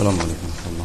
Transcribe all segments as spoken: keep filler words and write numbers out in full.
السلام عليكم ورحمة الله.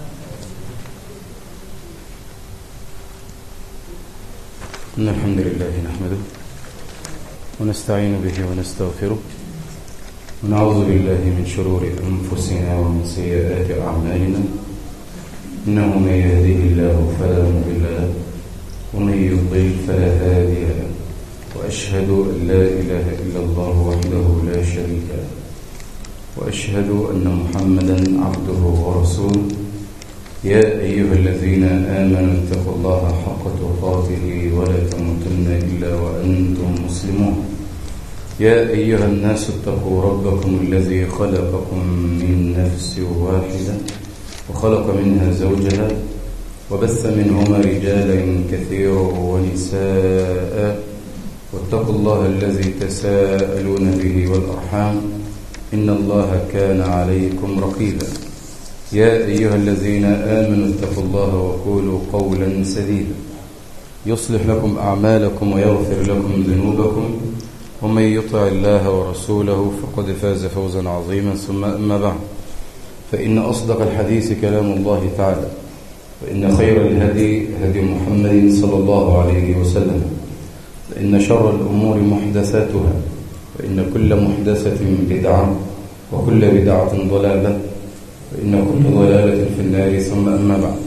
إن الحمد لله نحمده ونستعين به ونستغفره ونعوذ بالله من شرور أنفسنا ومن سيئات أعمالنا. إنه من يهده الله فلا مضل له ومن يضلل فلا هادي له، وأشهد أن لا إله إلا الله وحده لا شريك له، وأشهد أن محمدا عبده ورسوله. يا أيها الذين آمنوا اتقوا الله حق تقاته ولا تموتن إلا وأنتم مسلمون. يا أيها الناس اتقوا ربكم الذي خلقكم من نفس واحدة وخلق منها زوجها وبث منهما رجالا كثيرا ونساء، واتقوا الله الذي تساءلون به والأرحام إن الله كان عليكم رقيبا. يا أيها الذين آمنوا اتقوا الله وقولوا قولا سديدا يصلح لكم أعمالكم ويغفر لكم ذنوبكم، ومن يطع الله ورسوله فقد فاز فوزا عظيما. ثم أما بعد، فإن أصدق الحديث كلام الله تعالى، وإن خير الهدي هدي محمد صلى الله عليه وسلم، فإن شر الأمور محدثاتها، وإن كل محدثة بدعة، وكل بدعة ضلالة، وإن كل ضلالة في النار. ثم أما بعد،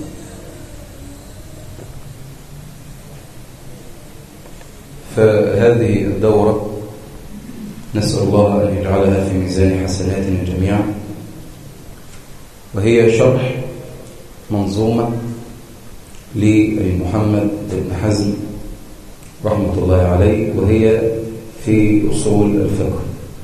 فهذه الدورة نسأل الله أن يجعلها في ميزان حسناتنا جميعا، وهي شرح منظومة لمحمد بن حزم رحمة الله عليه، وهي في أصول الفقه.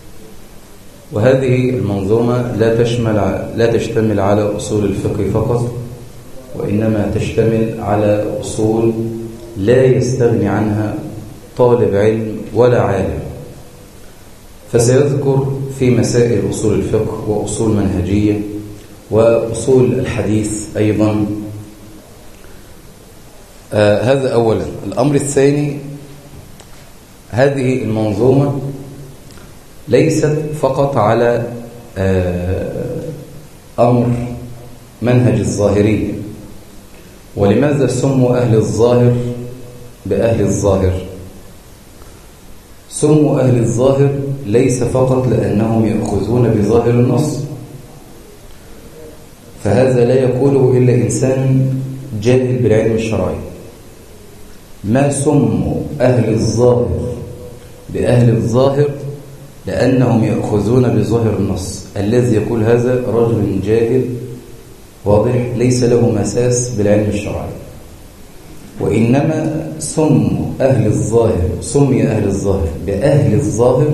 وهذه المنظومة لا تشمل لا تشتمل على أصول الفقه فقط، وإنما تشتمل على أصول لا يستغني عنها طالب علم ولا عالم. فسيذكر في مسائل أصول الفقه وأصول منهجية وأصول الحديث أيضا. آه هذا أولا. الأمر الثاني، هذه المنظومة ليست فقط على آه أمر منهج الظاهرية. ولماذا سموا أهل الظاهر بأهل الظاهر؟ سموا أهل الظاهر ليس فقط لأنهم يأخذون بظاهر النص، فهذا لا يقوله إلا إنسان جاهل بالعلم الشرعي. ما سموا أهل الظاهر بأهل الظاهر لأنهم يأخذون بظاهر النص. الذي يقول هذا رجل جاهل واضح ليس له مساس بالعلم الشرعي. وإنما سموا أهل الظاهر سمي أهل الظاهر بأهل الظاهر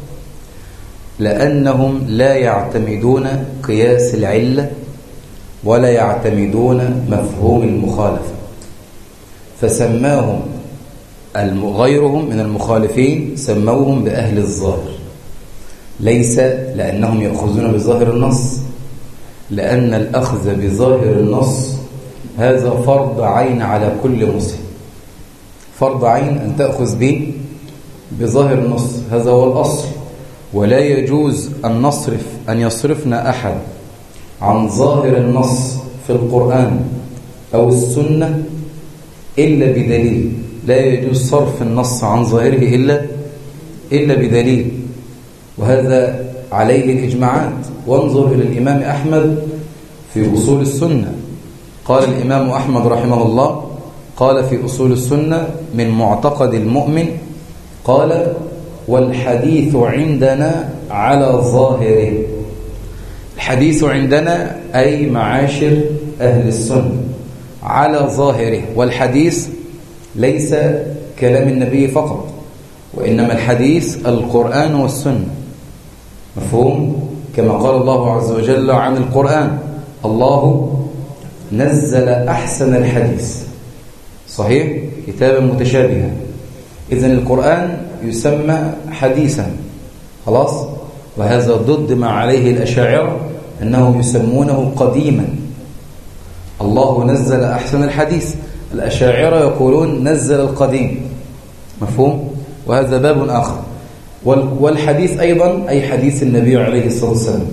لأنهم لا يعتمدون قياس العلة ولا يعتمدون مفهوم المخالفة، فسماهم غيرهم من المخالفين سموهم بأهل الظاهر، ليس لأنهم يأخذون بظاهر النص، لأن الأخذ بظاهر النص هذا فرض عين على كل مسلم. فرض عين أن تأخذ به بظاهر النص، هذا هو الأصل. ولا يجوز أن نصرف أن يصرفنا أحد عن ظاهر النص في القرآن أو السنة إلا بدليل. لا يجوز صرف النص عن ظاهره إلا إلا بدليل، وهذا عليه الإجماعات. وانظر إلى الإمام أحمد في أصول السنة. قال الإمام أحمد رحمه الله، قال في أصول السنة من معتقد المؤمن، قال: والحديث عندنا على ظاهره. الحديث عندنا أي معاشر أهل السنة على ظاهره. والحديث ليس كلام النبي فقط، وإنما الحديث القرآن والسنة. مفهوم؟ كما قال الله عز وجل عن القرآن: الله نزل أحسن الحديث، صحيح؟ كتابا متشابها. إذن القرآن يسمى حديثا، خلاص؟ وهذا ضد ما عليه الأشاعرة أنهم يسمونه قديما. الله نزل أحسن الحديث، الأشاعرة يقولون نزل القديم. مفهوم؟ وهذا باب آخر. والحديث أيضا أي حديث النبي عليه الصلاة والسلام.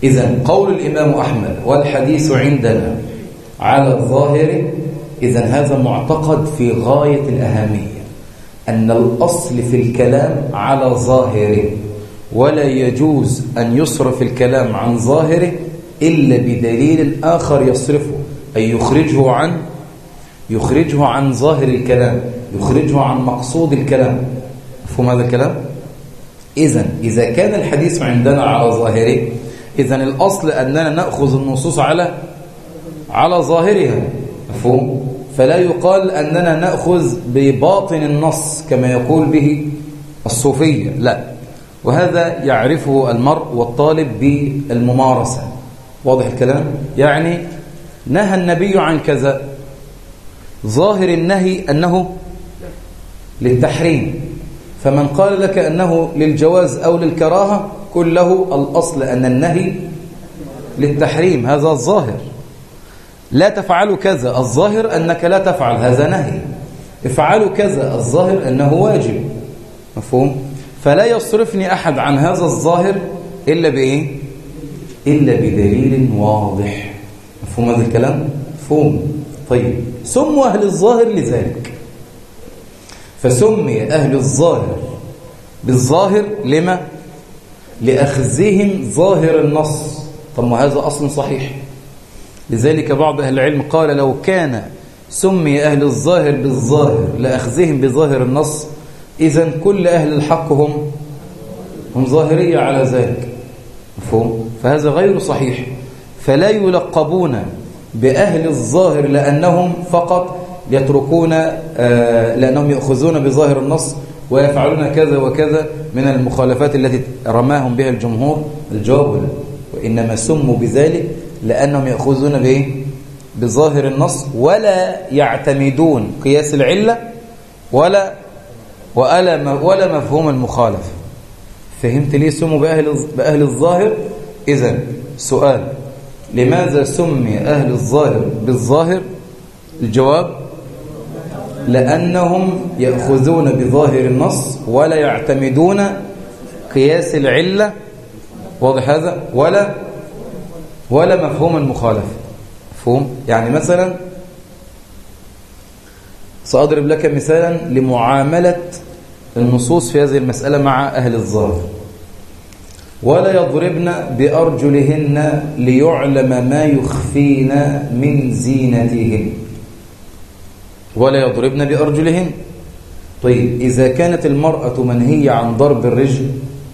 إذن قول الإمام أحمد والحديث عندنا على الظاهر، إذن هذا معتقد في غاية الأهمية، أن الأصل في الكلام على ظاهره، ولا يجوز أن يصرف الكلام عن ظاهره إلا بدليل آخر يصرفه، أي يخرجه عن يخرجه عن ظاهر الكلام، يخرجه عن مقصود الكلام. مفهوم هذا الكلام؟ إذن إذا كان الحديث عندنا على ظاهره، إذن الأصل أننا نأخذ النصوص على على ظاهرها. مفهوم؟ فلا يقال أننا نأخذ بباطن النص كما يقول به الصوفية، لا، وهذا يعرفه المرء والطالب بالممارسة. واضح الكلام؟ يعني نهى النبي عن كذا، ظاهر النهي أنه للتحريم، فمن قال لك أنه للجواز أو للكراهة قل له الأصل أن النهي للتحريم، هذا الظاهر. لا تفعلوا كذا، الظاهر أنك لا تفعل، هذا نهي. افعلوا كذا، الظاهر أنه واجب. مفهوم؟ فلا يصرفني أحد عن هذا الظاهر إلا بإيه؟ إلا بدليل واضح. مفهوم هذا الكلام؟ مفهوم. طيب، سموا أهل الظاهر لذلك، فسمي أهل الظاهر بالظاهر لما؟ لأخذهم ظاهر النص. طب هذا أصل صحيح. لذلك بعض أهل العلم قال لو كان سمي أهل الظاهر بالظاهر لأخذهم بظاهر النص، إذن كل أهل الحق هم هم ظاهرية على ذلك. مفهوم؟ فهذا غير صحيح. فلا يلقبون بأهل الظاهر لأنهم فقط يتركون آه لأنهم يأخذون بظاهر النص ويفعلون كذا وكذا من المخالفات التي رماهم بها الجمهور. الجواب، وإنما سموا بذلك لأنهم يأخذون بإيه؟ بظاهر النص، ولا يعتمدون قياس العلة ولا ولا ولا مفهوم المخالفة. فهمت ليه سموا بأهل بأهل الظاهر؟ إذن سؤال: لماذا سمي أهل الظاهر بالظاهر؟ الجواب: لأنهم يأخذون بظاهر النص ولا يعتمدون قياس العلة. واضح هذا؟ ولا ولا مفهوم المخالفة. مفهوم؟ يعني مثلا سأضرب لك مثالا لمعاملة النصوص في هذه المسألة مع أهل الظاهر. ولا يضربن بأرجلهن ليعلم ما يخفين من زينتهن. ولا يضربن بأرجلهن. طيب، إذا كانت المرأة منهية عن ضرب الرجل،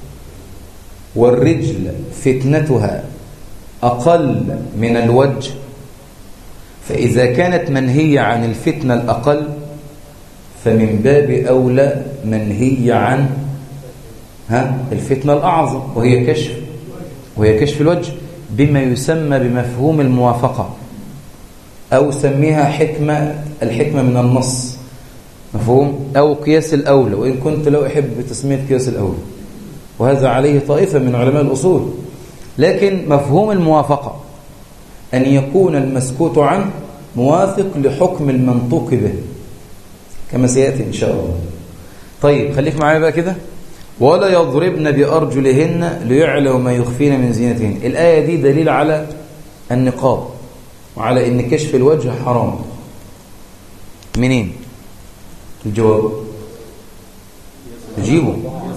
والرجل فتنتها أقل من الوجه، فإذا كانت منهية عن الفتنة الأقل فمن باب أولى منهية عن ها الفتنة الأعظم، وهي كشف وهي كشف الوجه، بما يسمى بمفهوم الموافقة، أو سميها حكمة الحكمة من النص. مفهوم؟ أو قياس الأولى، وإن كنت لا أحب تسمية قياس الأولى، وهذا عليه طائفة من علماء الأصول. لكن مفهوم الموافقة أن يكون المسكوت عنه موافق لحكم المنطوق به، كما سيأتي إن شاء الله. طيب، خليك معايا بقى كده. ولا يضربن بأرجلهن ليعلم ما يخفين من زينتهن. الآية دي دليل على النقاب وعلى أن كشف الوجه حرام. منين؟ الجواب جيبه.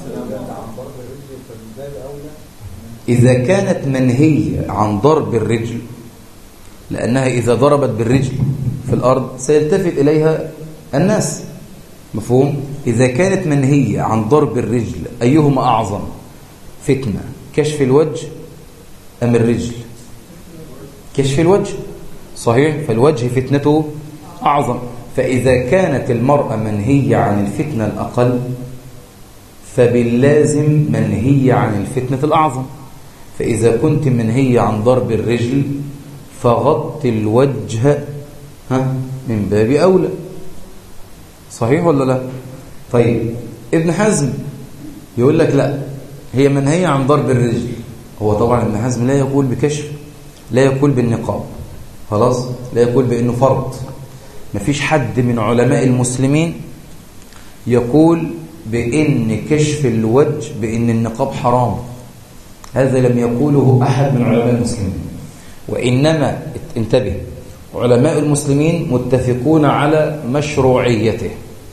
إذا كانت منهية عن ضرب الرجل، لأنها إذا ضربت بالرجل في الأرض سيلتفت إليها الناس. مفهوم؟ إذا كانت منهية عن ضرب الرجل، أيهما أعظم فتنة، كشف الوجه أم الرجل؟ كشف الوجه، صحيح، فالوجه فتنته أعظم. فإذا كانت المرأة منهية عن الفتنة الأقل فباللازم منهية عن الفتنة الأعظم. فإذا كنت منهية عن ضرب الرجل فغط الوجه ها من باب أولى. صحيح ولا لا؟ طيب، ابن حزم يقول لك لا، هي منهية عن ضرب الرجل. هو طبعا ابن حزم لا يقول بكشف، لا يقول بالنقاب، خلاص، لا يقول بأنه فرض. مفيش حد من علماء المسلمين يقول بأن كشف الوجه بأن النقاب حرام. هذا لم يقوله أحد من علماء المسلمين، وإنما انتبه علماء المسلمين متفقون على مشروعيته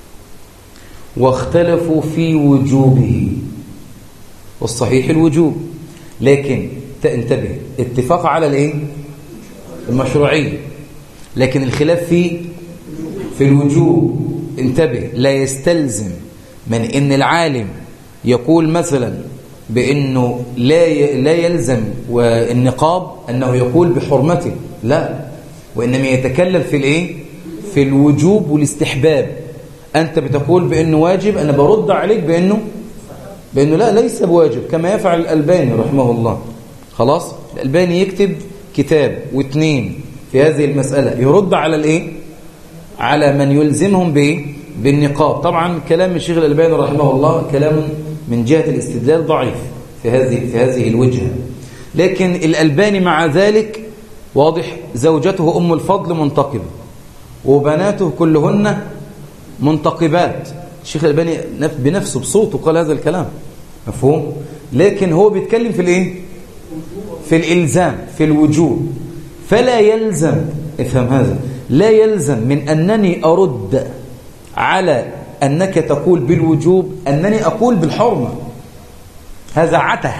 واختلفوا في وجوبه، والصحيح الوجوب، لكن انتبه اتفاق على الايه؟ المشروعية، لكن الخلاف في في الوجوب. انتبه، لا يستلزم من ان العالم يقول مثلا بانه لا لا يلزم والنقاب انه يقول بحرمته، لا، وانما يتكلم في الايه؟ في الوجوب والاستحباب. انت بتقول بانه واجب، انا برد عليك بانه بانه لا، ليس بواجب، كما يفعل الألباني رحمه الله. خلاص، الألباني يكتب كتاب واثنين في هذه المسألة يرد على الايه؟ على من يلزمهم بايه؟ بالنقاب. طبعا كلام الشيخ الألباني رحمه الله كلام من جهة الاستدلال ضعيف في هذه في هذه الوجهة، لكن الألباني مع ذلك واضح زوجته أم الفضل منتقبة وبناته كلهن منتقبات. الشيخ الألباني بنفسه بصوته قال هذا الكلام، مفهوم؟ لكن هو بيتكلم في الايه؟ في الإلزام، في الوجوب. فلا يلزم، افهم هذا، لا يلزم من أنني أرد على أنك تقول بالوجوب أنني أقول بالحرمة. هذا عته،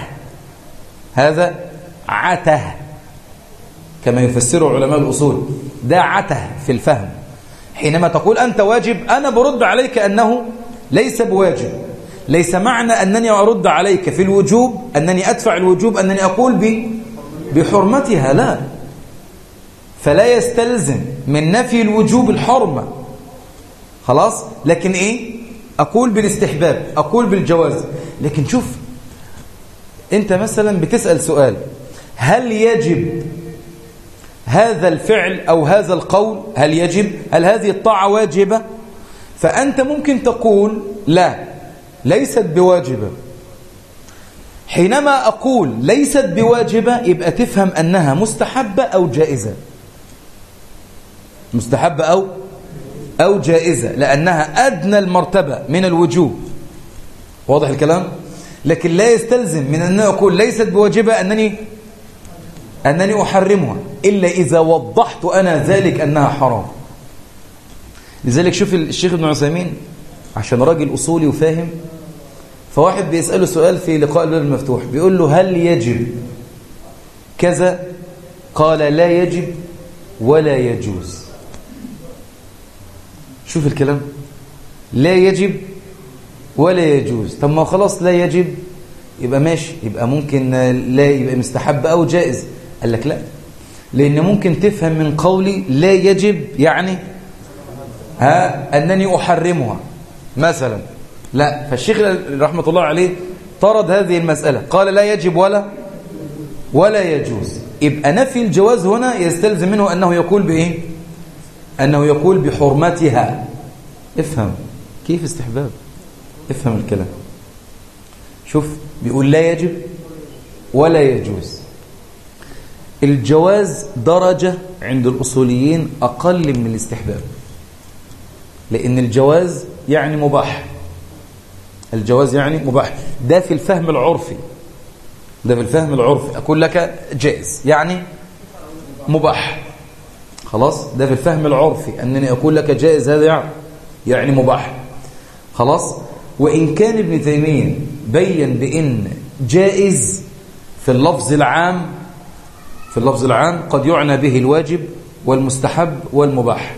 هذا عته كما يفسره علماء الأصول، ده عته في الفهم. حينما تقول أنت واجب، أنا برد عليك أنه ليس بواجب. ليس معنى أنني أرد عليك في الوجوب أنني أدفع الوجوب أنني أقول بحرمتها، لا. فلا يستلزم من نفي الوجوب الحرمة، خلاص، لكن إيه؟ أقول بالاستحباب، أقول بالجواز. لكن شوف، أنت مثلا بتسأل سؤال: هل يجب هذا الفعل أو هذا القول؟ هل يجب؟ هل هذه الطاعة واجبة؟ فأنت ممكن تقول لا، ليست بواجبة. حينما أقول ليست بواجبة يبقى تفهم أنها مستحبة أو جائزة، مستحبة أو أو جائزة، لأنها أدنى المرتبة من الوجوب. واضح الكلام؟ لكن لا يستلزم من أن أقول ليست بواجبة أنني أنني أحرمها، إلا إذا وضحت أنا ذلك أنها حرام. لذلك شوف الشيخ ابن عثيمين عشان راجل أصولي وفاهم، فواحد بيسأله سؤال في لقاء الباب المفتوح، بيقول له: هل يجب كذا؟ قال: لا يجب ولا يجوز. شوف الكلام، لا يجب ولا يجوز. طب ما خلاص لا يجب يبقى ماشي، يبقى ممكن لا يبقى مستحب أو جائز. قال لك لا، لأن ممكن تفهم من قولي لا يجب يعني ها أنني أحرمها مثلا، لا. فالشيخ رحمة الله عليه طرد هذه المسألة، قال لا يجب ولا ولا يجوز. يبقى نفي الجواز هنا يستلزم منه أنه يقول بإيه؟ أنه يقول بحرمتها. افهم كيف استحباب، افهم الكلام. شوف، بيقول لا يجب ولا يجوز. الجواز درجة عند الأصوليين أقل من الاستحباب، لأن الجواز يعني مباح. الجواز يعني مباح، ده في الفهم العرفي، ده في الفهم العرفي. أقول لك جائز يعني مباح، خلاص، ده في الفهم العرفي أنني أقول لك جائز هذا يعني يعني مباح، خلاص. وإن كان ابن تيمية بين بأن جائز في اللفظ العام، في اللفظ العام قد يعنى به الواجب والمستحب والمباح،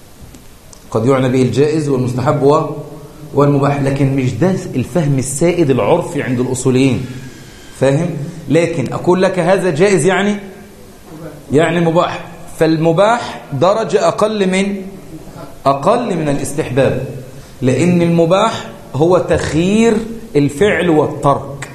قد يعنى به الجائز والمستحب والمباح، لكن مش ده الفهم السائد العرفي عند الأصوليين، فاهم؟ لكن أقول لك هذا جائز يعني يعني مباح، فالمباح درجة أقل من أقل من الاستحباب، لأن المباح هو تخيير الفعل والترك،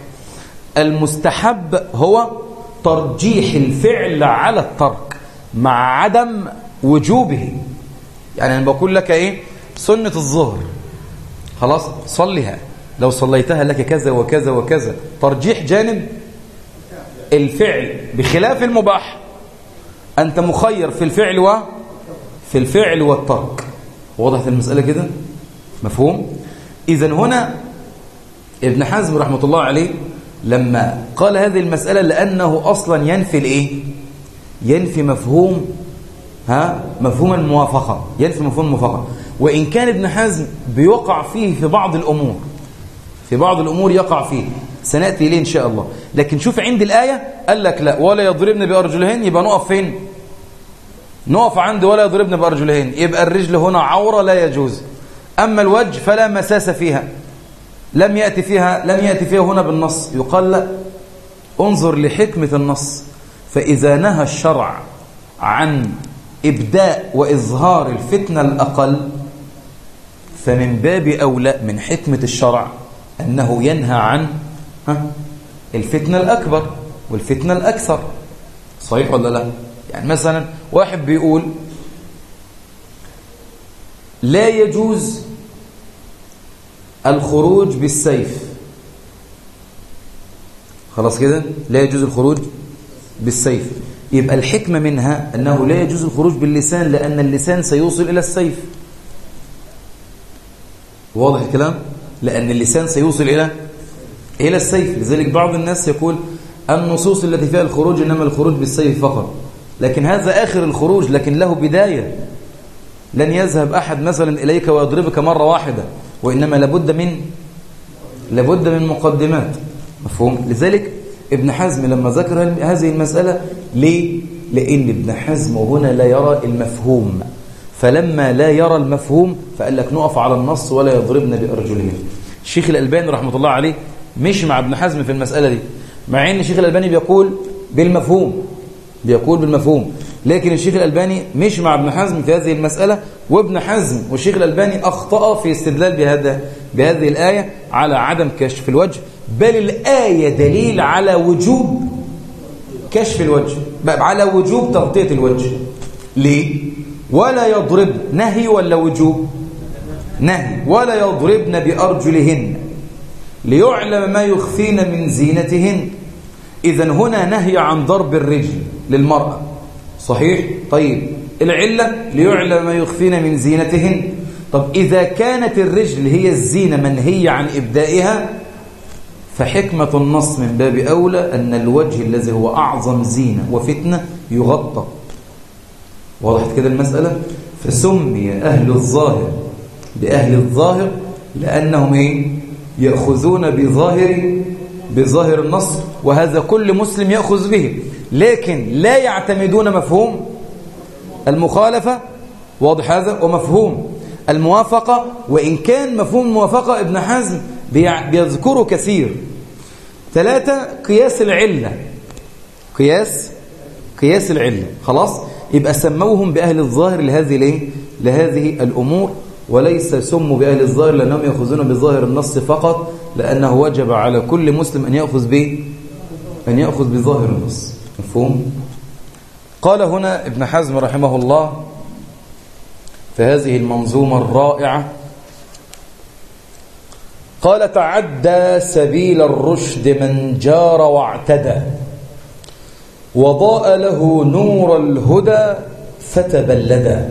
المستحب هو ترجيح الفعل على الترك مع عدم وجوبه. يعني أنا بقول لك إيه؟ سنة الظهر خلاص صليها، لو صليتها لك كذا وكذا وكذا، ترجيح جانب الفعل بخلاف المباح، أنت مخير في الفعل وفي الفعل والترك. وضحت المسألة كده؟ مفهوم؟ إذن هنا ابن حزم رحمة الله عليه لما قال هذه المسألة لأنه أصلا ينفي الإيه؟ ينفي مفهوم ها مفهوم الموافقة، ينفي مفهوم الموافقة. وإن كان ابن حزم بيقع فيه في بعض الأمور، في بعض الأمور يقع فيه، سنأتي إليه إن شاء الله. لكن شوف عند الآية قال لك لا ولا يضربن بأرجلهن، يبقى نقف فين؟ نقف عند ولا يضربن بأرجلهن، يبقى الرجل هنا عورة لا يجوز. أما الوجه فلا مساس فيها، لم يأتي فيها لم يأتي فيها هنا بالنص. يقال لا، انظر لحكمة النص. فإذا نهى الشرع عن إبداء وإظهار الفتنة الأقل، فمن باب أولى من حكمة الشرع أنه ينهى عن ها الفتنة الأكبر والفتنة الأكثر. صحيح ولا لا؟ يعني مثلا واحد بيقول لا يجوز الخروج بالسيف، خلاص كده لا يجوز الخروج بالسيف، يبقى الحكمة منها أنه لا يجوز الخروج باللسان، لأن اللسان سيوصل إلى السيف. واضح الكلام؟ لأن اللسان سيوصل إلى إلى السيف. لذلك بعض الناس يقول النصوص التي فيها الخروج إنما الخروج بالسيف فقط، لكن هذا آخر الخروج، لكن له بداية. لن يذهب أحد مثلا إليك ويضربك مرة واحدة، وإنما لابد من لابد من مقدمات. مفهوم؟ لذلك ابن حزم لما ذكر هذه المسألة، ليه؟ لأن ابن حزم هنا لا يرى المفهوم، فلما لا يرى المفهوم فقال لك نقف على النص ولا يضربن بأرجلهن. الشيخ الألباني رحمة الله عليه مش مع ابن حزم في المسألة دي، مع ان الشيخ الألباني بيقول بالمفهوم بيقول بالمفهوم لكن الشيخ الألباني مش مع ابن حزم في هذه المسألة. وابن حزم والشيخ الألباني أخطأ في استدلال بهذا بهذه الآية على عدم كشف الوجه، بل الآية دليل على وجوب كشف الوجه، على وجوب تغطية الوجه. ليه؟ ولا يضرب نهي ولا وجوب؟ نهي. ولا يضربن بأرجلهن ليعلم ما يخفين من زينتهن. إذن هنا نهي عن ضرب الرجل للمرأة، صحيح؟ طيب العلة ليعلم ما يخفين من زينتهن. طب إذا كانت الرجل هي الزينة منهية عن إبدائها، فحكمة النص من باب أولى أن الوجه الذي هو أعظم زينة وفتنة يغطى. وضحت كده المسألة؟ فسمي أهل الظاهر بأهل الظاهر لأنهم إيه؟ يأخذون بظاهر بظاهر النص، وهذا كل مسلم يأخذ به، لكن لا يعتمدون مفهوم المخالفة. واضح هذا؟ ومفهوم الموافقة، وإن كان مفهوم الموافقة ابن حزم بيذكره كثير. ثلاثة، قياس العلة، قياس قياس العلة. خلاص، يبقى سموهم بأهل الظاهر لهذه الايه لهذه الأمور، وليس سموا بأهل الظاهر لأنهم يأخذون بظاهر النص فقط، لأنه وجب على كل مسلم أن يأخذ به أن يأخذ بظاهر النص. مفهوم؟ قال هنا ابن حزم رحمه الله في هذه المنظومة الرائعة، قال: تعدى سبيل الرشد من جار واعتدى، وضاء له نور الهدى فتبلدا.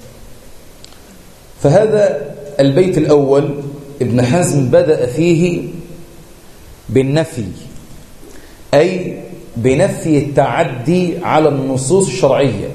فهذا البيت الأول ابن حزم بدأ فيه بالنفي، أي بنفي التعدي على النصوص الشرعية.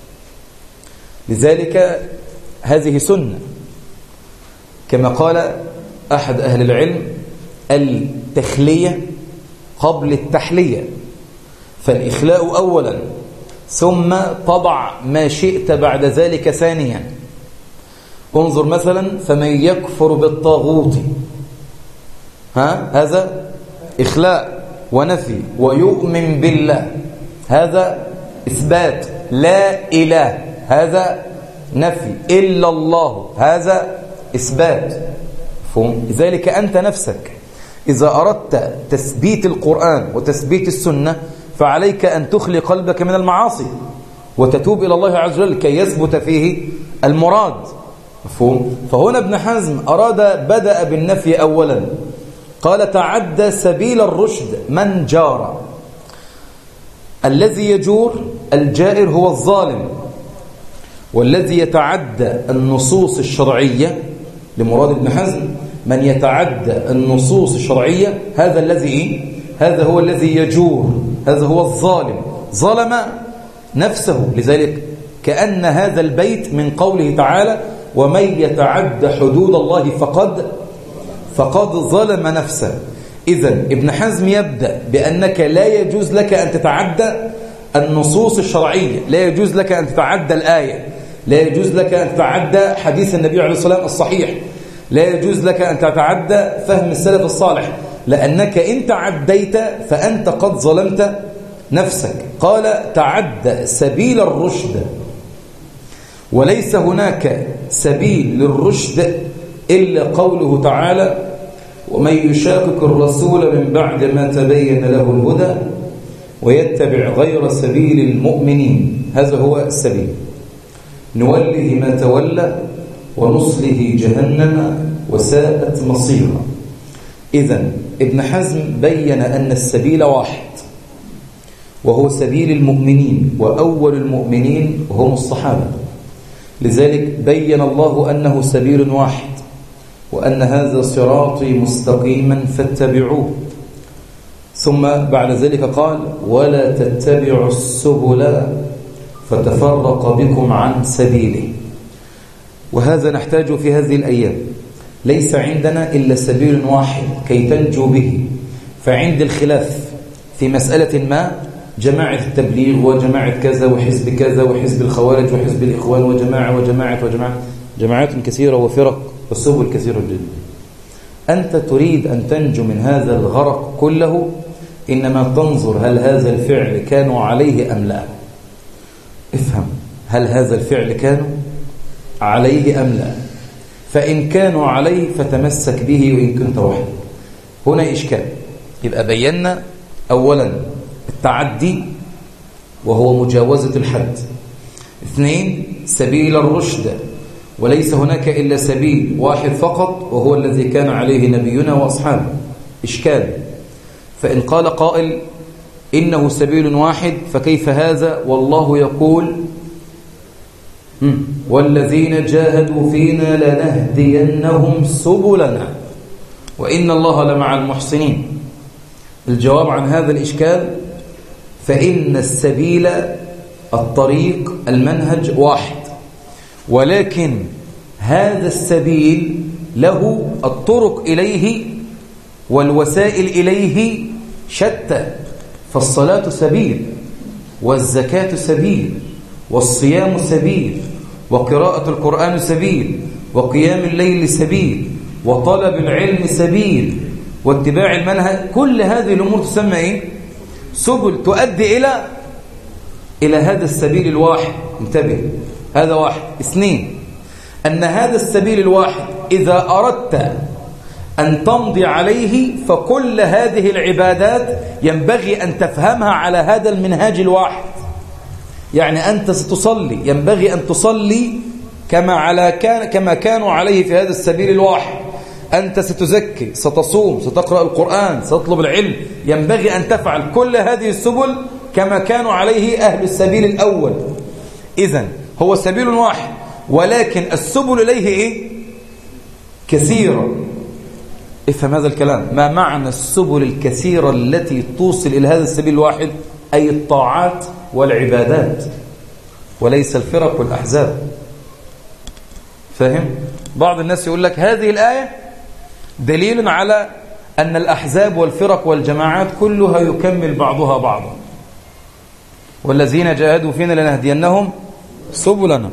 لذلك هذه سنة، كما قال أحد أهل العلم: التخلية قبل التحلية، فالإخلاء أولا ثم تضع ما شئت بعد ذلك ثانيا. انظر مثلا: فمن يكفر بالطاغوت، ها هذا إخلاء ونفي، ويؤمن بالله هذا إثبات، لا إله هذا نفي، إلا الله هذا إثبات. فهم؟ لذلك أنت نفسك إذا أردت تثبيت القرآن وتثبيت السنة فعليك أن تخلي قلبك من المعاصي وتتوب إلى الله عز وجل كي يثبت فيه المراد. مفهوم؟ فهنا ابن حزم أراد بدأ بالنفي أولا، قال: تعدى سبيل الرشد من جار. الذي يجور الجائر هو الظالم، والذي يتعدى النصوص الشرعية لمراد ابن حزم من يتعدى النصوص الشرعية هذا الذي هذا هو الذي يجور، هذا هو الظالم، ظلم نفسه. لذلك كأن هذا البيت من قوله تعالى ومن يتعد حدود الله فقد فقد ظلم نفسه. إذن ابن حزم يبدأ بأنك لا يجوز لك أن تتعدى النصوص الشرعية، لا يجوز لك أن تتعدى الآية، لا يجوز لك أن تتعدى حديث النبي عليه الصلاة والسلام الصحيح، لا يجوز لك أن تتعدى فهم السلف الصالح، لأنك إن تعديت فأنت قد ظلمت نفسك. قال تعدى سبيل الرشد، وليس هناك سبيل للرشد إلا قوله تعالى ومن يشاقق الرسول من بعد ما تبين له الهدى ويتبع غير سبيل المؤمنين، هذا هو السبيل، نوله ما تولى ونصله جهنم وساءت مصيرا. إذن ابن حزم بين أن السبيل واحد، وهو سبيل المؤمنين، وأول المؤمنين هم الصحابة. لذلك بين الله أنه سبيل واحد، وأن هذا صراطي مستقيما فاتبعوه. ثم بعد ذلك قال ولا تتبعوا السبل فتفرق بكم عن سبيله. وهذا نحتاج في هذه الأيام، ليس عندنا إلا سبيل واحد كي تنجو به. فعند الخلاف في مسألة ما، جماعة التبليغ وجماعة كذا وحزب كذا وحزب الخوارج وحزب الإخوان وجماعة وجماعة وجماعة جماعات كثيرة وفرق وسبل كثيرة جدا. أنت تريد أن تنجو من هذا الغرق كله، إنما تنظر هل هذا الفعل كانوا عليه أم لا. افهم، هل هذا الفعل كانوا عليه أم لا؟ فإن كانوا عليه فتمسك به وإن كنت وحدك. هنا إشكال. يبقى بينا أولا التعدي وهو مجاوزة الحد. اثنين سبيل الرشد، وليس هناك إلا سبيل واحد فقط وهو الذي كان عليه نبينا وأصحابه. إشكال. فإن قال قائل إنه سبيل واحد فكيف هذا والله يقول والذين جاهدوا فينا لنهدينهم سبلنا وإن الله لمع المحسنين. الجواب عن هذا الإشكال فإن السبيل الطريق المنهج واحد، ولكن هذا السبيل له الطرق إليه والوسائل إليه شتى. فالصلاة سبيل، والزكاة سبيل، والصيام سبيل، وقراءة القرآن سبيل، وقيام الليل سبيل، وطلب العلم سبيل، واتباع المنهج. كل هذه الأمور تسمى إيه؟ سبل تؤدي إلى إلى هذا السبيل الواحد. انتبه، هذا واحد. اثنين، أن هذا السبيل الواحد إذا أردت أن تمضي عليه فكل هذه العبادات ينبغي أن تفهمها على هذا المنهاج الواحد. يعني أنت ستصلي، ينبغي أن تصلي كما على كان كما كانوا عليه في هذا السبيل الواحد. أنت ستزكي، ستصوم، ستقرأ القرآن، ستطلب العلم، ينبغي أن تفعل كل هذه السبل كما كانوا عليه أهل السبيل الأول. إذن هو سبيل واحد، ولكن السبل إليه إيه؟ كثيرة. افهم هذا الكلام. ما معنى السبل الكثيرة التي توصل إلى هذا السبيل الواحد؟ أي الطاعات والعبادات، وليس الفرق والأحزاب. فاهم؟ بعض الناس يقول لك هذه الآية دليل على أن الأحزاب والفرق والجماعات كلها يكمل بعضها بعضا، والذين جاهدوا فينا لنهدينهم سبلنا.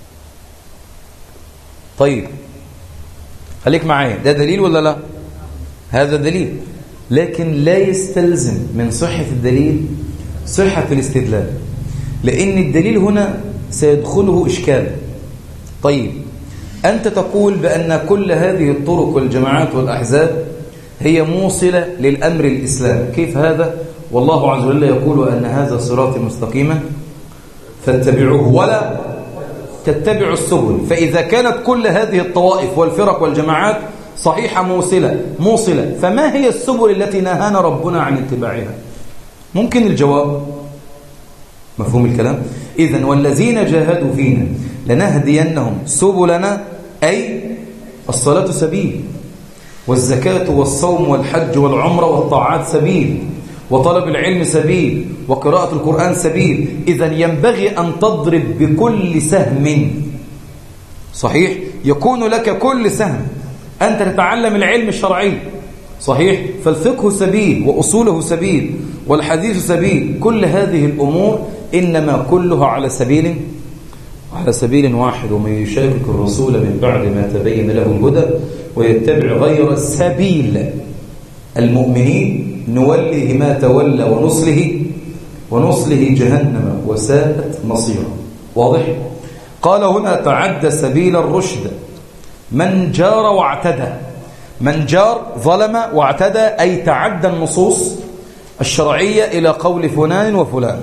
طيب خليك معايا، ده دليل ولا لا؟ هذا دليل، لكن لا يستلزم من صحة الدليل صحة الاستدلال، لأن الدليل هنا سيدخله إشكال. طيب أنت تقول بأن كل هذه الطرق والجماعات والأحزاب هي موصلة للأمر الإسلام. كيف هذا؟ والله عز وجل يقول أن هذا صراطي مستقيما فاتبعوه ولا تتبعوا السبل. فإذا كانت كل هذه الطوائف والفرق والجماعات صحيحة موصلة موصلة فما هي السبل التي نهانا ربنا عن اتباعها؟ ممكن الجواب مفهوم الكلام؟ إذن والذين جاهدوا فينا لنهدينهم سبلنا، أي الصلاة سبيل. والزكاة والصوم والحج والعمرة والطاعات سبيل، وطلب العلم سبيل، وقراءة القرآن سبيل. إذن ينبغي أن تضرب بكل سهم، صحيح، يكون لك كل سهم أنت تتعلم العلم الشرعي، صحيح، فالفقه سبيل وأصوله سبيل والحديث سبيل. كل هذه الأمور إنما كلها على سبيل على سبيل واحد. ومن يشاكك الرسول من بعد ما تبين له الهدى ويتبع غير سبيل المؤمنين نوله ما تولى ونصله ونصله جهنم وساءت مصيرا. واضح؟ قال هنا تعدى سبيل الرشد من جار واعتدى. من جار ظلم واعتدى أي تعدى النصوص الشرعية إلى قول فلان وفلان.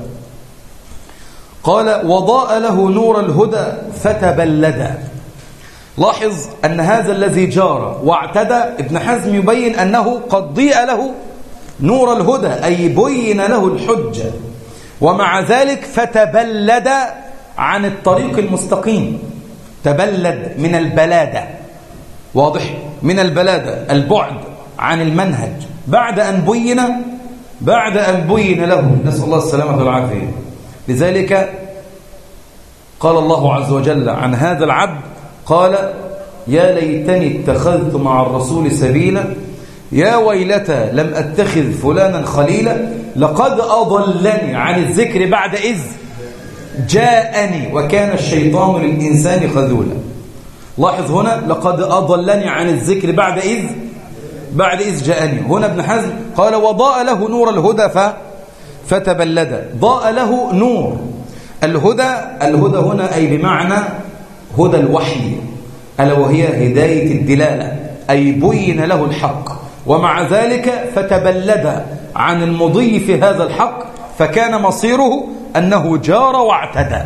قال وضاء له نور الهدى فتبلد. لاحظ أن هذا الذي جار واعتدى ابن حزم يبين أنه قد ضيء له نور الهدى أي بين له الحجة، ومع ذلك فتبلد عن الطريق المستقيم. تبلد من البلادة، واضح، من البلادة البعد عن المنهج بعد أن بين بعد أن بين له، نسأل الله السلامة والعافية. لذلك قال الله عز وجل عن هذا العبد قال يا ليتني اتخذت مع الرسول سبيلا يا ويلتى لم أتخذ فلانا خليلا لقد أضلني عن الذكر بعد إذ جاءني وكان الشيطان للإنسان خذولا. لاحظ هنا لقد أضلني عن الذكر بعد إذ بعد إذ جاءني. هنا ابن حزم قال وضاء له نور الهدى ف فتبلد. ضاء له نور الهدى. الهدى هنا أي بمعنى هدى الوحي، ألا وهي هداية الدلالة، أي بين له الحق، ومع ذلك فتبلد عن المضي في هذا الحق فكان مصيره أنه جار واعتدى.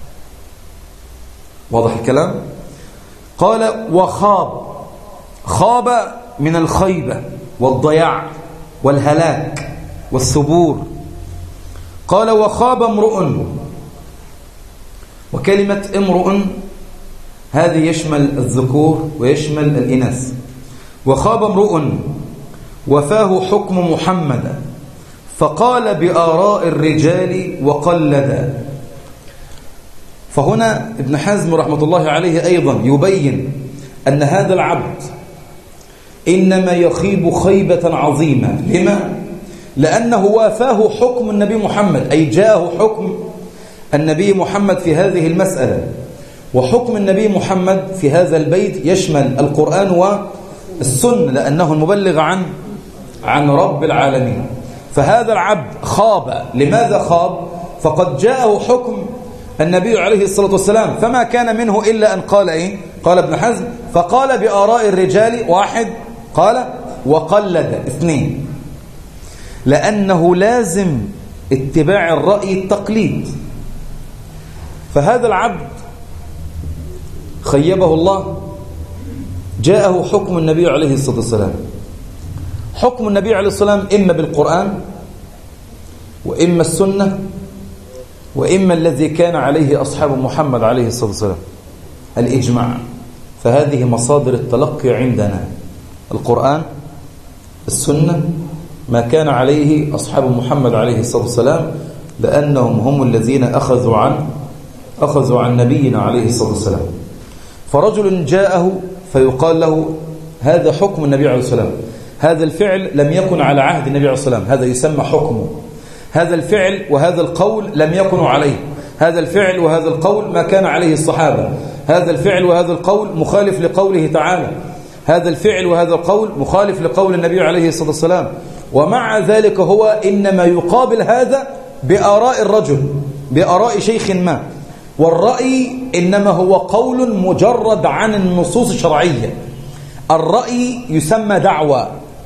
واضح الكلام؟ قال وخاب. خاب من الخيبة والضياع والهلاك والثبور. قال وخاب امرؤ. وكلمة امرؤ هذه يشمل الذكور ويشمل الإناث. وخاب امرؤ وفاه حكم محمد فقال بآراء الرجال وقلد. فهنا ابن حزم رحمة الله عليه أيضا يبين أن هذا العبد إنما يخيب خيبة عظيمة. لما؟ لأنه وافاه حكم النبي محمد، أي جاءه حكم النبي محمد في هذه المسألة. وحكم النبي محمد في هذا البيت يشمل القرآن والسنة لأنه المبلغ عن عن رب العالمين. فهذا العبد خاب. لماذا خاب؟ فقد جاءه حكم النبي عليه الصلاة والسلام فما كان منه إلا أن قال إيه؟ قال ابن حزم فقال بآراء الرجال واحد، قال وقلد اثنين، لأنه لازم اتباع الرأي التقليد. فهذا العبد خيبه الله، جاءه حكم النبي عليه الصلاة والسلام. حكم النبي عليه الصلاة والسلام إما بالقرآن وإما السنة وإما الذي كان عليه أصحاب محمد عليه الصلاة والسلام، الإجماع. فهذه مصادر التلقي عندنا: القرآن، السنة، ما كان عليه أصحاب محمد عليه الصلاة والسلام، لأنهم هم الذين أخذوا عن أخذوا عن نبينا عليه الصلاة والسلام. فرجل جاءه فيقال له هذا حكم النبي عليه الصلاة والسلام، هذا الفعل لم يكن على عهد النبي عليه الصلاة والسلام، هذا يسمى حكمه. هذا الفعل وهذا القول لم يكن عليه، هذا الفعل وهذا القول ما كان عليه الصحابة، هذا الفعل وهذا القول مخالف لقوله تعالى، هذا الفعل وهذا القول مخالف لقول النبي عليه الصلاة والسلام. ومع ذلك هو إنما يقابل هذا بآراء الرجل، بآراء شيخ ما. والرأي إنما هو قول مجرد عن النصوص الشرعية. الرأي يسمى دعوة.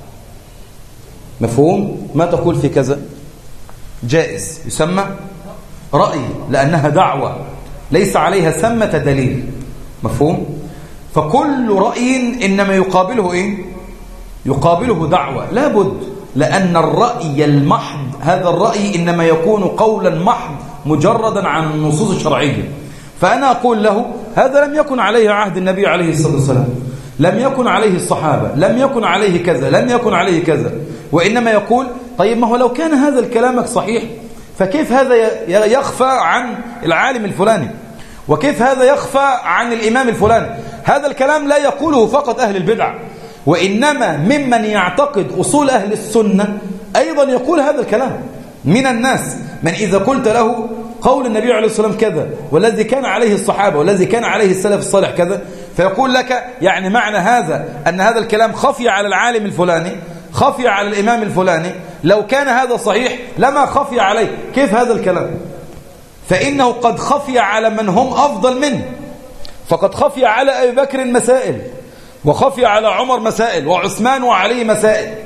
مفهوم؟ ما تقول في كذا جائز يسمى رأي لأنها دعوة ليس عليها ثمة دليل. مفهوم؟ فكل رأي إنما يقابله إيه؟ يقابله دعوة. لا بد، لأن الرأي المحض هذا الرأي إنما يكون قولا محض مجردا عن النصوص الشرعية. فأنا أقول له هذا لم يكن عليه عهد النبي عليه الصلاة والسلام، لم يكن عليه الصحابة، لم يكن عليه كذا، لم يكن عليه كذا، وإنما يقول طيب ما هو لو كان هذا الكلامك صحيح فكيف هذا يخفى عن العالم الفلاني، وكيف هذا يخفى عن الإمام الفلاني؟ هذا الكلام لا يقوله فقط أهل البدع، وإنما ممن يعتقد أصول أهل السنة أيضا يقول هذا الكلام من الناس. من إذا قلت له قول النبي عليه الصلاة والسلام كذا، والذي كان عليه الصحابة والذي كان عليه السلف الصالح كذا، فيقول لك يعني معنى هذا أن هذا الكلام خفي على العالم الفلاني، خفي على الإمام الفلاني، لو كان هذا صحيح لما خفي عليه. كيف هذا الكلام؟ فإنه قد خفي على من هم أفضل منه، فقد خفي على أبي بكر مسائل، وخفي على عمر مسائل، وعثمان وعلي مسائل.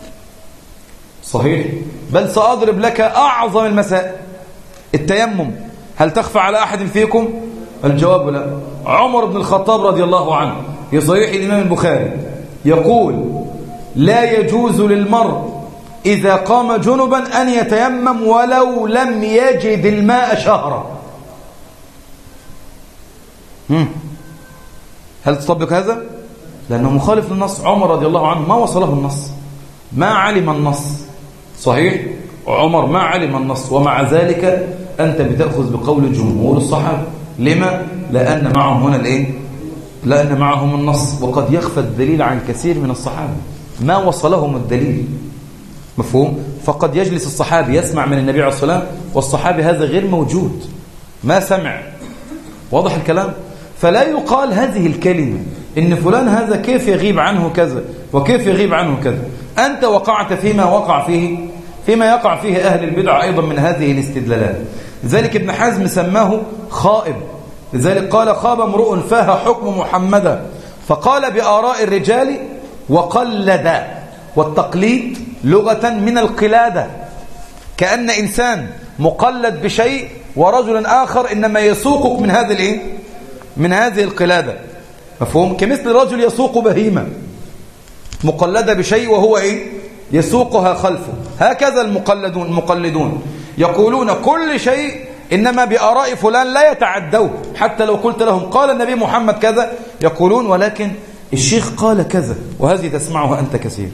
صحيح؟ بل سأضرب لك أعظم المسائل. التيمم هل تخفى على أحد فيكم؟ الجواب لا. عمر بن الخطاب رضي الله عنه في صحيح الإمام البخاري يقول لا يجوز للمرء إذا قام جنبا أن يتيمم ولو لم يجد الماء شهرا. هل تطبق هذا؟ لأنه مخالف للنص. عمر رضي الله عنه ما وصله النص، ما علم النص. صحيح؟ عمر ما علم النص، ومع ذلك أنت بتأخذ بقول جمهور الصحابة. لما؟ لأن معهم هنا الإيه؟ لأن معهم النص، وقد يخفى الدليل عن كثير من الصحابة ما وصلهم الدليل. مفهوم؟ فقد يجلس الصحابي يسمع من النبي عليه الصلاة والسلام والصحابي هذا غير موجود، ما سمع. واضح الكلام؟ فلا يقال هذه الكلمة إن فلان هذا كيف يغيب عنه كذا وكيف يغيب عنه كذا. أنت وقعت فيما وقع فيه فيما يقع فيه أهل البدع أيضا من هذه الاستدلالات. لذلك ابن حزم سماه خائب، لذلك قال خاب امرؤ فاه حكم محمدا، فقال بآراء الرجال وقلد. والتقليد لغة من القلادة، كأن إنسان مقلد بشيء ورجل آخر إنما يسوقك من هذه الإيه؟ من هذه القلادة. مفهوم؟ كمثل رجل يسوق بهيمة مقلدة بشيء وهو إيه؟ يسوقها خلفه. هكذا المقلدون المقلدون يقولون كل شيء إنما بآراء فلان لا يتعدوه، حتى لو قلت لهم قال النبي محمد كذا يقولون ولكن الشيخ قال كذا، وهذه تسمعها أنت كثير.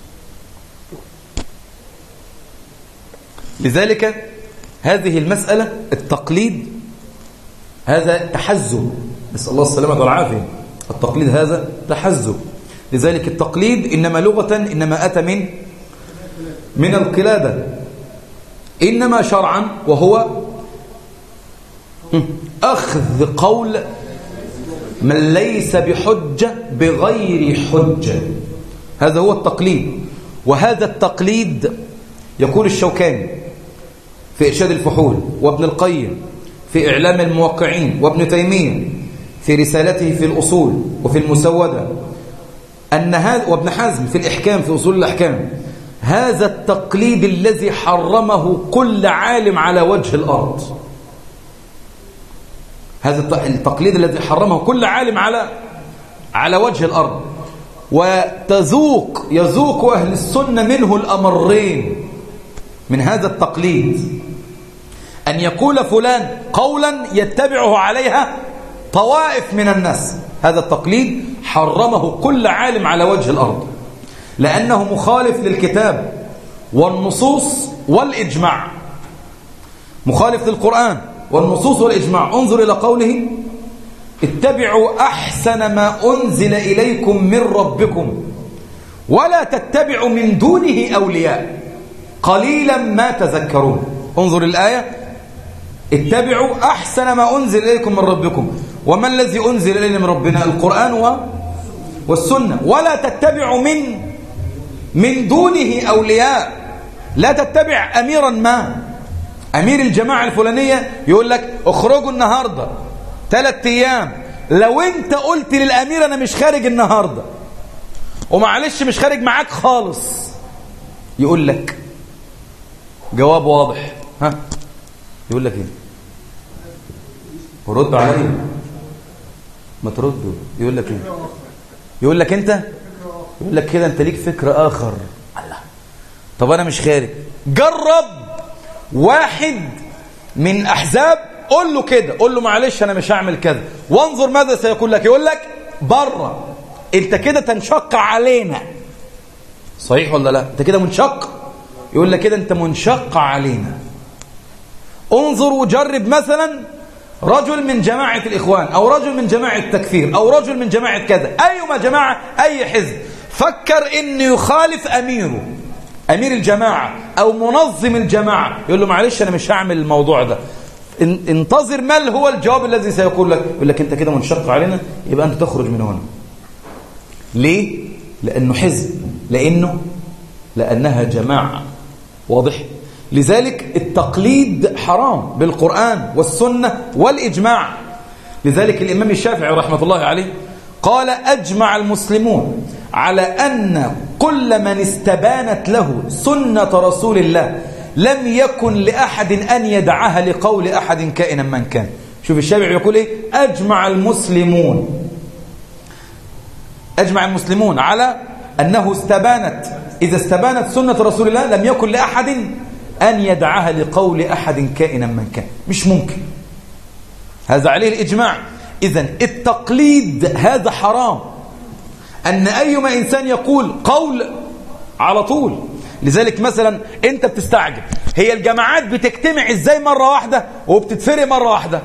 لذلك هذه المسألة التقليد هذا تحزب، نسأل الله السلامة والعافية. التقليد هذا تحزب. لذلك التقليد إنما لغة إنما أتى من من القلادة، إنما شرعا وهو أخذ قول من ليس بحجة بغير حجة. هذا هو التقليد. وهذا التقليد يقول الشوكاني في إرشاد الفحول، وابن القيم في إعلام الموقعين، وابن تيمية في رسالته في الأصول وفي المسودة، أن هذا، وابن حزم في الإحكام في أصول الأحكام، هذا التقليد الذي حرمه كل عالم على وجه الأرض. هذا التقليد الذي حرمه كل عالم على على وجه الأرض. وتذوق يذوق أهل السنة منه الأمرين من هذا التقليد، أن يقول فلان قولا يتبعه عليها طوائف من الناس. هذا التقليد حرمه كل عالم على وجه الأرض، لأنه مخالف للكتاب والنصوص والإجماع، مخالف للقرآن والنصوص والإجماع. انظر إلى قوله اتبعوا أحسن ما أنزل إليكم من ربكم ولا تتبعوا من دونه أولياء قليلا ما تذكرون. انظر الآية، اتبعوا أحسن ما أنزل إليكم من ربكم. وما الذي أنزل إلينا من ربنا؟ القرآن والسنة. ولا تتبعوا من من دونه أولياء. لا تتبع أميرا ما، أمير الجماعة الفلانية يقول لك اخرجوا النهاردة ثلاث أيام، لو أنت قلت للأمير أنا مش خارج النهاردة ومعلش مش خارج معاك خالص، يقول لك جواب واضح، ها يقول لك ايه؟ ورد عليه، ما تردوا. يقول لك ايه؟ يقول لك انت يقول لك كده انت ليك فكر اخر. الله، طب انا مش خارج. جرب واحد من احزاب، قول له كده، قول له معلش انا مش هعمل كذا، وانظر ماذا سيقول لك. يقول لك بره انت كده تنشق علينا. صحيح ولا لا؟ انت كده منشق. يقول لك كده انت منشق علينا. انظر وجرب مثلا رجل من جماعة الإخوان أو رجل من جماعة التكفير أو رجل من جماعة كذا، أيما جماعة أي حزب، فكر إنه يخالف أميره، أمير الجماعة أو منظم الجماعة، يقول له معلش أنا مش هعمل الموضوع ده. انتظر ما هو الجواب الذي سيقول لك. يقول لك أنت كده منشق علينا، يبقى أنت تخرج من هنا. ليه؟ لأنه حزب، لأنه لأنها جماعة. واضح؟ لذلك التقليد حرام بالقرآن والسنة والإجماع. لذلك الإمام الشافعي رحمة الله عليه قال أجمع المسلمون على أن كل من استبانت له سنة رسول الله لم يكن لأحد أن يدعها لقول أحد كائنا من كان. شوف الشافعي يقول إيه؟ أجمع المسلمون أجمع المسلمون على أنه استبانت إذا استبانت سنة رسول الله لم يكن لأحد أن يدعها لقول أحد كائنا من كان. مش ممكن. هذا عليه الإجماع. إذن التقليد هذا حرام. أن أيما إنسان يقول قول على طول. لذلك مثلا أنت بتستعجب، هي الجماعات بتجتمع إزاي مرة واحدة وبتتفرق مرة واحدة؟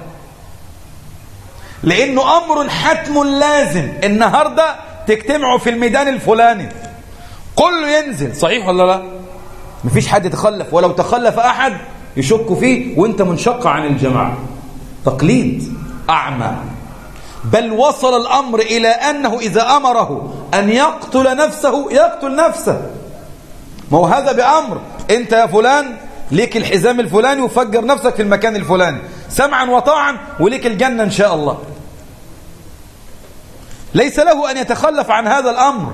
لأنه أمر حتم لازم النهاردة تجتمعوا في الميدان الفلاني، كله ينزل. صحيح ولا لا؟ مفيش حد يتخلف، ولو تخلف أحد يشك فيه وانت منشق عن الجماعة. تقليد أعمى. بل وصل الأمر إلى أنه إذا أمره أن يقتل نفسه يقتل نفسه. ما هو هذا بأمر، أنت يا فلان ليك الحزام الفلاني وفجر نفسك في المكان الفلاني، سمعا وطاعا وليك الجنة إن شاء الله. ليس له أن يتخلف عن هذا الأمر.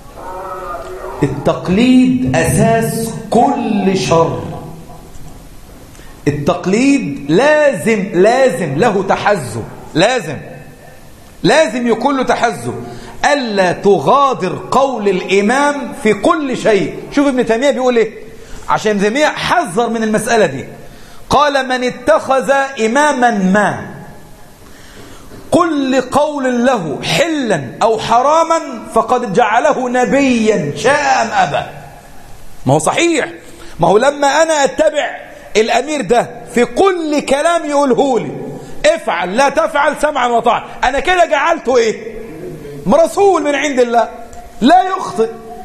التقليد أساس كل شر. التقليد لازم لازم له تحزب، لازم لازم يكون له تحزب. ألا تغادر قول الإمام في كل شيء. شوف ابن تيمية بيقول إيه، عشان ابن تيمية حذر من المسألة دي. قال من اتخذ إماما ما كل قول له حلا أو حراما فقد جعله نبيا شاء أم أبى. ما هو صحيح. ما هو لما أنا أتبع الأمير ده في كل كلام يقوله لي افعل لا تفعل سمعا وطاعا، أنا كده جعلته إيه؟ رسول من عند الله لا يخطئ.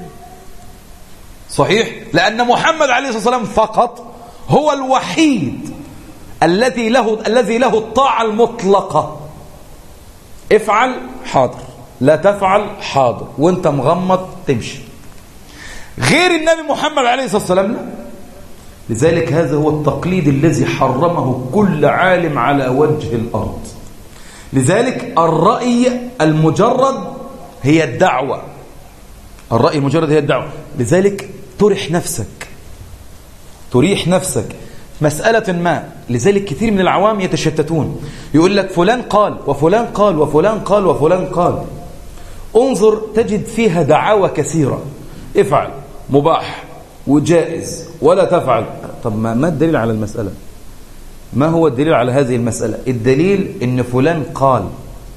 صحيح؟ لأن محمد عليه الصلاة والسلام فقط هو الوحيد الذي له الذي له الطاعة المطلقة. افعل حاضر، لا تفعل حاضر، وانت مغمض تمشي. غير النبي محمد عليه الصلاة والسلام لا. لذلك هذا هو التقليد الذي حرمه كل عالم على وجه الأرض. لذلك الرأي المجرد هي الدعوة. الرأي المجرد هي الدعوة. لذلك تريح نفسك تريح نفسك مسألة ما. لذلك كثير من العوام يتشتتون، يقول لك فلان قال وفلان قال وفلان قال وفلان قال. انظر تجد فيها دعاوى كثيرة، افعل مباح وجائز ولا تفعل. طب ما الدليل على المسألة؟ ما هو الدليل على هذه المسألة؟ الدليل ان فلان قال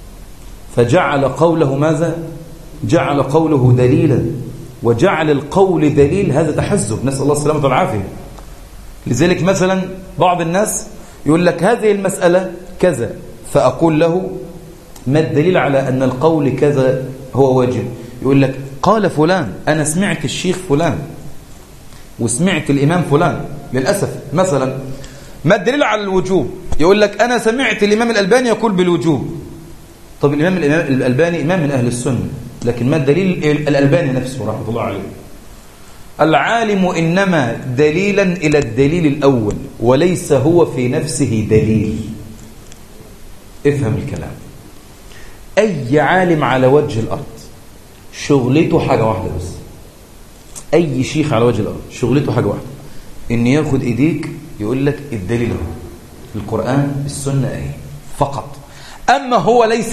فجعل قوله ماذا؟ جعل قوله دليلا، وجعل القول دليل. هذا تحزب، نسأل الله السلامة والعافية. لذلك مثلا بعض الناس يقول لك هذه المسألة كذا، فأقول له ما الدليل على أن القول كذا هو واجب؟ يقول لك قال فلان، أنا سمعت الشيخ فلان وسمعت الإمام فلان. للأسف مثلا ما الدليل على الوجوب؟ يقول لك أنا سمعت الإمام الألباني يقول بالوجوب. طب الإمام الألباني إمام من أهل السنة، لكن ما الدليل؟ الألباني نفسه رحمة الله عليه. العالم إنما دليلا إلى الدليل الأول وليس هو في نفسه دليل. افهم الكلام. أي عالم على وجه الأرض شغلته حاجة واحدة بس. أي شيخ على وجه الأرض شغلته حاجة واحدة، إن ياخد إيديك يقول لك الدليل هو القرآن السنة أهي فقط. أما هو ليس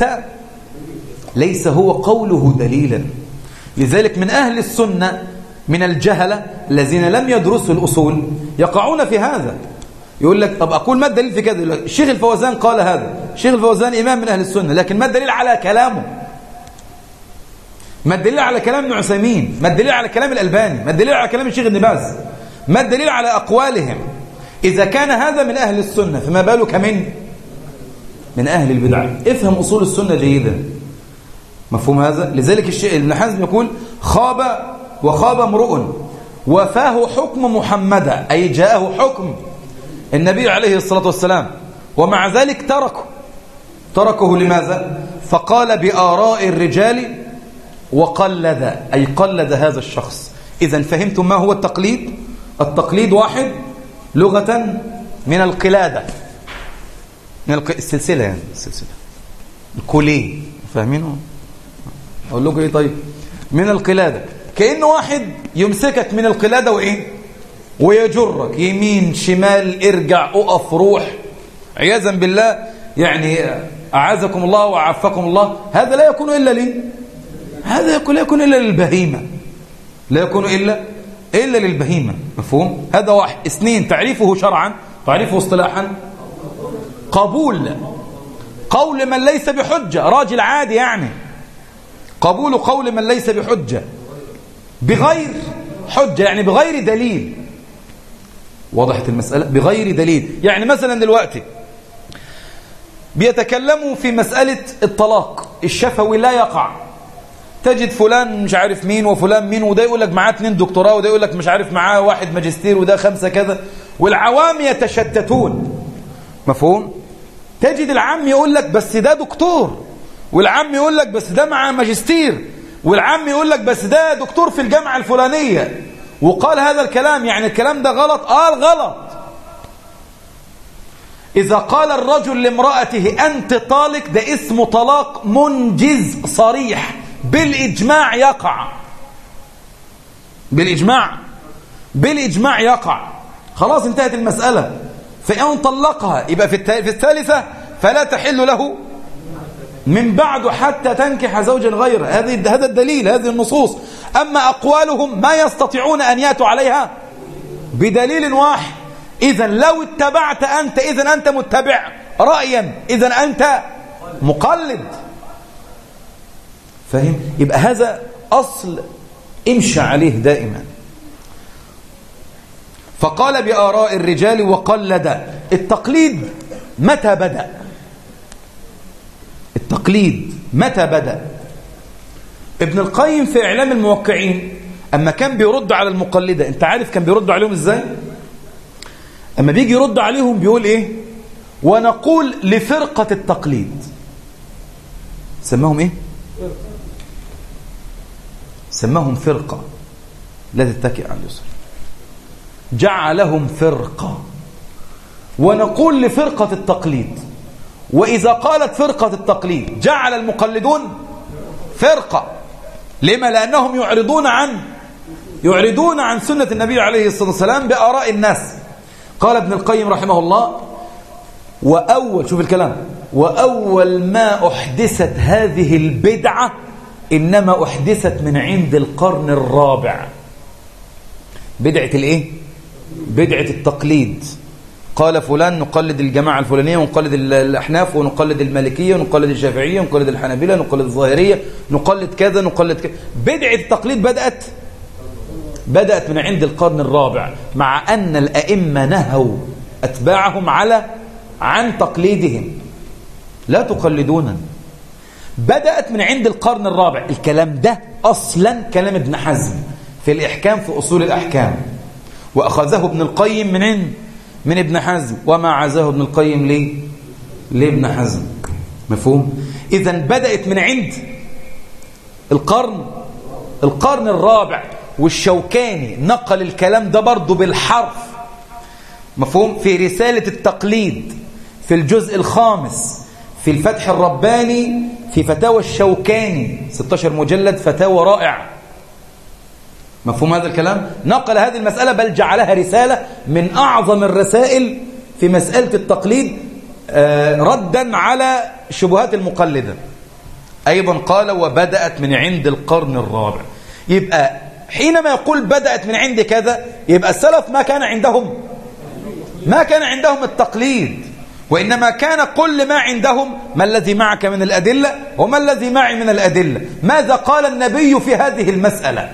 ليس هو قوله دليلا. لذلك من أهل السنة من الجهلة الذين لم يدرسوا الأصول يقعون في هذا. يقول لك طب أقول ما الدليل في كذا؟ يقول لك الشيخ الفوزان قال هذا، الشيخ الفوزان إمام من أهل السنة، لكن ما الدليل على كلامه؟ ما الدليل على كلام ابن عثيمين؟ ما الدليل على كلام الألباني؟ ما الدليل على كلام الشيخ ابن باز؟ ما الدليل على أقوالهم؟ إذا كان هذا من أهل السنة فما بالك من من أهل البدع؟ افهم أصول السنة جيدا. مفهوم هذا؟ لذلك الشيء ابن حزم يقول خاب وخاب امرؤ وفاه حكم محمد، أي جاءه حكم النبي عليه الصلاة والسلام ومع ذلك تركه. تركه لماذا؟ فقال بآراء الرجال وقلد، أي قلد هذا الشخص. إذن فهمتم ما هو التقليد؟ التقليد واحد لغة من القلادة، من الق... السلسلة، يعني السلسلة الكولي، فاهمينه؟ أقول لكم إيه طيب؟ من القلادة، كأنه واحد يمسكك من القلادة وإيه؟ ويجرك يمين شمال، ارجع أقف روح، عياذا بالله، يعني أعاذكم الله وعافكم الله. هذا لا يكون إلا لي هذا لا يكون إلا للبهيمة، لا يكون إلا إلا للبهيمة. مفهوم؟ هذا واحد. اثنين، تعريفه شرعا، تعريفه اصطلاحا قبول قول من ليس بحجة، راجل عادي يعني، قبول قول من ليس بحجة بغير حجة، يعني بغير دليل. وضحت المسألة؟ بغير دليل. يعني مثلا دلوقتي بيتكلموا في مسألة الطلاق الشفوي لا يقع، تجد فلان مش عارف مين وفلان مين، وده يقول لك معاه اتنين دكتوراه، وده يقول لك مش عارف معاه واحد ماجستير، وده خمسة كذا، والعوام يتشتتون. مفهوم؟ تجد العام يقول لك بس ده دكتور، والعام يقول لك بس ده معاه ماجستير، والعام يقول لك بس ده دكتور في الجامعة الفلانية، وقال هذا الكلام، يعني الكلام ده غلط. قال غلط. إذا قال الرجل لامرأته أنت طالق، ده اسمه طلاق منجز صريح بالإجماع يقع، بالإجماع بالإجماع يقع. خلاص انتهت المسألة. فإن طلقها يبقى في الثالثة فلا تحل له من بعد حتى تنكح زوجا غيره. هذه هذا الدليل، هذه النصوص. أما أقوالهم ما يستطيعون أن يأتوا عليها بدليل واحد. إذن لو اتبعت أنت، إذن أنت متبع رأيا، إذن أنت مقلد. فهم؟ يبقى هذا أصل امشى عليه دائما. فقال بآراء الرجال وقلد. التقليد متى بدأ؟ التقليد متى بدأ؟ ابن القيم في إعلام الموقعين أما كان بيرد على المقلدة، أنت عارف كان بيرد عليهم إزاي؟ أما بيجي يرد عليهم بيقول إيه؟ ونقول لفرقة التقليد. سماهم إيه؟ سماهم فرقة لا تتكئ على اليسر، جعلهم فرقة. ونقول لفرقة التقليد. وإذا قالت فرقة التقليد جعل المقلدون فرقة. لما؟ لأنهم يعرضون عن يعرضون عن سنة النبي عليه الصلاة والسلام بآراء الناس. قال ابن القيم رحمه الله: وأول، شوف الكلام، وأول ما أحدثت هذه البدعة إنما أحدثت من عند القرن الرابع. بدعة الإيه؟ بدعة التقليد. قال فلان نقلد الجماعة الفلانية، ونقلد الأحناف، ونقلد المالكية، ونقلد الشافعية، ونقلد الحنابلة، نقلد الظاهرية، نقلد كذا نقلد كذا. بدعة التقليد بدأت بدأت من عند القرن الرابع، مع أن الأئمة نهوا أتباعهم على عن تقليدهم. لا تقلدون. بدأت من عند القرن الرابع. الكلام ده أصلا كلام ابن حزم في الإحكام، في أصول الأحكام، وأخذه ابن القيم من عند من ابن حزم، وما عزاه ابن القيم ليه؟ لابن حزم. مفهوم؟ إذن بدأت من عند القرن القرن الرابع. والشوكاني نقل الكلام ده برضه بالحرف. مفهوم؟ في رسالة التقليد في الجزء الخامس في الفتح الرباني في فتاوى الشوكاني، ستة عشر مجلد، فتاوى رائع. مفهوم هذا الكلام؟ نقل هذه المسألة، بل جعلها رسالة من أعظم الرسائل في مسألة التقليد، ردا على شبهات المقلدة. أيضا قال: وبدأت من عند القرن الرابع. يبقى حينما يقول بدأت من عند كذا، يبقى السلف ما كان عندهم ما كان عندهم التقليد، وإنما كان كل ما عندهم ما الذي معك من الأدلة وما الذي معي من الأدلة، ماذا قال النبي في هذه المسألة.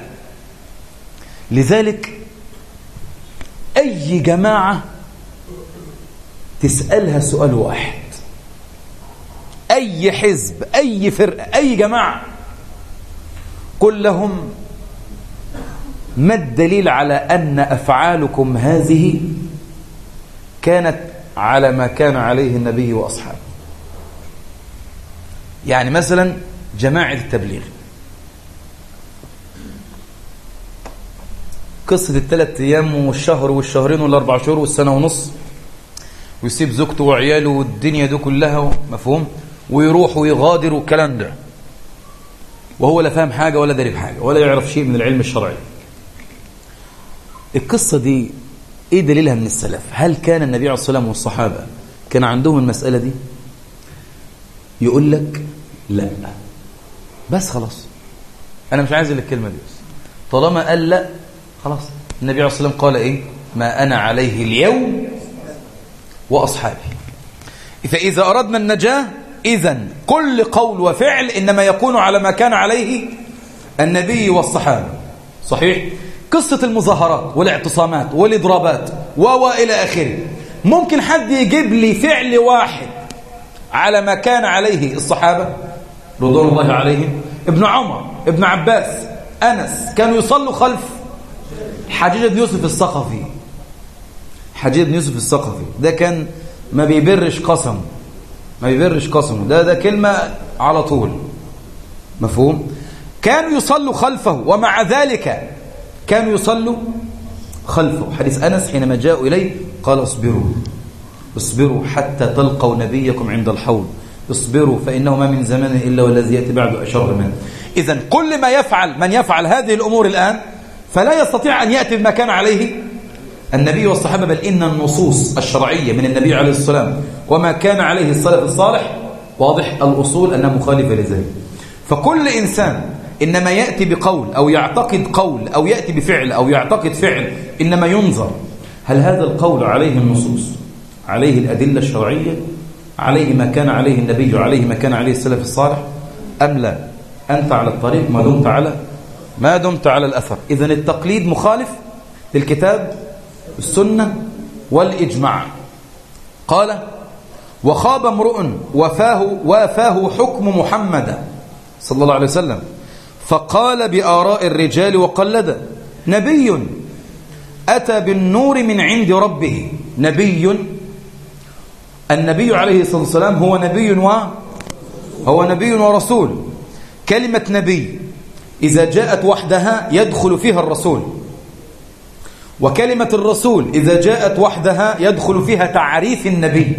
لذلك أي جماعة تسألها سؤال واحد، أي حزب أي فرقة أي جماعة، قل لهم ما الدليل على أن أفعالكم هذه كانت على ما كان عليه النبي وأصحابه. يعني مثلا جماعة التبليغ، قصة الثلاث أيام والشهر والشهرين والأربع شهور والسنة ونص، ويسيب زوجته وعياله والدنيا دي كلها، مفهوم، ويروح ويغادر والكلام ده، وهو لا فاهم حاجة ولا داري بحاجة ولا يعرف شيء من العلم الشرعي. القصة دي ايه دليلها من السلف؟ هل كان النبي عليه الصلاة والسلام والصحابة كان عندهم المسألة دي؟ يقول لك لا، بس خلاص انا مش عايز الكلمة دي، بس طالما قال لا خلاص. النبي عليه الصلاة والسلام قال ايه؟ ما انا عليه اليوم واصحابي. فاذا اردنا النجاة اذن كل قول وفعل انما يكون على ما كان عليه النبي والصحابة. صحيح؟ قصة المظاهرات والاعتصامات والإضرابات وإلى آخره، ممكن حد يجيب لي فعل واحد على ما كان عليه الصحابة رضوان الله عليهم؟ ابن عمر، ابن عباس، أنس كانوا يصلوا خلف حجاج بن يوسف الثقفي. حجاج بن يوسف الثقفي ده كان ما بيبرش قسم، ما بيبرش قسمه، ده ده كلمة على طول، مفهوم؟ كانوا يصلوا خلفه، ومع ذلك كانوا يصلوا خلفه. حديث أنس حينما جاءوا إليه قال اصبروا اصبروا حتى تلقوا نبيكم عند الحوض، اصبروا فإنه ما من زمان إلا والذي يأتي بعد أشر منه. إذن كل ما يفعل من يفعل هذه الأمور الآن فلا يستطيع أن يأتي بما كان عليه النبي والصحابة، بل إن النصوص الشرعية من النبي عليه السلام وما كان عليه السلف الصالح واضح الأصول أنها مخالفة لذلك. فكل إنسان إنما يأتي بقول أو يعتقد قول أو يأتي بفعل أو يعتقد فعل إنما ينظر هل هذا القول عليه النصوص، عليه الأدلة الشرعية، عليه ما كان عليه النبي وعليه ما كان عليه السلف الصالح أم لا. أنت على الطريق ما دمت على ما دمت على الأثر. إذن التقليد مخالف للكتاب السنة والإجماع. قال وخاب امرؤ وفاه وافاه حكم محمد صلى الله عليه وسلم فقال بآراء الرجال وقلد. نبي أتى بالنور من عند ربه. نبي، النبي عليه الصلاة والسلام هو نبي و هو نبي ورسول. كلمة نبي إذا جاءت وحدها يدخل فيها الرسول، وكلمة الرسول إذا جاءت وحدها يدخل فيها تعريف النبي.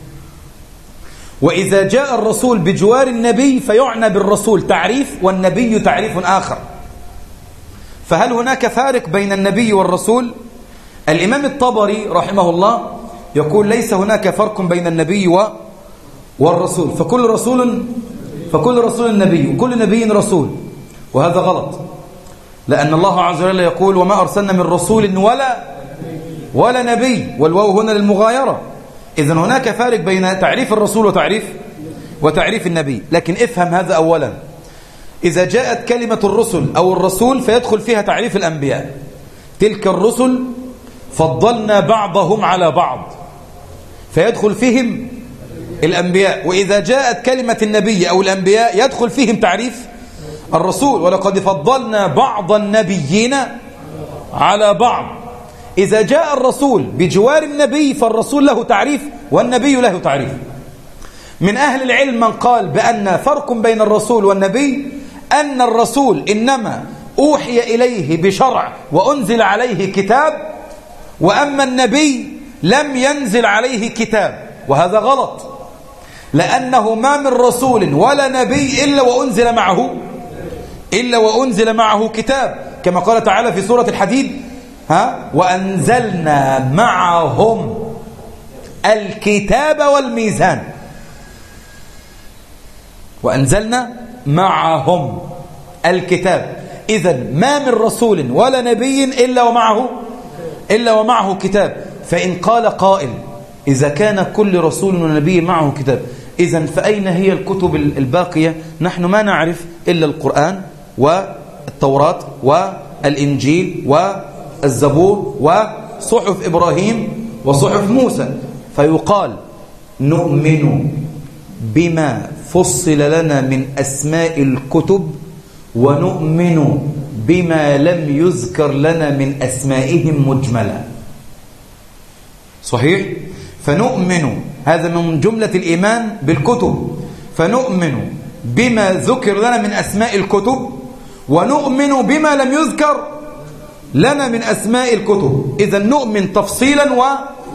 وإذا جاء الرسول بجوار النبي فيعنى بالرسول تعريف والنبي تعريف آخر. فهل هناك فارق بين النبي والرسول؟ الإمام الطبري رحمه الله يقول ليس هناك فرق بين النبي والرسول، فكل رسول فكل رسول نبي وكل نبي رسول، وهذا غلط، لأن الله عز وجل يقول وما أرسلنا من رسول ولا ولا نبي، والواو هنا للمغايرة. إذن هناك فارق بين تعريف الرسول وتعريف وتعريف النبي. لكن افهم هذا أولا، إذا جاءت كلمة الرسل أو الرسول فيدخل فيها تعريف الأنبياء. تلك الرسل فضلنا بعضهم على بعض فيدخل فيهم الأنبياء. وإذا جاءت كلمة النبي أو الأنبياء يدخل فيهم تعريف الرسول، ولقد فضلنا بعض النبيين على بعض. إذا جاء الرسول بجوار النبي فالرسول له تعريف والنبي له تعريف. من أهل العلم من قال بأن فرق بين الرسول والنبي أن الرسول إنما أوحي إليه بشرع وأنزل عليه كتاب، وأما النبي لم ينزل عليه كتاب، وهذا غلط، لأنه ما من رسول ولا نبي إلا وأنزل معه إلا وأنزل معه كتاب، كما قال تعالى في سورة الحديد ها وأنزلنا معهم الكتاب والميزان. وأنزلنا معهم الكتاب. إذن ما من رسول ولا نبي إلا ومعه إلا ومعه كتاب. فإن قال قائل إذا كان كل رسول ونبي معه كتاب، إذن فأين هي الكتب الباقية؟ نحن ما نعرف إلا القرآن والتوراة والإنجيل والزبور وصحف إبراهيم وصحف موسى. فيقال نؤمن بما فصل لنا من أسماء الكتب ونؤمن بما لم يذكر لنا من أسمائهم مجملا. صحيح؟ فنؤمن، هذا من جملة الإيمان بالكتب، فنؤمن بما ذكر لنا من أسماء الكتب ونؤمن بما لم يذكر لنا من أسماء الكتب. إذن نؤمن تفصيلا و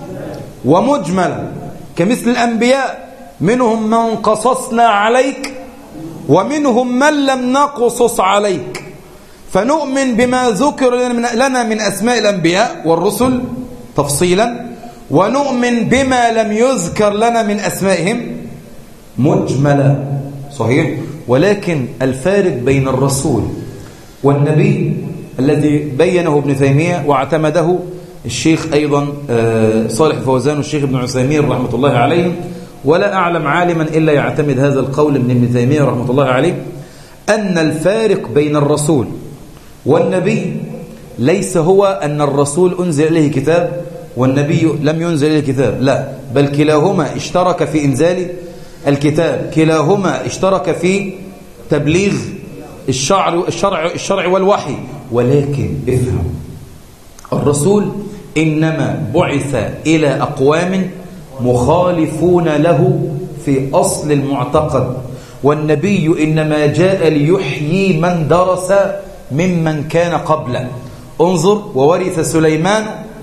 ومجملا، كمثل الأنبياء منهم من قصصنا عليك ومنهم من لم نقصص عليك. فنؤمن بما ذكر لنا من أسماء الأنبياء والرسل تفصيلا، ونؤمن بما لم يذكر لنا من أسمائهم مجملا. صحيح؟ ولكن الفارق بين الرسول والنبي الذي بينه ابن تيمية واعتمده الشيخ أيضا صالح فوزان والشيخ ابن عثيمين رحمة الله عليهم، ولا أعلم عالما إلا يعتمد هذا القول من ابن تيمية رحمة الله عليه، أن الفارق بين الرسول والنبي ليس هو أن الرسول أنزل إليه كتاب والنبي لم ينزل إليه كتاب، لا، بل كلاهما اشترك في إنزال الكتاب، كلاهما اشترك في تبليغ الشرع الشرع الشرع والوحي. ولكن افهم، الرسول إنما بعث إلى أقوام مخالفون له في أصل المعتقد، والنبي إنما جاء ليحيي من درس ممن كان قبله. انظر، وورث سليمان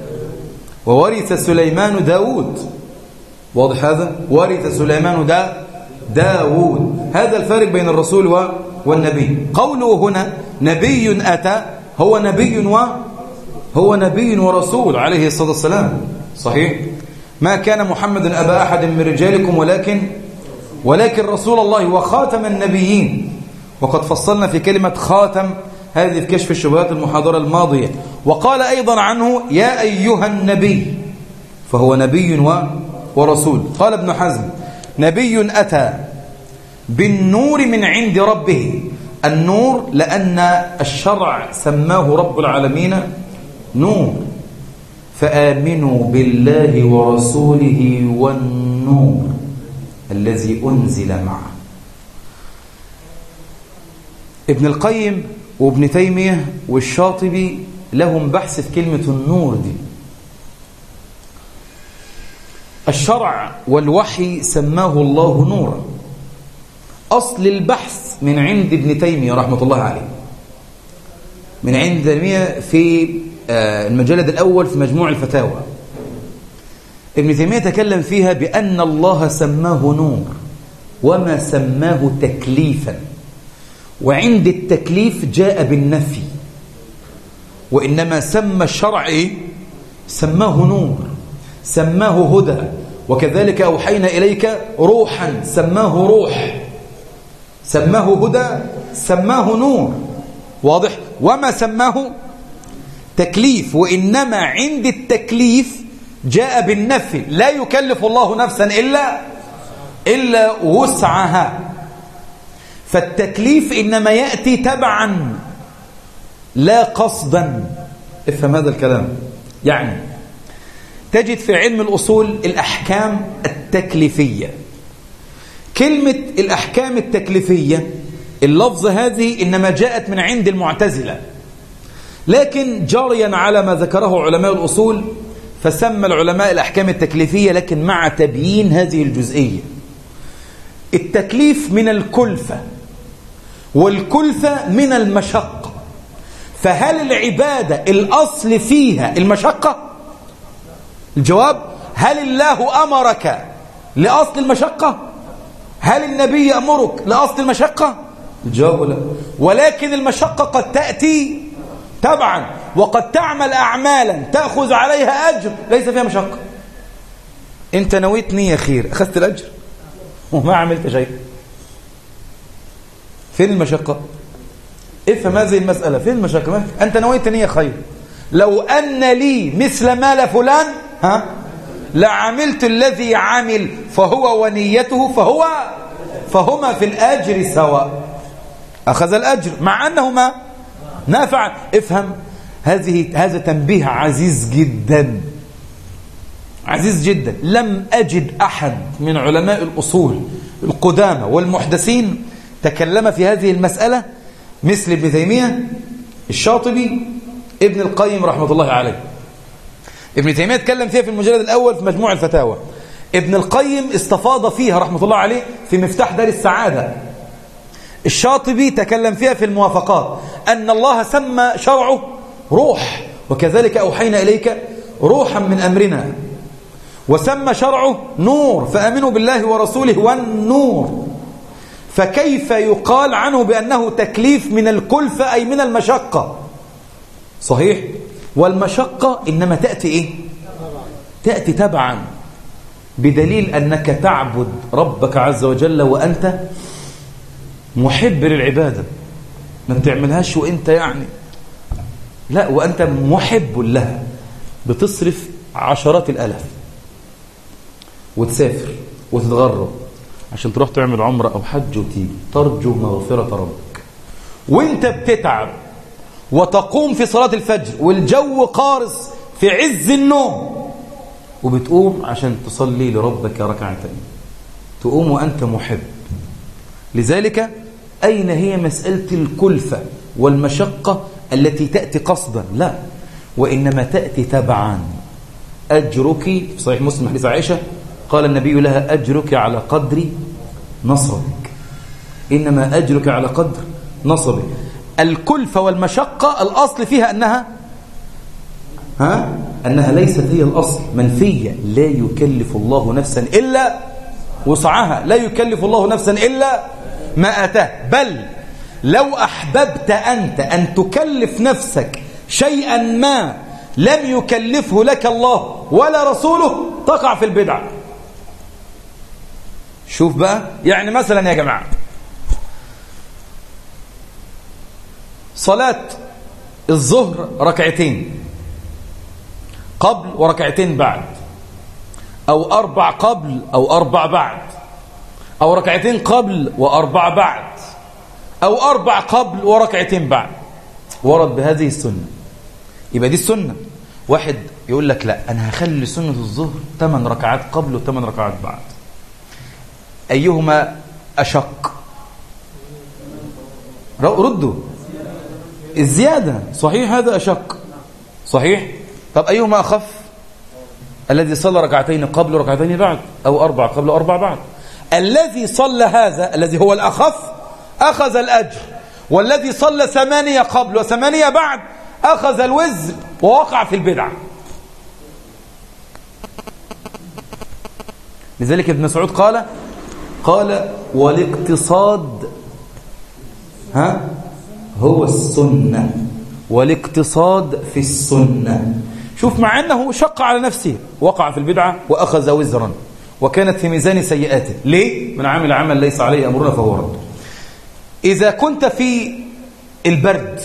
وورث سليمان داود، واضح هذا؟ ورث سليمان دا داود. هذا الفارق بين الرسول والنبي. قوله هنا نبي أتى، هو نبي و هو نبي ورسول عليه الصلاة والسلام. صحيح؟ ما كان محمد أبا أحد من رجالكم ولكن ولكن رسول الله وخاتم النبيين. وقد فصلنا في كلمة خاتم هذه في كشف الشبهات المحاضرة الماضية. وقال أيضا عنه يا أيها النبي، فهو نبي و ورسول. قال ابن حزم نبي أتى بالنور من عند ربه. النور لأن الشرع سماه رب العالمين نور، فآمنوا بالله ورسوله والنور الذي أنزل معه. ابن القيم وابن تيمية والشاطبي لهم بحث في كلمة النور دي. الشرع والوحي سماه الله نورا. أصل البحث من عند ابن تيمية رحمة الله عليه، من عند تيمية في المجلد الأول في مجموع الفتاوى. ابن تيمية تكلم فيها بأن الله سماه نور وما سماه تكليفا، وعند التكليف جاء بالنفي، وإنما سمى الشرع سماه نور، سماه هدى، وكذلك أوحينا إليك روحا سماه روح، سماه هدى، سماه نور. واضح؟ وما سماه تكليف، وإنما عند التكليف جاء بالنفي. لا يكلف الله نفسا إلا إلا وسعها. فالتكليف إنما يأتي تبعا لا قصدا. افهم هذا الكلام. يعني تجد في علم الأصول الأحكام التكليفية. كلمة الأحكام التكليفية اللفظ هذه إنما جاءت من عند المعتزلة، لكن جاريا على ما ذكره علماء الأصول فسمى العلماء الأحكام التكليفية، لكن مع تبيين هذه الجزئية. التكليف من الكلفة، والكلفة من المشقة. فهل العبادة الأصل فيها المشقة؟ الجواب هل الله أمرك لأصل المشقة؟ هل النبي يأمرك لأصل المشقة؟ الجواب لا. ولكن المشقة قد تأتي طبعا، وقد تعمل أعمالا تأخذ عليها أجر ليس فيها مشقة. أنت نويت نية خير، أخذت الأجر وما عملت شيء. فين المشقة؟ افهم هذه المسألة. فين المشقة؟ أنت نويت نية خير، لو أن لي مثل مال فلان ها لعملت الذي عمل فهو ونيته فهو فهما في الأجر سواء، أخذ الأجر مع أنهما نافع. افهم هذه هذا تنبيه عزيز جدا، عزيز جدا. لم أجد أحد من علماء الأصول القدامى والمحدثين تكلم في هذه المسألة مثل ابن تيمية، الشاطبي، ابن القيم رحمة الله عليه. ابن تيمية تكلم فيها في المجلد الأول في مجموع الفتاوى، ابن القيم استفاض فيها رحمة الله عليه في مفتاح دار السعادة، الشاطبي تكلم فيها في الموافقات أن الله سمى شرعه روح، وكذلك أوحينا إليك روحا من أمرنا، وسمى شرعه نور فآمنوا بالله ورسوله والنور. فكيف يقال عنه بأنه تكليف من الكلفة أي من المشقة؟ صحيح. والمشقة إنما تأتي إيه؟ تأتي تبعا، بدليل أنك تعبد ربك عز وجل وأنت محب للعبادة، ما بتعملهاش وأنت يعني لا، وأنت محب لها، بتصرف عشرات الآلاف وتسافر وتتغرب عشان تروح تعمل عمرة أو حج وتيجي ترجو مغفرة ربك، وانت بتتعب وتقوم في صلاة الفجر والجو قارس في عز النوم، وبتقوم عشان تصلي لربك ركعتين، تقوم وأنت محب. لذلك أين هي مسألة الكلفة والمشقة التي تأتي قصدا؟ لا، وإنما تأتي تبعا. أجرك في صحيح مسلم حديث عائشة قال النبي لها أجرك على قدر نصبك، إنما أجرك على قدر نصبك. الكلفة والمشقة الأصل فيها أنها ها أنها ليست هي الأصل، منفية. لا يكلف الله نفسا إلا وسعها، لا يكلف الله نفسا إلا ما أتاه. بل لو أحببت أنت أن تكلف نفسك شيئا ما لم يكلفه لك الله ولا رسوله تقع في البدعة. شوف بقى، يعني مثلا يا جماعة صلاة الظهر ركعتين قبل وركعتين بعد، أو أربع قبل أو أربع بعد، أو ركعتين قبل وأربع بعد، أو أربع قبل وركعتين بعد، ورد بهذه السنة. يبقى دي السنة. واحد يقول لك لا، أنا هخلي سنة الظهر ثمان ركعات قبل وثمان ركعات بعد، أيهما أشق؟ ردوا الزيادة. صحيح، هذا أشق، صحيح. طب أيهما أخف؟ الذي صلى ركعتين قبل وركعتين بعد، أو أربع قبل وأربع بعد. الذي صلى هذا الذي هو الأخف أخذ الأجر، والذي صلى ثمانية قبل وثمانية بعد أخذ الوزر ووقع في البدعة. لذلك ابن مسعود قال قال والاقتصاد ها هو السنة، والاقتصاد في السنة. شوف، مع أنه شق على نفسه وقع في البدعة وأخذ وزرا، وكانت في ميزان سيئاته. ليه؟ من عمل عمل ليس عليه أمرنا فهو رد. إذا كنت في البرد،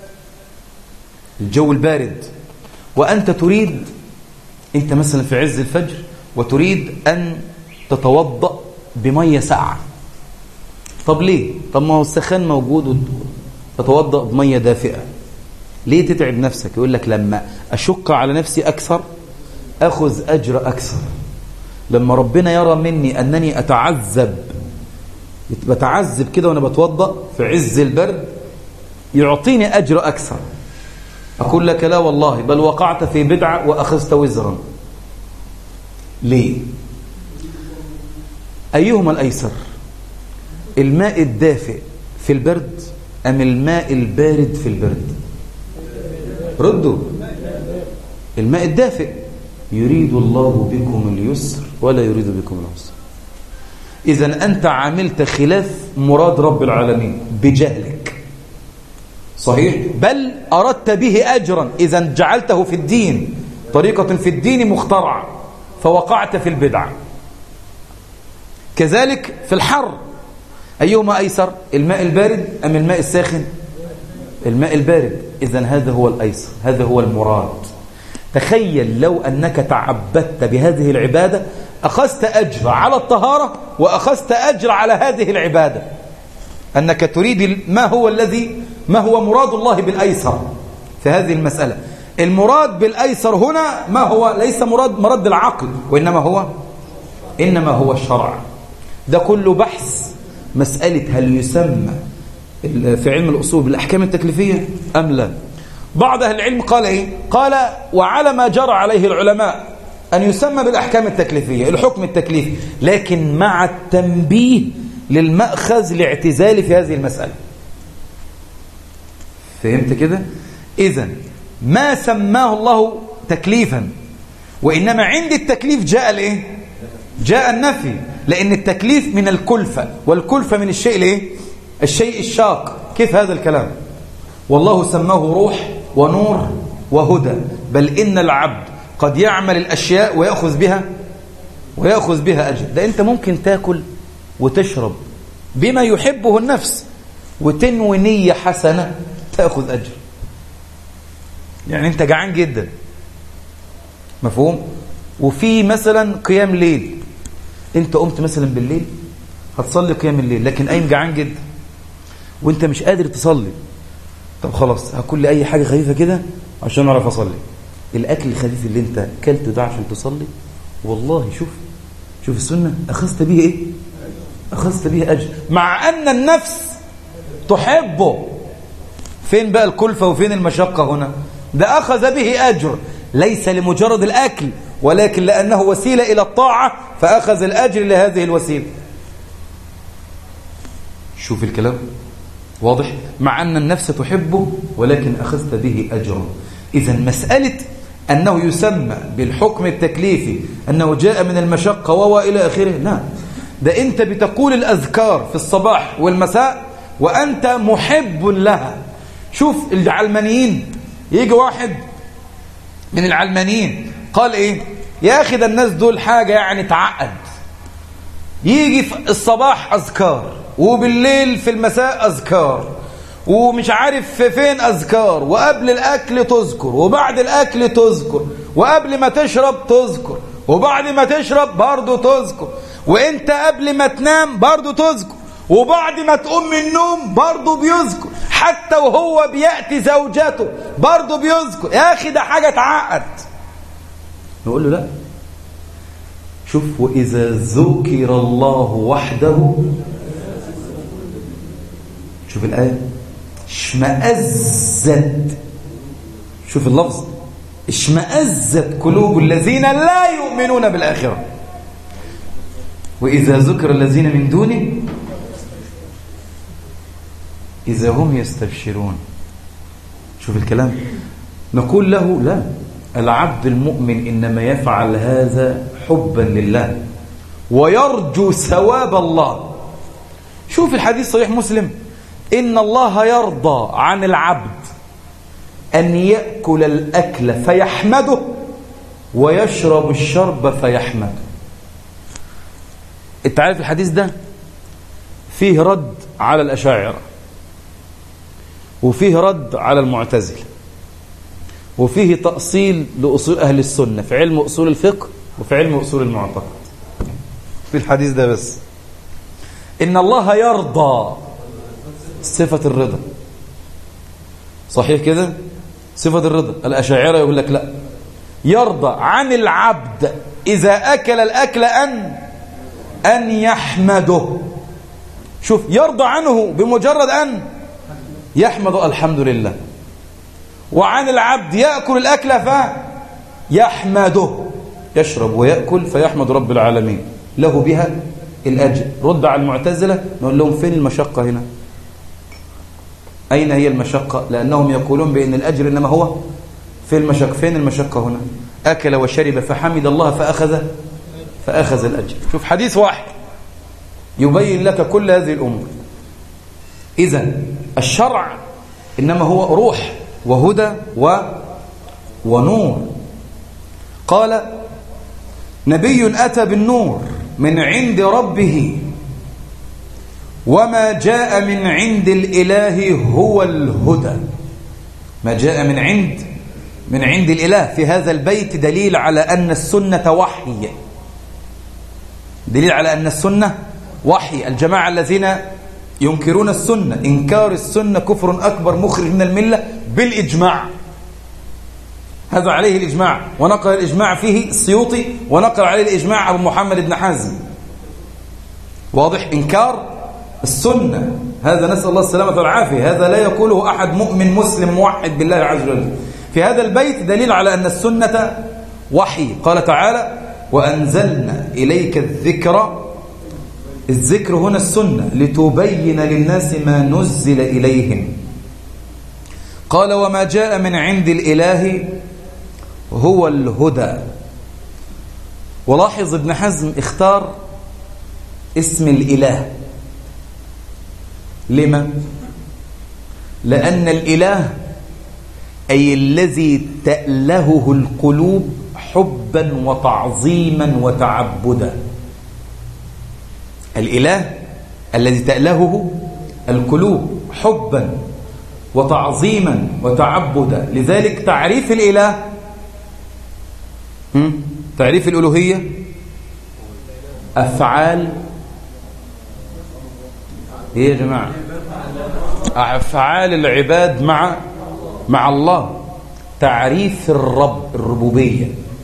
الجو البارد، وأنت تريد، أنت مثلا في عز الفجر وتريد أن تتوضأ بمية ساقعة، طب ليه؟ طب ما هو السخان موجود وتتوضأ بمية دافئة، ليه تتعب نفسك؟ يقول لك لما أشق على نفسي أكثر أخذ أجر أكثر. لما ربنا يرى مني أنني أتعذب، بتعذب كده وأنا بتوضأ في عز البرد، يعطيني أجر أكثر. أقول لك لا والله، بل وقعت في بدعة وأخذت وزرا. ليه؟ أيهما الأيسر؟ الماء الدافئ في البرد أم الماء البارد في البرد؟ ردوا. الماء الدافئ. يريد الله بكم اليسر ولا يريد بكم العسر. إذن أنت عملت خلاف مراد رب العالمين بجهلك، صحيح؟ بل أردت به أجرا، إذن جعلته في الدين طريقة في الدين مخترعة، فوقعت في البدعة. كذلك في الحر، أيهما أيسر؟ الماء البارد أم الماء الساخن؟ الماء البارد. إذن هذا هو الأيسر، هذا هو المراد. تخيل لو أنك تعبدت بهذه العبادة أخذت أجر على الطهارة وأخذت أجر على هذه العبادة، أنك تريد ما هو الذي ما هو مراد الله بالأيسر في هذه المسألة. المراد بالأيسر هنا ما هو؟ ليس مراد مراد العقل، وإنما هو إنما هو الشرع. ده كله بحث مسألة هل يسمى في علم الأصول بالأحكام التكليفية أم لا. بعض أهل العلم قال إيه؟ قال وعلى ما جرى عليه العلماء أن يسمى بالأحكام التكليفية، الحكم التكليفي، لكن مع التنبيه للمأخذ الاعتزالي في هذه المسألة. فهمت كده؟ إذن ما سماه الله تكليفا، وإنما عند التكليف جاء الإيه؟ جاء النفي، لأن التكليف من الكلفة، والكلفة من الشيء الإيه؟ الشيء الشاق. كيف هذا الكلام؟ والله سماه روح ونور وهدى، بل إن العبد قد يعمل الأشياء ويأخذ بها ويأخذ بها أجر. ده أنت ممكن تأكل وتشرب بما يحبه النفس وتنوي نية حسنة تأخذ أجر. يعني أنت جعان جدا، مفهوم؟ وفي مثلا قيام ليل، أنت قمت مثلا بالليل هتصلي قيام الليل، لكن قايم جعان جدا وأنت مش قادر تصلي. طب خلاص هاكل لي أي حاجة خفيفة كده عشان أعرف أصلي. الأكل الخفيف اللي أنت أكلته ده عشان تصلي، والله شوف شوف السنة أخذت به إيه؟ أخذت به أجر، مع أن النفس تحبه. فين بقى الكلفة وفين المشقة هنا؟ ده أخذ به أجر، ليس لمجرد الأكل، ولكن لأنه وسيلة إلى الطاعة فأخذ الأجر لهذه الوسيلة. شوف الكلام واضح؟ مع أن النفس تحبه ولكن أخذت به أجر. إذن مسألة أنه يسمى بالحكم التكليفي أنه جاء من المشقة وإلى آخره، لا، ده أنت بتقول الأذكار في الصباح والمساء وأنت محب لها. شوف العلمانيين، يجي واحد من العلمانيين قال إيه؟ يا أخي ده الناس دول حاجة يعني تعقد، يجي في الصباح أذكار وبالليل في المساء أذكار ومش عارف فين أذكار، وقبل الأكل تذكر وبعد الأكل تذكر وقبل ما تشرب تذكر وبعد ما تشرب برضو تذكر، وانت قبل ما تنام برضو تذكر، وبعد ما تقوم من النوم برضو بيذكر، حتى وهو بيأتي زوجته برضو بيذكر. يا أخي ده حاجة تعقد. نقول له لا، شوف وإذا ذكر الله وحده، شوف الآية، اشمأزت، شوف اللفظ، اشمأزت قلوب الذين لا يؤمنون بالآخرة وإذا ذكر الذين من دونه إذا هم يستبشرون. شوف الكلام. نقول له لا، العبد المؤمن إنما يفعل هذا حبا لله ويرجو ثواب الله. شوف الحديث صحيح مسلم، إن الله يرضى عن العبد أن يأكل الأكل فيحمده ويشرب الشرب فيحمده. انت عارف الحديث ده فيه رد على الأشاعرة، وفيه رد على المعتزلة، وفيه تأصيل لأصول أهل السنة في علم أصول الفقه وفي علم أصول المعتقد. في الحديث ده بس إن الله يرضى، صفة الرضا، صحيح كده؟ صفة الرضا. الأشاعرة يقول لك لا، يرضى عن العبد إذا أكل الأكل أن أن يحمده. شوف، يرضى عنه بمجرد أن يحمد الحمد لله، وعن العبد يأكل الأكل فيحمده، يشرب ويأكل فيحمد رب العالمين له بها الأجر. رد على المعتزلة، نقول لهم فين المشقة هنا؟ أين هي المشقة؟ لأنهم يقولون بأن الأجر إنما هو في المشقة. فين المشقة هنا؟ أكل وشرب فحمد الله فأخذ فأخذ الأجر. شوف حديث واحد يبين لك كل هذه الأمور. إذن الشرع إنما هو روح وهدى و ونور. قال نبي أتى بالنور من عند ربه وما جاء من عند الإله هو الهدى. ما جاء من عند من عند الإله في هذا البيت دليل على أن السنة وحي، دليل على أن السنة وحي. الجماعة الذين ينكرون السنة، إنكار السنة كفر أكبر مخرج من الملة بالإجماع، هذا عليه الإجماع، ونقل الإجماع فيه السيوطي، ونقل عليه الإجماع أبو محمد بن حازم. واضح؟ إنكار السنة هذا نسأل الله السلامة والعافية، هذا لا يقوله أحد مؤمن مسلم موحد بالله عز وجل. في هذا البيت دليل على أن السنة وحي. قال تعالى: وأنزلنا إليك الذكر، الذكر هنا السنة، لتبين للناس ما نزل إليهم. قال: وما جاء من عند الإله هو الهدى. ولاحظ ابن حزم اختار اسم الإله. لما؟ لأن الإله أي الذي تألهه القلوب حبا وتعظيما وتعبدا. الإله الذي تألهه القلوب حبا وتعظيما وتعبدا. لذلك تعريف الإله، تعريف الألوهية أفعال، ايه يا جماعة؟ أفعال العباد مع مع الله. تعريف الرب الربوبية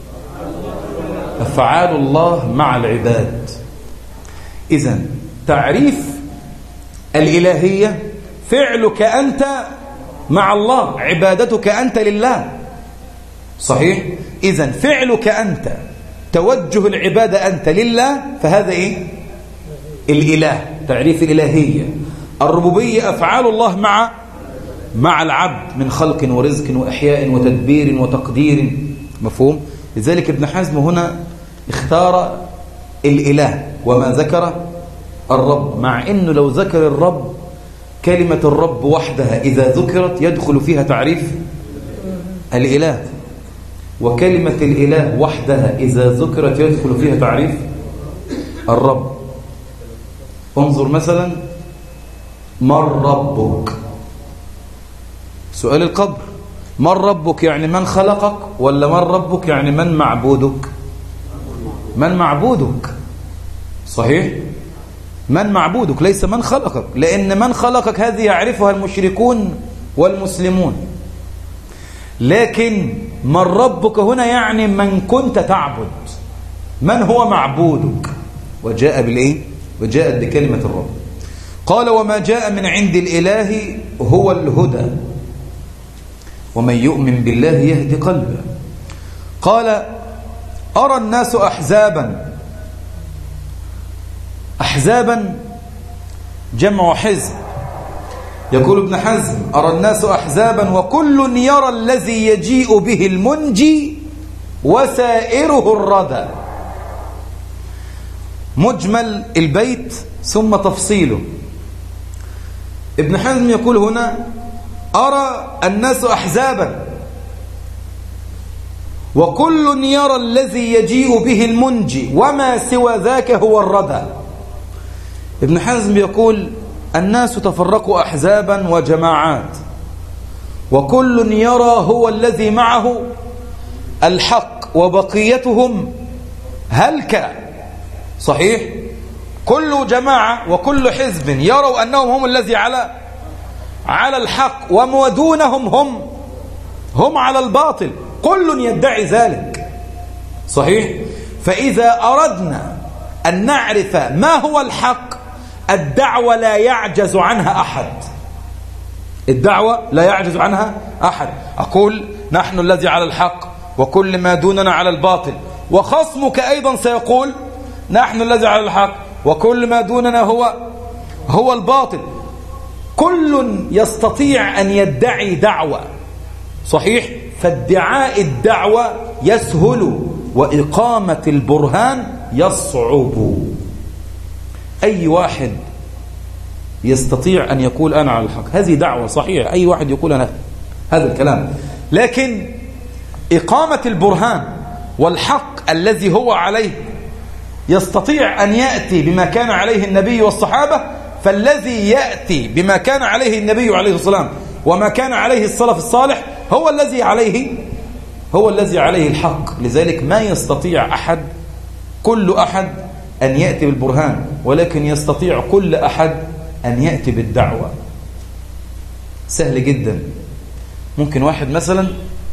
أفعال الله مع العباد. إذن تعريف الإلهية فعلك أنت مع الله، عبادتك أنت لله. صحيح؟ إذن فعلك أنت، توجه العبادة أنت لله، فهذا إيه؟ الإله. تعريف الإلهية. الربوبية أفعال الله مع مع العبد من خلق ورزق وإحياء وتدبير وتقدير. مفهوم؟ لذلك ابن حزم هنا اختار الإله وما ذكر الرب، مع أنه لو ذكر الرب كلمة الرب وحدها إذا ذكرت يدخل فيها تعريف الإله، وكلمة الإله وحدها إذا ذكرت يدخل فيها تعريف الرب. انظر مثلا: من ربك؟ سؤال القبر. من ربك يعني من خلقك، ولا من ربك يعني من معبودك؟ من معبودك. صحيح؟ من معبودك ليس من خلقك، لأن من خلقك هذه يعرفها المشركون والمسلمون. لكن من ربك هنا يعني من كنت تعبد، من هو معبودك. وجاء بالإيه؟ وجاءت بكلمة الرب. قال: وما جاء من عند الإله هو الهدى، ومن يؤمن بالله يهدي قلبه. قال: أرى الناس أحزابا. أحزابا جمع حزب. يقول ابن حزم: أرى الناس أحزابا وكل يرى الذي يجيء به المنجي وسائره الردى. مجمل البيت ثم تفصيله. ابن حزم يقول هنا: أرى الناس أحزابا وكل يرى الذي يجيء به المنجي وما سوى ذاك هو الردى. ابن حزم يقول: الناس تفرقوا أحزابا وجماعات، وكل يرى هو الذي معه الحق وبقيتهم هلك. صحيح؟ كل جماعة وكل حزب يروا أنهم هم الذي على على الحق، ومودونهم هم هم على الباطل. كل يدعي ذلك. صحيح؟ فإذا أردنا أن نعرف ما هو الحق، الدعوة لا يعجز عنها أحد. الدعوة لا يعجز عنها أحد. أقول: نحن الذي على الحق وكل ما دوننا على الباطل. وخصمك أيضا سيقول: نحن الذي على الحق وكل ما دوننا هو هو الباطل. كل يستطيع أن يدعي دعوة. صحيح؟ فادعاء الدعوة يسهل، وإقامة البرهان يصعب. أي واحد يستطيع أن يقول أنا على الحق، هذه دعوة صحيح، أي واحد يقول أنا هذا الكلام. لكن إقامة البرهان والحق الذي هو عليه يستطيع أن يأتي بما كان عليه النبي والصحابة. فالذي يأتي بما كان عليه النبي عليه الصلاة والسلام وما كان عليه السلف الصالح هو الذي عليه هو الذي عليه الحق. لذلك ما يستطيع أحد كل أحد أن يأتي بالبرهان، ولكن يستطيع كل أحد أن يأتي بالدعوة. سهل جدا. ممكن واحد مثلا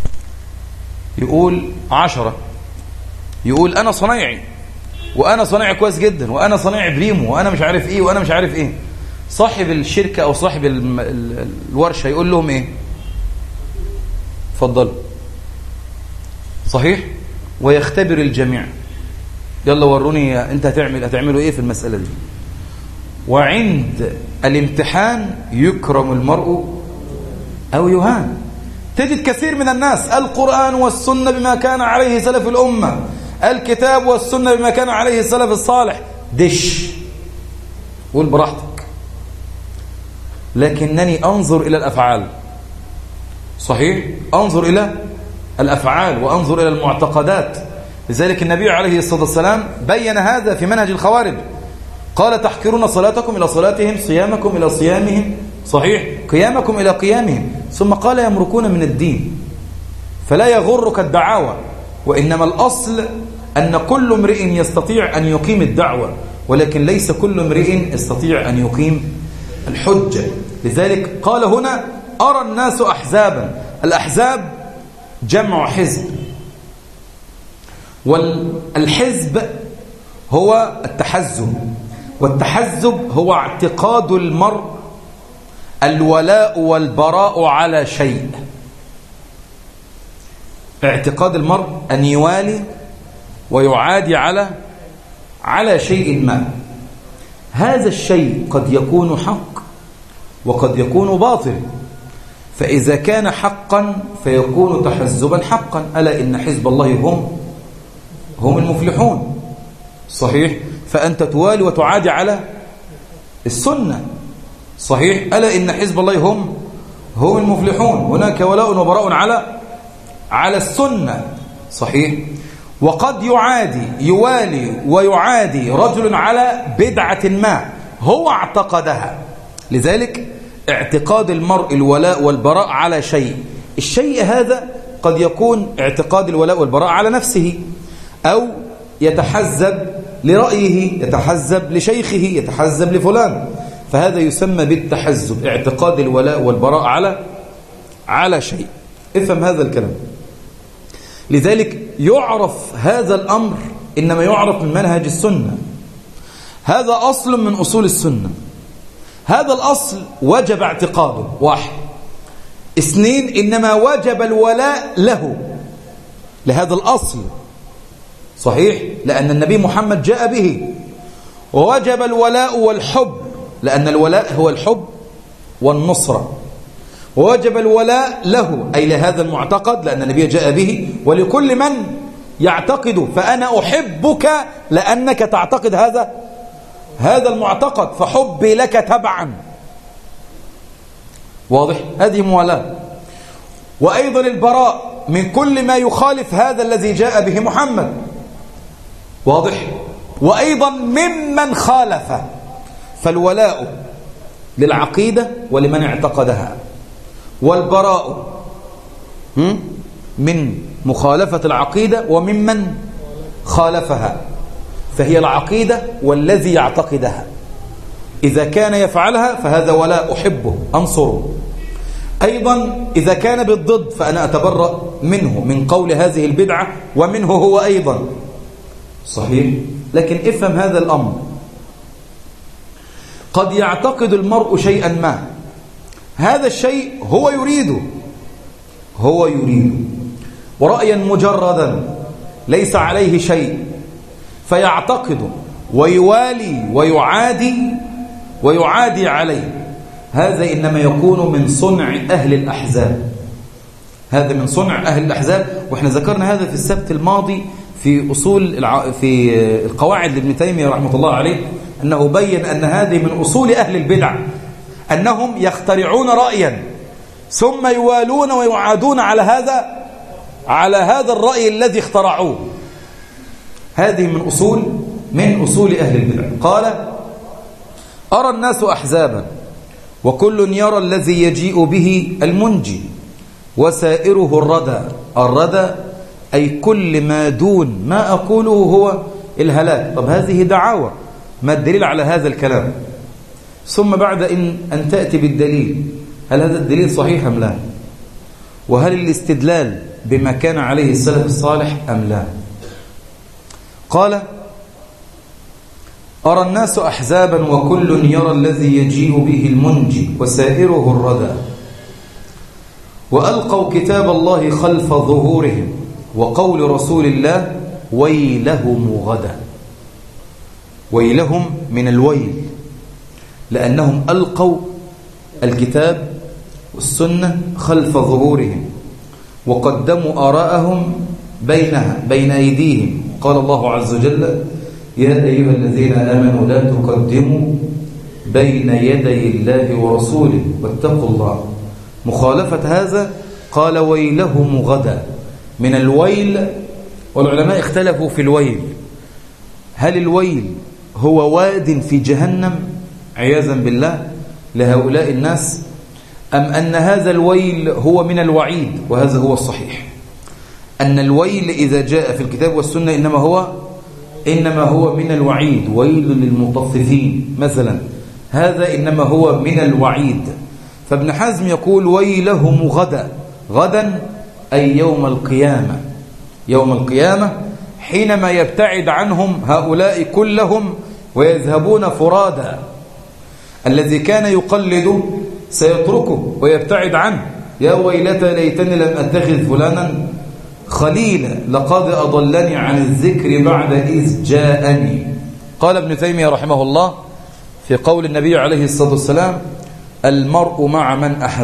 يقول عشرة، يقول أنا صنايعي، وأنا صنايعي كويس جدا، وأنا صنايعي بريمو، وأنا مش عارف إيه، وأنا مش عارف إيه. صاحب الشركة أو صاحب الورشة يقول لهم إيه؟ اتفضلوا. صحيح؟ ويختبر الجميع. يلا وروني أنت هتعمل هتعملوا إيه في المسألة دي. وعند الامتحان يكرم المرء أو يهان. تجد كثير من الناس القرآن والسنة بما كان عليه سلف الأمة، الكتاب والسنة بما كان عليه السلف الصالح، دش قول براحتك، لكنني أنظر إلى الأفعال. صحيح؟ أنظر إلى الأفعال وأنظر إلى المعتقدات. لذلك النبي عليه الصلاة والسلام بين هذا في منهج الخوارج، قال تحكرون صلاتكم إلى صلاتهم، صيامكم إلى صيامهم، صحيح، قيامكم إلى قيامهم، ثم قال يمركون من الدين. فلا يغرك الدعاوى، وإنما الأصل أن كل امرئ يستطيع أن يقيم الدعوة، ولكن ليس كل امرئ يستطيع أن يقيم الحجة. لذلك قال هنا أرى الناس أحزابا. الأحزاب جمع حزب، والحزب هو التحزب، والتحزب هو اعتقاد المرء الولاء والبراء على شيء. اعتقاد المرء أن يوالي ويعادي على على شيء ما. هذا الشيء قد يكون حق وقد يكون باطل، فإذا كان حقا فيكون تحزبا حقا. ألا إن حزب الله هم هم المفلحون. صحيح؟ فأنت توالي وتعادي على السنة. صحيح؟ ألا إن حزب الله هم هم المفلحون. هناك ولاء وبراء على على السنة. صحيح؟ وقد يعادي يوالي ويعادي رجل على بدعة ما هو اعتقدها. لذلك اعتقاد المرء الولاء والبراء على شيء، الشيء هذا قد يكون اعتقاد الولاء والبراء على نفسه، أو يتحزب لرأيه، يتحزب لشيخه، يتحزب لفلان، فهذا يسمى بالتحزب، اعتقاد الولاء والبراء على على شيء. افهم هذا الكلام. لذلك يعرف هذا الأمر إنما يعرف من منهج السنة. هذا أصل من أصول السنة. هذا الأصل وجب اعتقاده. واحد. اثنين، إنما وجب الولاء له، لهذا الأصل. صحيح؟ لأن النبي محمد جاء به. ووجب الولاء والحب، لأن الولاء هو الحب والنصرة. ووجب الولاء له أي لهذا المعتقد، لأن النبي جاء به، ولكل من يعتقد. فأنا أحبك لأنك تعتقد هذا هذا المعتقد، فحبي لك تبعا. واضح؟ هذه موالاة. وأيضا البراء من كل ما يخالف هذا الذي جاء به محمد. واضح؟ وأيضا ممن خالف. فالولاء للعقيدة ولمن اعتقدها، والبراء من مخالفة العقيدة وممن خالفها. فهي العقيدة والذي يعتقدها، إذا كان يفعلها فهذا ولاء، أحبه أنصره. أيضا إذا كان بالضد فأنا أتبرأ منه، من قول هذه البدعة، ومنه هو أيضا. صحيح؟ لكن افهم هذا الأمر. قد يعتقد المرء شيئا ما، هذا الشيء هو يريده هو يريده ورأيا مجردا ليس عليه شيء، فيعتقد ويوالي ويعادي ويعادي عليه. هذا إنما يكون من صنع أهل الأحزاب. هذا من صنع أهل الأحزاب. وإحنا ذكرنا هذا في السبت الماضي في أصول الع... في القواعد لابن تيمية رحمة الله عليه، أنه بين أن هذه من أصول أهل البدع، أنهم يخترعون رأيا ثم يوالون ويعادون على هذا على هذا الرأي الذي اخترعوه. هذه من أصول من أصول أهل البدع. قال أرى الناس أحزابا وكل يرى الذي يجيء به المنجي وسائره الردى. الردى أي كل ما دون ما أقوله هو الهلاك. طب هذه دعاوى، ما الدليل على هذا الكلام؟ ثم بعد إن, أن تأتي بالدليل، هل هذا الدليل صحيح أم لا؟ وهل الاستدلال بما كان عليه السلف الصالح أم لا؟ قال: أرى الناس أحزابا وكل يرى الذي يجيء به المنجي وسائره الردى، وألقوا كتاب الله خلف ظهورهم، وقول رسول الله ويلهم غدا. ويلهم من الويل، لأنهم ألقوا الكتاب والسنة خلف ظهورهم وقدموا آراءهم بينها بين أيديهم. قال الله عز وجل: يا أيها الذين آمنوا لا تقدموا بين يدي الله ورسوله واتقوا الله. مخالفة هذا قال ويلهم غدا من الويل. والعلماء اختلفوا في الويل، هل الويل هو واد في جهنم عياذا بالله لهؤلاء الناس، أم أن هذا الويل هو من الوعيد؟ وهذا هو الصحيح، أن الويل إذا جاء في الكتاب والسنة إنما هو إنما هو من الوعيد. ويل للمطففين مثلا، هذا إنما هو من الوعيد. فابن حزم يقول ويلهم غدا، غدا أي يوم القيامة، يوم القيامة حينما يبتعد عنهم هؤلاء كلهم ويذهبون فرادا. الذي كان يقلد سيتركه ويبتعد عنه. يا ويلتى ليتني لم أتخذ فلانا خليلا لقد أضلني عن الذكر بعد إذ جاءني. قال ابن تيمية رحمه الله في قول النبي عليه الصلاة والسلام: المرء مع من أحب.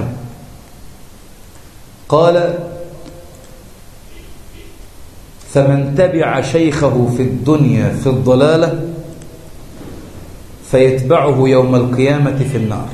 قال: فمن تبع شيخه في الدنيا في الضلالة فيتبعه يوم القيامة في النار،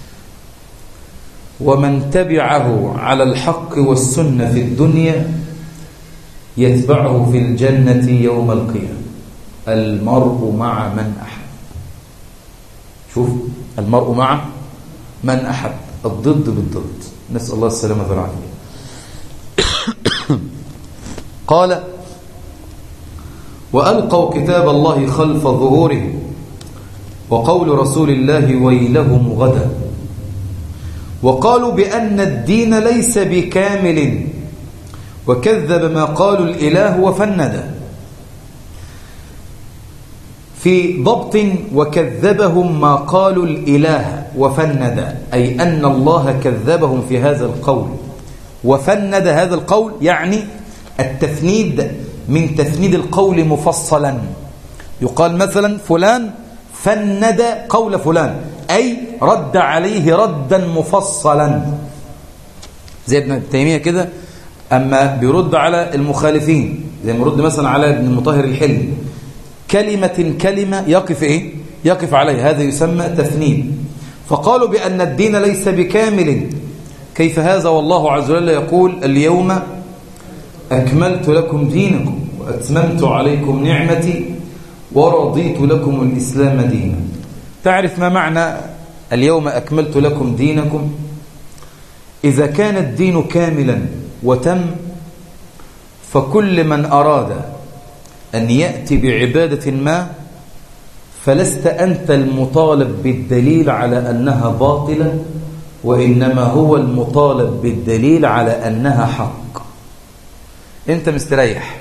ومن تبعه على الحق والسنة في الدنيا يتبعه في الجنة يوم القيامة. المرء مع من أحب. شوف، المرء مع من أحب، الضد بالضد، نسأل الله السلامة والعافية. قال: وألقوا كتاب الله خلف ظهورهم وقول رسول الله ويلهم غدا، وقالوا بأن الدين ليس بكامل، وكذب ما قالوا الإله وفند. في ضبط وكذبهم ما قالوا الإله وفند، أي أن الله كذبهم في هذا القول. وفند هذا القول يعني التفنيد من تفنيد القول مفصلا. يقال مثلا فلان فند قول فلان، أي رد عليه ردا مفصلا، زي ابن تيمية كده أما بيرد على المخالفين، زي ما يرد مثلا على ابن المطهر الحلمي، كلمة كلمة يقف إيه؟ يقف عليه، هذا يسمى تفنيد. فقالوا بأن الدين ليس بكامل. كيف هذا والله عز وجل يقول اليوم أكملت لكم دينكم وأتممت عليكم نعمتي ورضيت لكم الإسلام دينا. تعرف ما معنى اليوم أكملت لكم دينكم؟ إذا كان الدين كاملا وتم، فكل من أراد أن يأتي بعبادة ما فلست أنت المطالب بالدليل على أنها باطلة، وإنما هو المطالب بالدليل على أنها حق. أنت مستريح.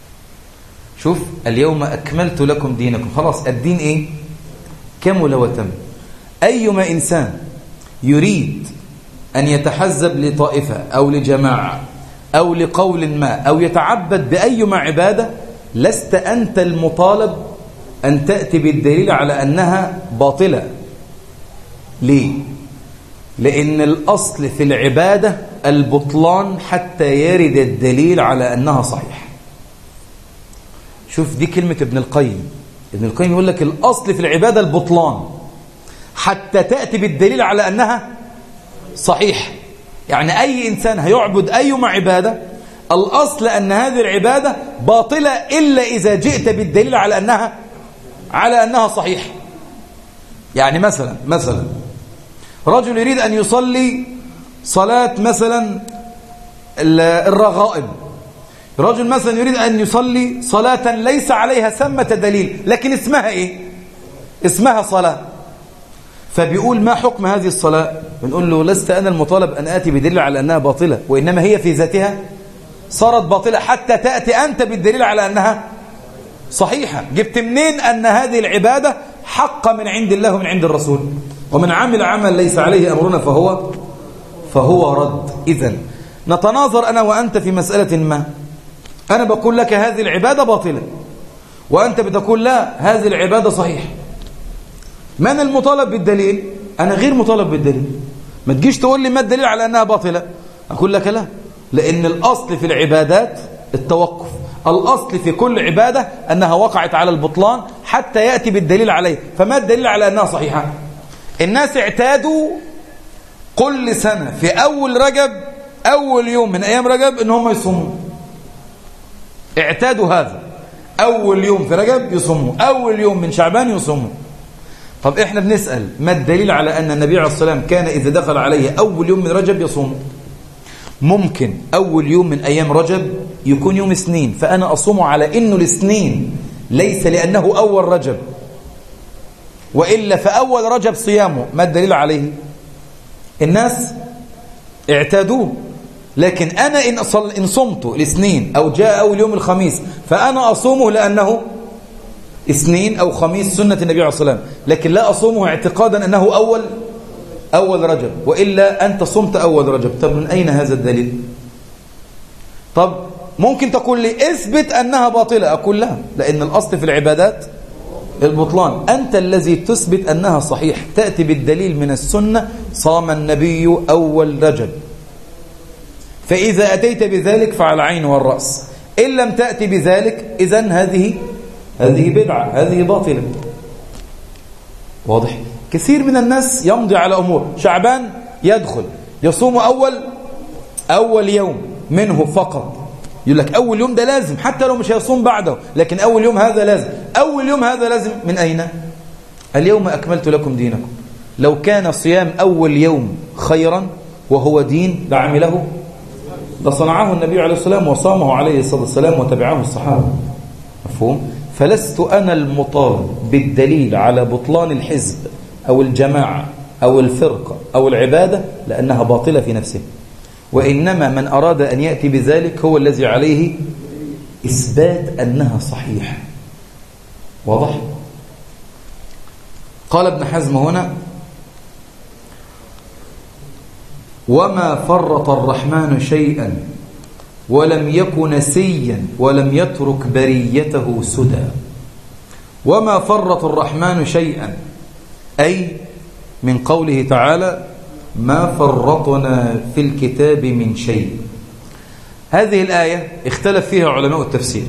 شوف، اليوم أكملت لكم دينكم، خلاص الدين إيه؟ كمل وتم. أيما إنسان يريد أن يتحزب لطائفة أو لجماعة أو لقول ما أو يتعبد بأيما عبادة، لست أنت المطالب أن تأتي بالدليل على أنها باطلة. ليه؟ لأن الأصل في العبادة البطلان حتى يرد الدليل على أنها صحيح. شوف، دي كلمة ابن القيم. ابن القيم يقول لك الأصل في العبادة البطلان حتى تأتي بالدليل على أنها صحيح. يعني أي إنسان هيعبد أيما عبادة، الأصل أن هذه العبادة باطلة إلا إذا جئت بالدليل على أنها على أنها صحيح. يعني مثلا مثلا رجل يريد أن يصلي صلاة مثلا الرغائب، رجل مثلا يريد أن يصلي صلاة ليس عليها ثمة دليل، لكن اسمها إيه؟ اسمها صلاة. فبيقول ما حكم هذه الصلاة؟ بنقول له لست أنا المطالب أن آتي بدليل على أنها باطلة، وإنما هي في ذاتها صارت باطلة حتى تأتي أنت بالدليل على أنها صحيحة. جبت منين أن هذه العبادة حق من عند الله ومن عند الرسول؟ ومن عمل عمل ليس عليه أمرنا فهو فهو رد. إذن نتناظر أنا وأنت في مسألة ما، أنا بقول لك هذه العبادة باطلة، وأنت بتقول لا هذه العبادة صحيحة. من المطالب بالدليل؟ أنا غير مطالب بالدليل. ما تجيش تقول لي ما الدليل على أنها باطلة، أقول لك لا، لأن الأصل في العبادات التوقف، الأصل في كل عبادة أنها وقعت على البطلان حتى يأتي بالدليل عليه. فما الدليل على أنها صحيحة؟ الناس اعتادوا كل سنة في أول رجب، أول يوم من أيام رجب، إن هم يصوموا. اعتادوا هذا، أول يوم في رجب يصوموا، أول يوم من شعبان يصوموا. طب إحنا بنسأل ما الدليل على أن النبي عليه الصلاة والسلام كان إذا دخل عليه أول يوم من رجب يصوم؟ ممكن أول يوم من أيام رجب يكون يوم اثنين، فأنا أصوم على إنه الاثنين، ليس لأنه أول رجب، وإلا فأول رجب صيامه. ما الدليل عليه؟ الناس اعتادوه. لكن أنا إن, إن صمت الاثنين أو جاء أول يوم الخميس فأنا أصومه لأنه اثنين أو خميس سنة النبي عليه الصلاة والسلام، لكن لا أصومه اعتقادا أنه أول أول رجب، وإلا أنت صمت أول رجب. طب من أين هذا الدليل؟ طب ممكن تقول لي اثبت أنها باطلة، أقول لا، لأن الأصل في العبادات البطلان. أنت الذي تثبت أنها صحيح، تأتي بالدليل من السنة. صام النبي أول رجب، فإذا أتيت بذلك فعلى العين والرأس. إن لم تأتي بذلك إذن هذه هذه بدعة، هذه باطلة. واضح؟ كثير من الناس يمضي على أمور. شعبان يدخل يصوم أول أول يوم منه فقط، يقول لك أول يوم ده لازم، حتى لو مش هيصوم بعده، لكن أول يوم هذا لازم. أول يوم هذا لازم من أين؟ اليوم أكملت لكم دينكم. لو كان صيام أول يوم خيرا وهو دين لعمله، لصنعه النبي عليه الصلاة والسلام وصامه عليه الصلاة والسلام وتبعه الصحابة. مفهوم؟ فلست أنا المطالب بالدليل على بطلان الحزب أو الجماعة أو الفرقة أو العبادة لأنها باطلة في نفسها، وإنما من أراد أن يأتي بذلك هو الذي عليه إثبات أنها صحيحة. واضح؟ قال ابن حزم هنا: وما فرط الرحمن شيئا ولم يكن نسيا ولم يترك بريته سدى. وما فرط الرحمن شيئا، أي من قوله تعالى: ما فرطنا في الكتاب من شيء. هذه الآية اختلف فيها علماء التفسير،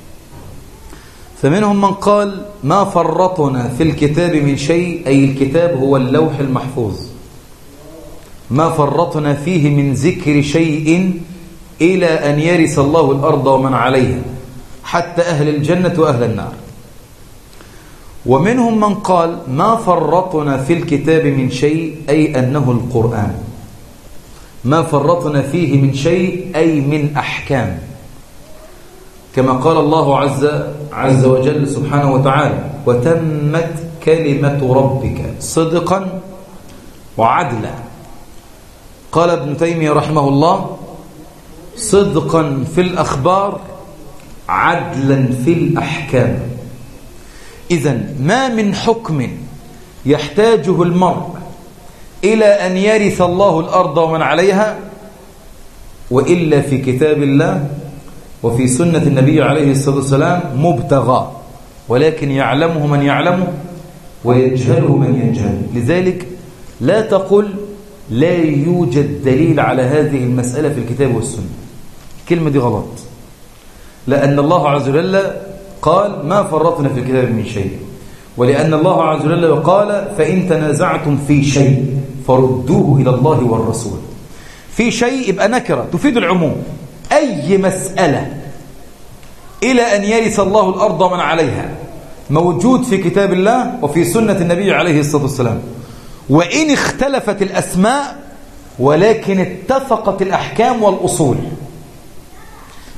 فمنهم من قال ما فرطنا في الكتاب من شيء، أي الكتاب هو اللوح المحفوظ، ما فرطنا فيه من ذكر شيء إلى أن يرث الله الأرض ومن عليها، حتى أهل الجنة وأهل النار. ومنهم من قال ما فرطنا في الكتاب من شيء، أي أنه القرآن، ما فرطنا فيه من شيء أي من أحكام، كما قال الله عز, عز وجل سبحانه وتعالى: وتمت كلمة ربك صدقا وعدلا. قال ابن تيمية رحمه الله: صدقا في الأخبار عدلا في الأحكام. إذن ما من حكم يحتاجه المرء إلى أن يرث الله الأرض ومن عليها وإلا في كتاب الله وفي سنة النبي عليه الصلاة والسلام مبتغى، ولكن يعلمه من يعلمه ويجهله من يجهله. لذلك لا تقل لا يوجد دليل على هذه المسألة في الكتاب والسنة، الكلمة دي غلط، لأن الله عز وجل قال ما فرطنا في الكتاب من شيء، ولأن الله عز وجل قال فإن تنازعتم في شيء فردوه إلى الله والرسول. في شيء يبقى نكرة تفيد العموم، أي مسألة إلى أن يرث الله الأرض ومن عليها موجود في كتاب الله وفي سنة النبي عليه الصلاة والسلام، وإن اختلفت الأسماء ولكن اتفقت الأحكام والأصول.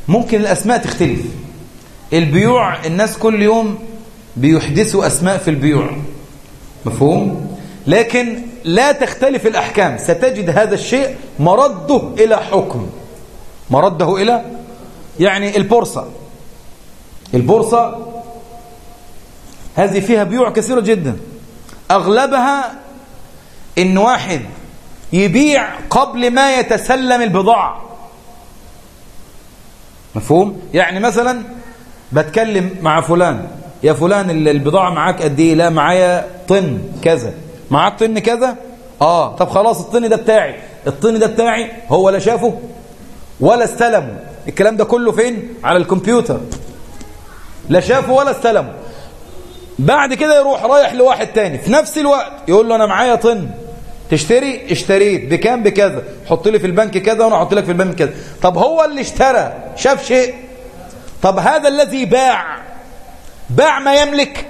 ممكن الأسماء تختلف. البيوع الناس كل يوم بيحدثوا أسماء في البيوع، مفهوم؟ لكن لا تختلف الأحكام. ستجد هذا الشيء مرده إلى حكم، مرده إلى يعني البورصة. البورصة هذه فيها بيوع كثيرة جدا، أغلبها إن واحد يبيع قبل ما يتسلم البضاعة، مفهوم؟ يعني مثلا بتكلم مع فلان، يا فلان البضاعة معاك قد ايه؟ لا معايا طن كذا. معاك طن كذا؟ اه طب خلاص الطن ده بتاعي. الطن ده بتاعي، هو لا شافه ولا استلمه. الكلام ده كله فين؟ على الكمبيوتر. لا شافه ولا استلمه. بعد كده يروح رايح لواحد تاني في نفس الوقت يقول له انا معايا طن، تشتري؟ اشتريت. بكام؟ بكذا. حط لي في البنك كذا وانا احط لك في البنك كذا. طب هو اللي اشترى شاف شيء؟ طب هذا الذي باع باع ما يملك؟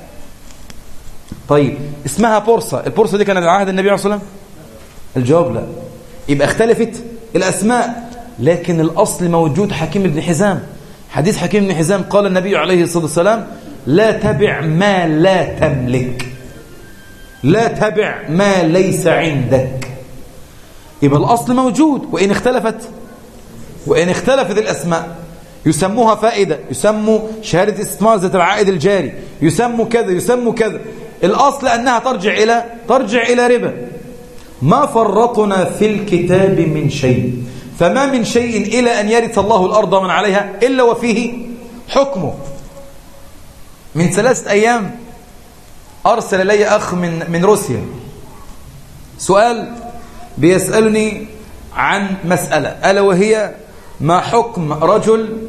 طيب اسمها بورصة. البورصة دي كانت على عهد النبي عليه الصلاة والسلام؟ الجواب لا. يبقى اختلفت الأسماء، لكن الأصل موجود. حكيم بن حزام، حديث حكيم بن حزام قال النبي عليه الصلاة والسلام لا تبع ما لا تملك، لا تبع ما ليس عندك. يبقى الأصل موجود وإن اختلفت وإن اختلفت الأسماء. يسموها فائدة، يسموا شهادة استثمار ذات العائد الجاري، يسموا كذا يسموا كذا. الأصل أنها ترجع إلى ترجع إلى ربا. ما فرطنا في الكتاب من شيء، فما من شيء إلى أن يرث الله الأرض من عليها إلا وفيه حكمه. من ثلاثة أيام أرسل إلي أخ من من روسيا سؤال، بيسألني عن مسألة، ألا وهي ما حكم رجل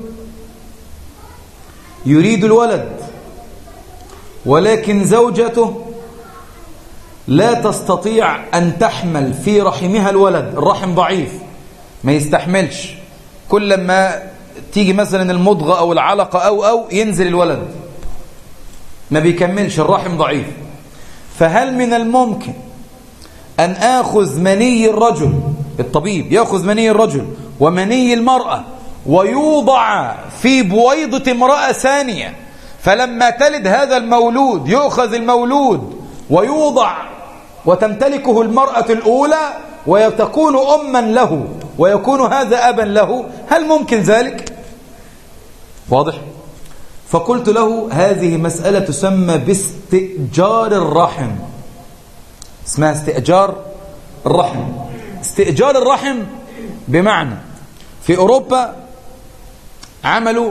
يريد الولد ولكن زوجته لا تستطيع أن تحمل في رحمها الولد، الرحم ضعيف ما يستحملش، كل ما تيجي مثلا المضغة أو العلقة أو أو ينزل الولد ما بيكملش، الرحم ضعيف. فهل من الممكن أن آخذ مني الرجل، الطبيب يأخذ مني الرجل ومني المرأة ويوضع في بويضة امرأة ثانية، فلما تلد هذا المولود يؤخذ المولود ويوضع وتمتلكه المرأة الأولى وتكون أما له ويكون هذا أبا له؟ هل ممكن ذلك؟ واضح؟ فقلت له هذه مسألة تسمى باستئجار الرحم، اسمها استئجار الرحم. استئجار الرحم بمعنى في أوروبا عملوا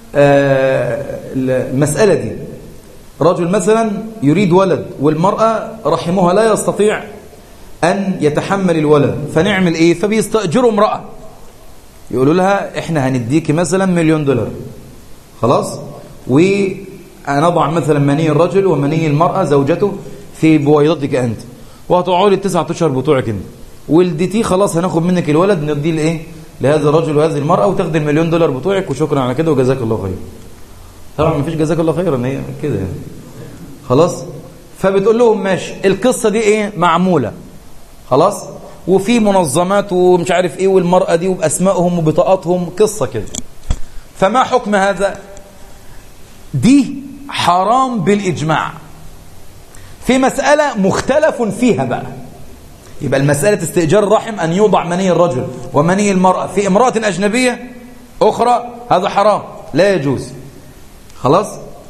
المسألة دي، رجل مثلا يريد ولد والمرأة رحمها لا يستطيع أن يتحمل الولد، فنعمل إيه؟ فبيستأجروا امرأة، يقولوا لها إحنا هنديك مثلا مليون دولار، خلاص، ونضع مثلا مني الرجل ومني المرأة زوجته في بويضتك أنت، وهتقعدي التسعة أشهر بتوعك أنت، ولدتي خلاص هناخد منك الولد نديه لإيه؟ لهذا الرجل وهذه المرأة، وتاخد المليون دولار بتوعك وشكرا على كده وجزاك الله خير. طبعا ما فيش جزاك الله خيرا، هي كده يعني خلاص. فبتقول لهم ماشي، القصة دي إيه؟ معمولة خلاص، وفي منظمات ومش عارف إيه، والمرأة دي وبأسمائهم وبطاقاتهم، قصة كده. فما حكم هذا؟ دي حرام بالإجماع. في مسألة مختلف فيها بقى، يبقى المسألة استئجار الرحم أن يوضع مني الرجل ومني المرأة في امرأة أجنبية أخرى، هذا حرام لا يجوز، خلاص.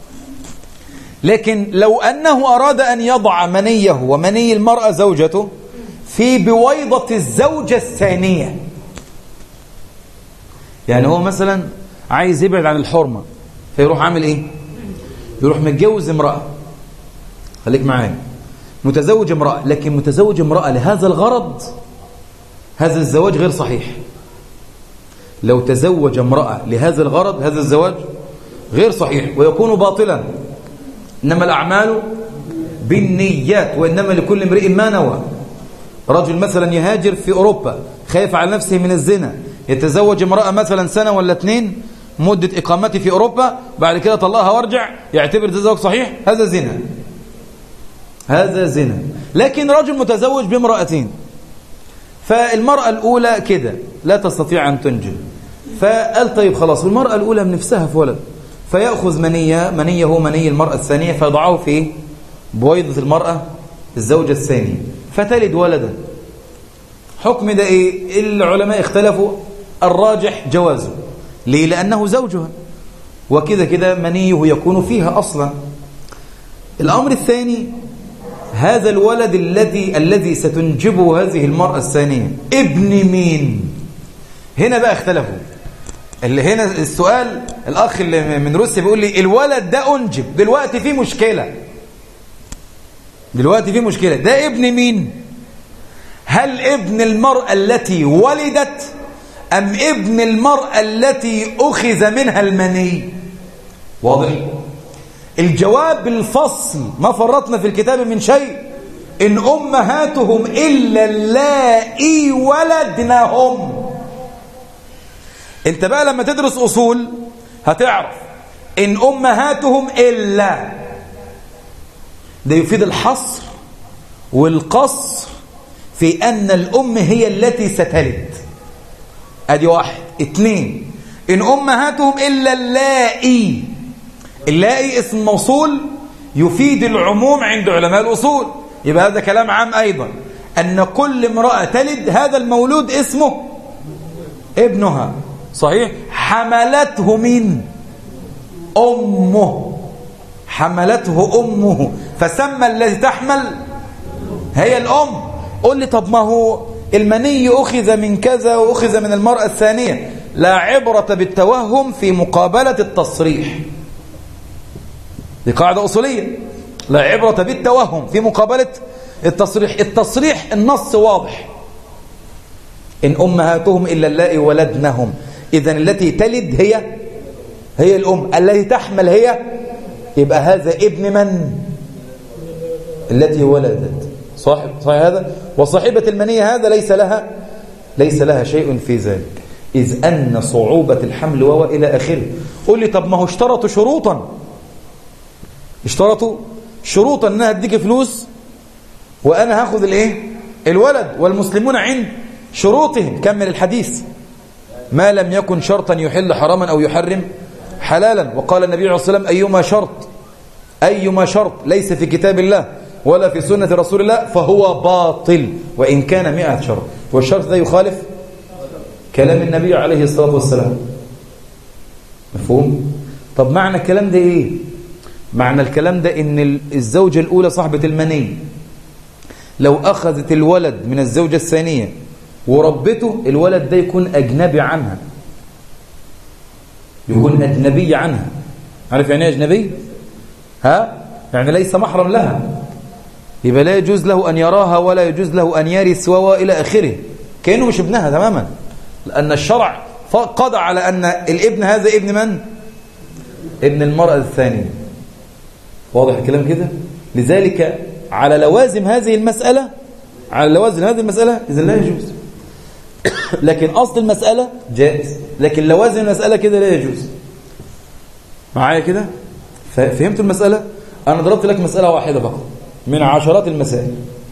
لكن لو أنه أراد أن يضع منيه ومني المرأة زوجته في بويضة الزوجة الثانية، يعني هو مثلا عايز يبعد عن الحرمة، فيروح عامل إيه؟ يروح متجوز امرأة، خليك معايا، متزوج امرأة، لكن متزوج امرأة لهذا الغرض، هذا الزواج غير صحيح. لو تزوج امرأة لهذا الغرض هذا الزواج غير صحيح ويكون باطلا. إنما الأعمال بالنيات وإنما لكل امرئ ما نوى. رجل مثلا يهاجر في أوروبا خايف على نفسه من الزنا، يتزوج امرأة مثلا سنة ولا اتنين مدة إقامته في أوروبا، بعد كده طلقها وارجع، يعتبر تزوج صحيح؟ هذا زنا، هذا زنا. لكن رجل متزوج بامرأتين، فالمرأة الأولى كده لا تستطيع أن تنجب، فقال طيب خلاص المرأة الأولى من نفسها في ولد، فيأخذ منية منيه مني المرأة الثانية فيضعه في بويضة المرأة الزوجة الثانية فتلد ولدا. حكم ده إيه؟ العلماء اختلفوا، الراجح جوازه. ليه؟ لأنه زوجها وكذا كده منيه يكون فيها أصلا. الأمر الثاني، هذا الولد الذي الذي ستنجبه هذه المرأة الثانية ابن مين؟ هنا بقى اختلفوا. اللي هنا السؤال، الأخ اللي من روسيا بيقول لي الولد ده أنجب دلوقتي في مشكلة، دلوقتي في مشكلة، ده ابن مين؟ هل ابن المرأة التي ولدت أم ابن المرأة التي أخذ منها المني؟ واضح؟ الجواب بالفصل، ما فرطنا في الكتاب من شيء، إن أمهاتهم إلا اللائي ولدنهم. انت بقى لما تدرس أصول هتعرف إن أمهاتهم إلا، ده يفيد الحصر والقصر في أن الأم هي التي ستلد. أدي واحد. اتنين، إن أمهاتهم إلا اللائي، اللائي اسم موصول يفيد العموم عند علماء الأصول، يبقى هذا كلام عام أيضا، أن كل امرأة تلد هذا المولود اسمه ابنها. صحيح؟ حملته من أمه، حملته أمه، فسمى الذي تحمل هي الأم. قل لي طب ما هو المني أخذ من كذا وأخذ من المرأة الثانية. لا عبرة بالتوهم في مقابلة التصريح، دي قاعدة أصولية، لا عبرة بالتوهم في مقابلة التصريح. التصريح النص واضح، إن أمهاتهم إلا اللائي ولدنهم، إذن التي تلد هي هي الأم، التي تحمل هي، يبقى هذا ابن من؟ التي ولدت. صاحب صحيح هذا. وصاحبة المنية هذا ليس لها ليس لها شيء في ذلك، إذ أن صعوبة الحمل وإلى آخره. قل لي طب ما هو اشترطوا شروطا، اشترطوا شروطا أنها تديك فلوس وأنا هاخذ الإيه؟ الولد، والمسلمون عند شروطهم. كمل الحديث، ما لم يكن شرطا يحل حراما أو يحرم حلالا. وقال النبي عليه الصلاة والسلام أيما شرط أيما شرط ليس في كتاب الله ولا في سنة رسول الله فهو باطل وإن كان مئة شرط. والشرط ذا يخالف كلام النبي عليه الصلاة والسلام. مفهوم؟ طب معنى الكلام ده إيه؟ معنى الكلام ده إن الزوجة الأولى صاحبة المني لو أخذت الولد من الزوجة الثانية وربته، الولد ده يكون أجنبي عنها، يكون أجنبي عنها. عارف يعني ايه أجنبي؟ ها؟ يعني ليس محرم لها، يبقى لا يجوز له أن يراها ولا يجوز له أن يرث وإلى آخره، كأنه مش ابنها تماما، لأن الشرع قضى على أن الابن هذا ابن من؟ ابن المرأة الثانية. واضح الكلام كده؟ لذلك على لوازم هذه المسألة على لوازم هذه المسألة إذن لا يجوز. لكن أصل المسألة جائز، لكن لوازم المسألة كده لا يجوز. معايا كده؟ فهمت المسألة؟ أنا ضربت لك مسألة واحدة فقط من عشرات المسائل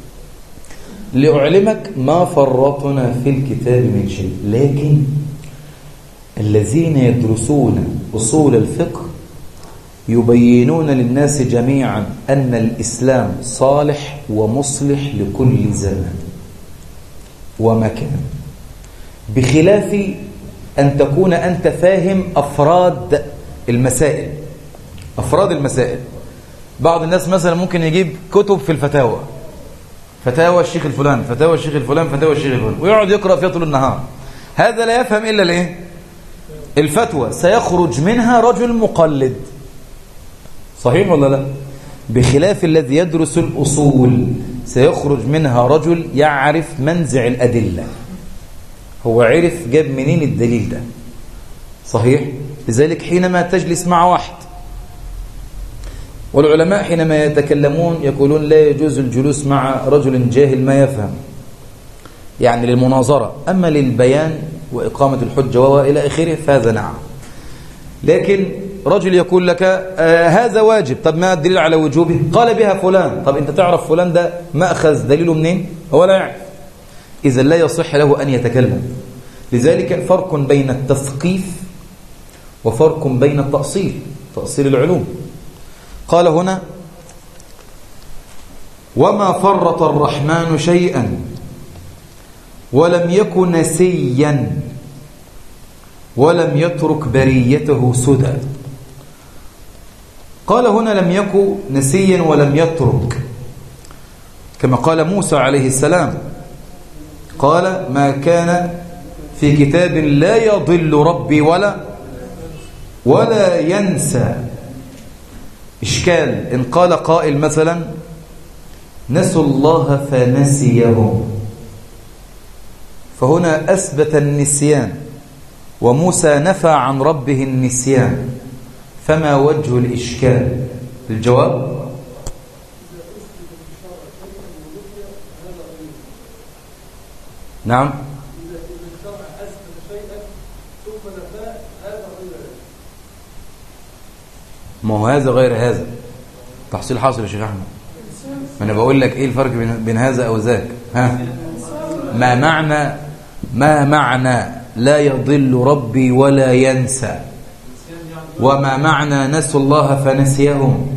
لأعلمك ما فرطنا في الكتاب من شيء. لكن الذين يدرسون أصول الفقه يبينون للناس جميعا أن الإسلام صالح ومصلح لكل زمان ومكان، بخلاف أن تكون أنت فاهم أفراد المسائل. أفراد المسائل، بعض الناس مثلا ممكن يجيب كتب في الفتاوى، فتاوى الشيخ الفلان، فتاوى الشيخ الفلان، فتاوى الشيخ الفلان، ويقعد يقرأ فيها طول النهار. هذا لا يفهم إلا الإيه؟ الفتوى. سيخرج منها رجل مقلد، صحيح ولا لا؟ بخلاف الذي يدرس الأصول سيخرج منها رجل يعرف منزع الأدلة، هو عرف جاب منين الدليل ده. صحيح؟ لذلك حينما تجلس مع واحد، والعلماء حينما يتكلمون يقولون لا يجوز الجلوس مع رجل جاهل ما يفهم، يعني للمناظرة، أما للبيان وإقامة الحجة وإلى آخره فهذا نعم. لكن رجل يقول لك آه هذا واجب، طب ما الدليل على وجوبه؟ قال بها فلان. طب أنت تعرف فلان ده مأخذ دليله منين؟ هو لا يعرف، إذا لا يصح له أن يتكلم. لذلك فرق بين التثقيف وفرق بين التأصيل، تأصيل العلوم. قال هنا: وما فرط الرحمن شيئا ولم يكن نسيا ولم يترك بريته سدى. قال هنا لم يكن نسيا ولم يترك، كما قال موسى عليه السلام، قال: ما كان في كتاب لا يضل ربي ولا ولا ينسى. إشكال إن قال قائل مثلا: نسوا الله فنسيهم، فهنا أثبت النسيان وموسى نفى عن ربه النسيان، فما وجه الإشكال؟ الجواب: نعم، ما هو هذا غير هذا، تحصيل حاصل يا شيخ أحمد. ما أنا بقول لك إيه الفرق بين, بين هذا أو ذاك. ها، ما معنى ما معنى لا يضل ربي ولا ينسى، وما معنى نسوا الله فنسيهم؟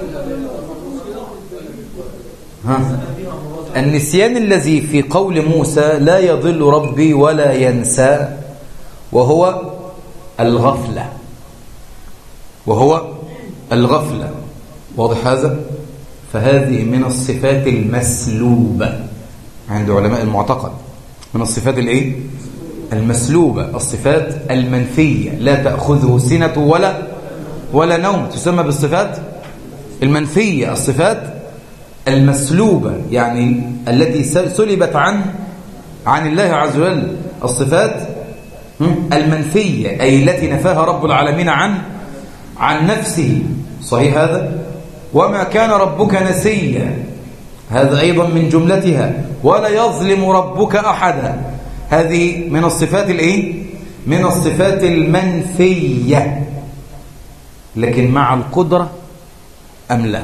ها، النسيان الذي في قول موسى لا يضل ربي ولا ينسى وهو الغفلة، وهو الغفلة. واضح هذا؟ فهذه من الصفات المسلوبة عند علماء المعتقد، من الصفات الايه؟ المسلوبة، الصفات المنفية، لا تأخذه سنة ولا ولا نوم، تسمى بالصفات المنفية، الصفات المسلوبة، يعني التي سلبت عن عن الله عز وجل، الصفات المنفية، أي التي نفاها رب العالمين عن عن نفسه. صحيح هذا؟ وما كان ربك نسيا، هذا أيضا من جملتها. ولا يظلم ربك أحدا، هذه من الصفات الايه؟ من الصفات المنفية، لكن مع القدرة أم لا؟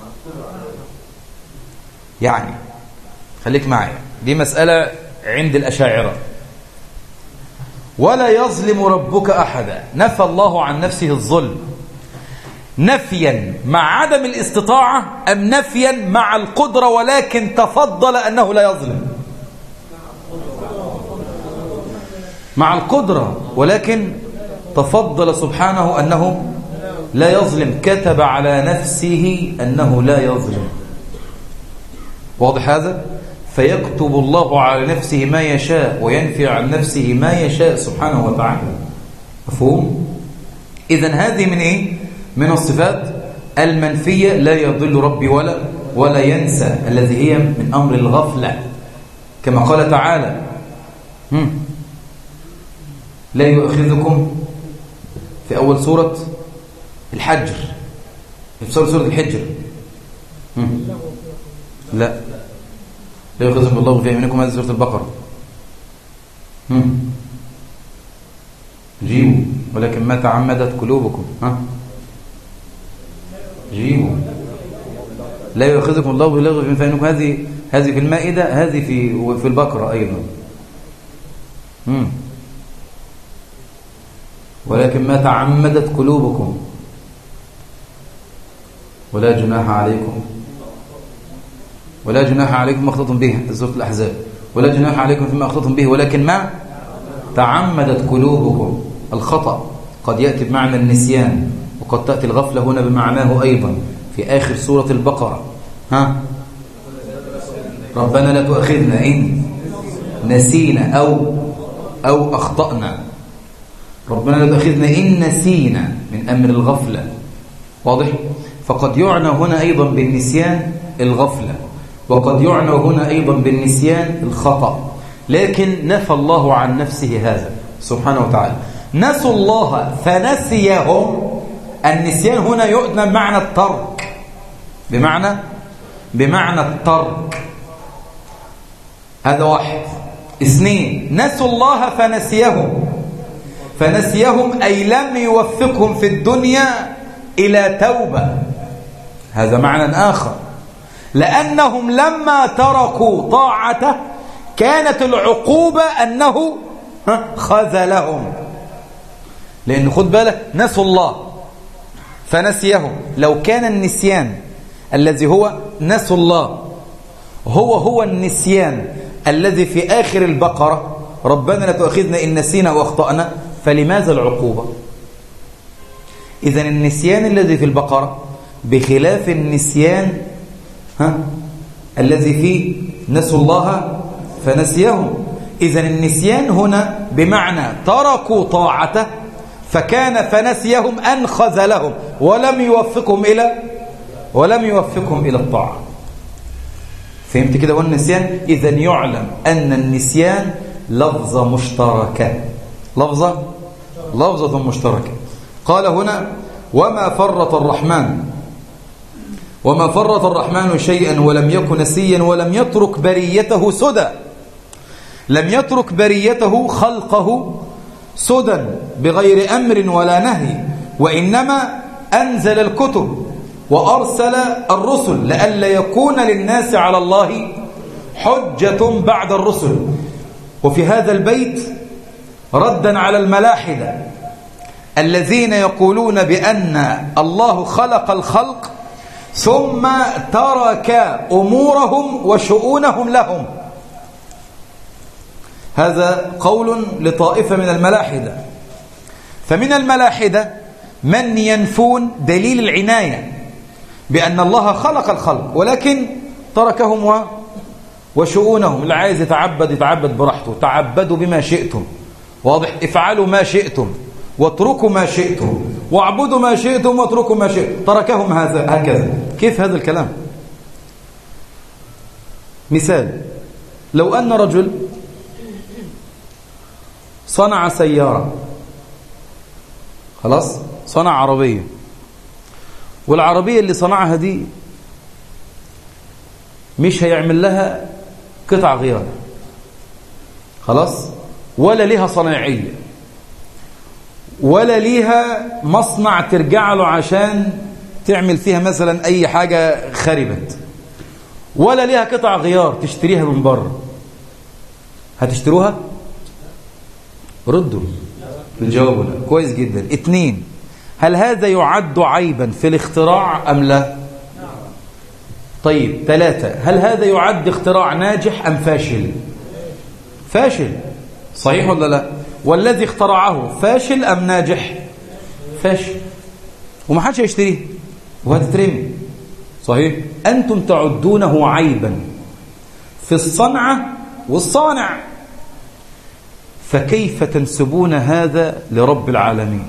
يعني خليك معي، دي مسألة عند الأشاعرة. ولا يظلم ربك أحدا، نفى الله عن نفسه الظلم نفيا مع عدم الاستطاعة أم نفيا مع القدرة، ولكن تفضل أنه لا يظلم؟ مع القدرة، ولكن تفضل سبحانه أنه لا يظلم، كتب على نفسه أنه لا يظلم. واضح هذا؟ فيكتب الله على نفسه ما يشاء وينفي عن نفسه ما يشاء سبحانه وتعالى. مفهوم؟ إذن هذه من إيه؟ من الصفات المنفية، لا يضل ربي ولا ولا ينسى، الذي هي من أمر الغفلة، كما قال تعالى: هم لا يؤاخذكم في أول سورة الحجر، في سورة الحجر، هم لا لا يؤاخذكم الله في أيمانكم، هذه سورة البقرة. هم جيبوا ولكن ما تعمدت قلوبكم. ها جيبوا لا يؤاخذكم الله باللغو في أيمانكم، هذه هذه في المائدة، هذه في في البقرة أيضا. هم ولكن ما تعمدت قلوبكم ولا جناح عليكم ولا جناح عليكم ما أخطأتم به، سورة الأحزاب. ولا جناح عليكم فيما أخطأتم به ولكن ما تعمدت قلوبكم. الخطأ قد يأتي بمعنى النسيان، وقد تأتي الغفلة هنا بمعناه أيضا في آخر سورة البقرة. ها ربنا لا تؤاخذنا إن نسينا أو أو أخطأنا. ربنا لا تؤاخذنا إن نسينا، من أمر الغفلة. واضح؟ فقد يعنى هنا أيضا بالنسيان الغفلة، وقد يعنى هنا أيضا بالنسيان الخطأ، لكن نفى الله عن نفسه هذا سبحانه وتعالى. نسوا الله فنسيهم، النسيان هنا يؤتى بمعنى الترك، بمعنى بمعنى الترك. هذا واحد. اثنين، نسوا الله فنسيهم، فنسيهم أي لم يوفقهم في الدنيا إلى توبة، هذا معنى آخر، لأنهم لما تركوا طاعته كانت العقوبة أنه خذلهم. لأن خد بالك نسوا الله فنسيهم. لو كان النسيان الذي هو نسوا الله هو هو النسيان الذي في آخر البقرة ربنا لا تؤاخذنا إن نسينا وأخطأنا، فلماذا العقوبة؟ إذن النسيان الذي في البقرة بخلاف النسيان ها الذي فيه نسوا الله فنسيهم. إذن النسيان هنا بمعنى تركوا طاعته فكان فنسيهم أن خذلهم ولم يوفقهم إلى ولم يوفقهم إلى الطاعة. فهمت كده؟ والنسيان إذن يعلم أن النسيان لفظة مشتركة لفظة لفظة مشتركة. قال هنا وما فرط الرحمن وما فرط الرحمن شيئا ولم يكن نسيا ولم يترك بريته سدى. لم يترك بريته خلقه سدى بغير أمر ولا نهي، وإنما أنزل الكتب وأرسل الرسل لئلا يكون للناس على الله حجة بعد الرسل. وفي هذا البيت ردا على الملاحدة الذين يقولون بأن الله خلق الخلق ثم ترك أمورهم وشؤونهم لهم. هذا قول لطائفة من الملاحدة. فمن الملاحدة من ينفون دليل العناية بأن الله خلق الخلق ولكن تركهم و... وشؤونهم. اللي عايز يتعبد يتعبد براحته، تعبدوا بما شئتم، واضح، افعلوا ما شئتم واتركوا ما شئتم واعبدوا ما شئتم واتركوا ما شئتم، تركهم هذا هكذا. كيف هذا الكلام؟ مثال، لو أن رجل صنع سيارة، خلاص صنع عربية، والعربية اللي صنعها دي مش هيعمل لها قطع غيار، خلاص، ولا ليها صناعية ولا ليها مصنع ترجع له عشان تعمل فيها مثلا أي حاجة خربت، ولا ليها قطع غيار تشتريها من بره، هتشتروها؟ ردوا الجواب لا. كويس جدا. اتنين، هل هذا يعد عيبا في الاختراع أم لا؟ طيب. ثلاثة، هل هذا يعد اختراع ناجح أم فاشل؟ فاشل، صحيح ولا لا؟ والذي اخترعه فاشل أم ناجح؟ فاشل، وما حدش يشتريه وهتترمي، صحيح؟ أنتم تعدونه عيبا في الصنعة والصانع، فكيف تنسبون هذا لرب العالمين؟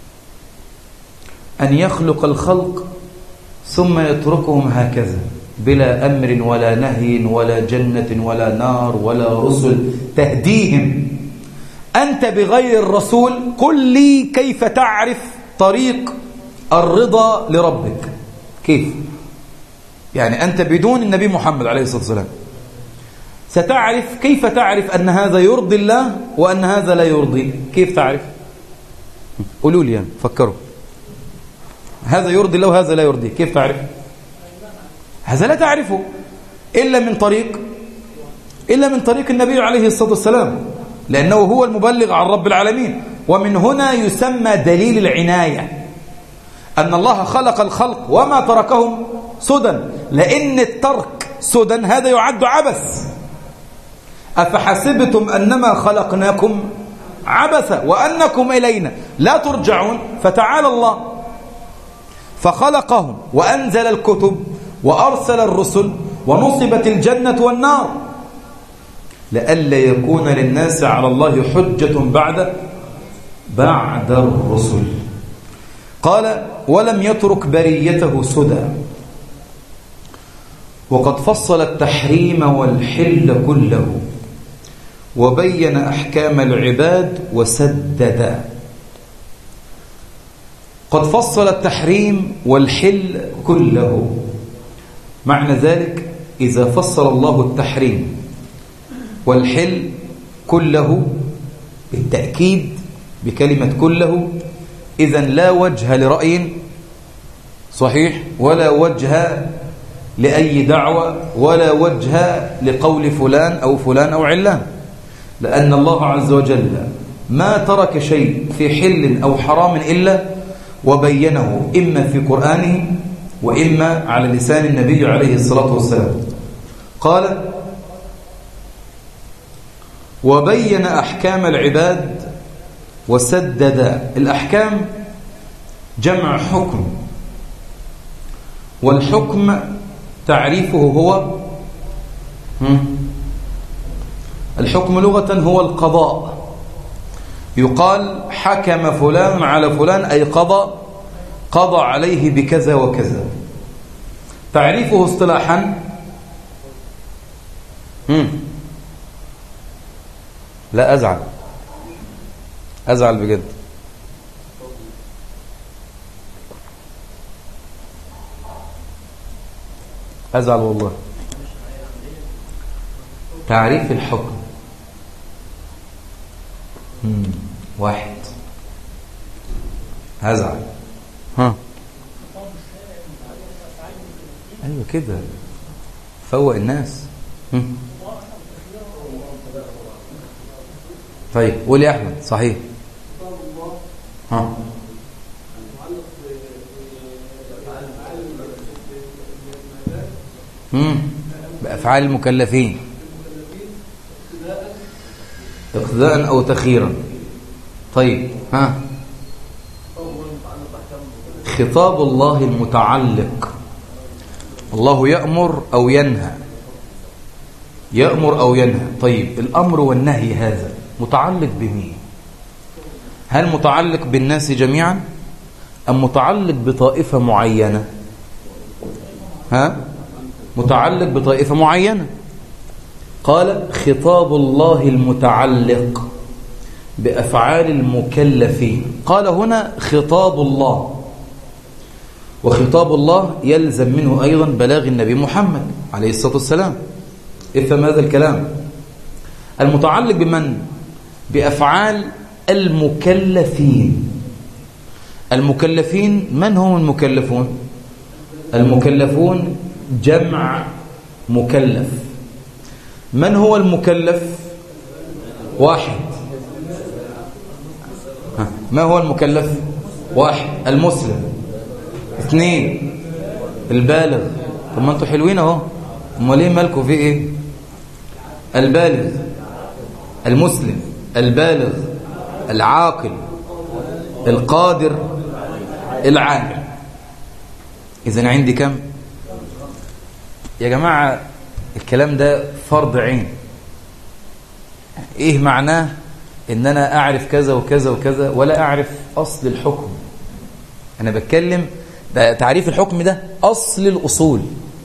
أن يخلق الخلق ثم يتركهم هكذا بلا أمر ولا نهي ولا جنة ولا نار ولا رسل تهديهم. أنت بغير الرسول قل لي كيف تعرف طريق الرضا لربك؟ كيف؟ يعني أنت بدون النبي محمد عليه الصلاة والسلام ستعرف، كيف تعرف أن هذا يرضي الله وأن هذا لا يرضي؟ كيف تعرف؟ قولوا لي يعني، فكروا، هذا يرضي الله وهذا لا يرضي، كيف تعرف؟ هذا لا تعرفه إلا من طريق إلا من طريق النبي عليه الصلاة والسلام، لأنه هو المبلغ عن رب العالمين. ومن هنا يسمى دليل العناية، أن الله خلق الخلق وما تركهم سدى، لأن الترك سدى هذا يعد عبث. أفحسبتم أنما خلقناكم عبثا وأنكم إلينا لا ترجعون؟ فتعالى الله فخلقهم وأنزل الكتب وأرسل الرسل ونصبت الجنة والنار لئلا يكون للناس على الله حجة بعد بعد الرسل. قال ولم يترك بريته سدى، وقد فصل التحريم والحل كله وبين أحكام العباد وسدد. قد فصل التحريم والحل كله، معنى ذلك إذا فصل الله التحريم والحل كله بالتأكيد بكلمة كله، إذن لا وجه لرأي صحيح ولا وجه لأي دعوة ولا وجه لقول فلان أو فلان أو علان، لأن الله عز وجل ما ترك شيء في حل أو حرام إلا وبينه إما في قرآنه وإما على لسان النبي عليه الصلاة والسلام. قال: وبين أحكام العباد وسدد. الأحكام جمع حكم، والحكم تعريفه هو الحكم لغة هو القضاء. يقال حكم فلان على فلان أي قضى قضى عليه بكذا وكذا. تعريفه اصطلاحا لا أزعل أزعل بجد. أزعل والله. تعريف الحكم مم. واحد هزعل ها أيوة كده فوق الناس. مم. طيب قول يا أحمد. صحيح. ها مم. بأفعال المكلفين اقتداء أو تخييرا. طيب ها خطاب الله المتعلق. الله يأمر أو ينهى، يأمر أو ينهى. طيب الأمر والنهي هذا متعلق بمين؟ هل متعلق بالناس جميعا أم متعلق بطائفة معينة؟ ها متعلق بطائفة معينة. قال خطاب الله المتعلق بأفعال المكلفين. قال هنا خطاب الله، وخطاب الله يلزم منه أيضا بلاغ النبي محمد عليه الصلاة والسلام. افهم هذا الكلام. المتعلق بمن؟ بأفعال المكلفين. المكلفين من هم المكلفون؟ المكلفون جمع مكلف. من هو المكلف؟ واحد. ما هو المكلف؟ واحد المسلم. اثنين البالغ. طب ما انتوا حلوين اهو، امال ليه مالكم في ايه؟ البالغ المسلم البالغ العاقل القادر العاقل. اذا عندي كم يا جماعه؟ الكلام ده فرض عين. ايه معناه ان انا اعرف كذا وكذا وكذا ولا اعرف اصل الحكم؟ انا بتكلم ده تعريف الحكم، ده اصل الاصول.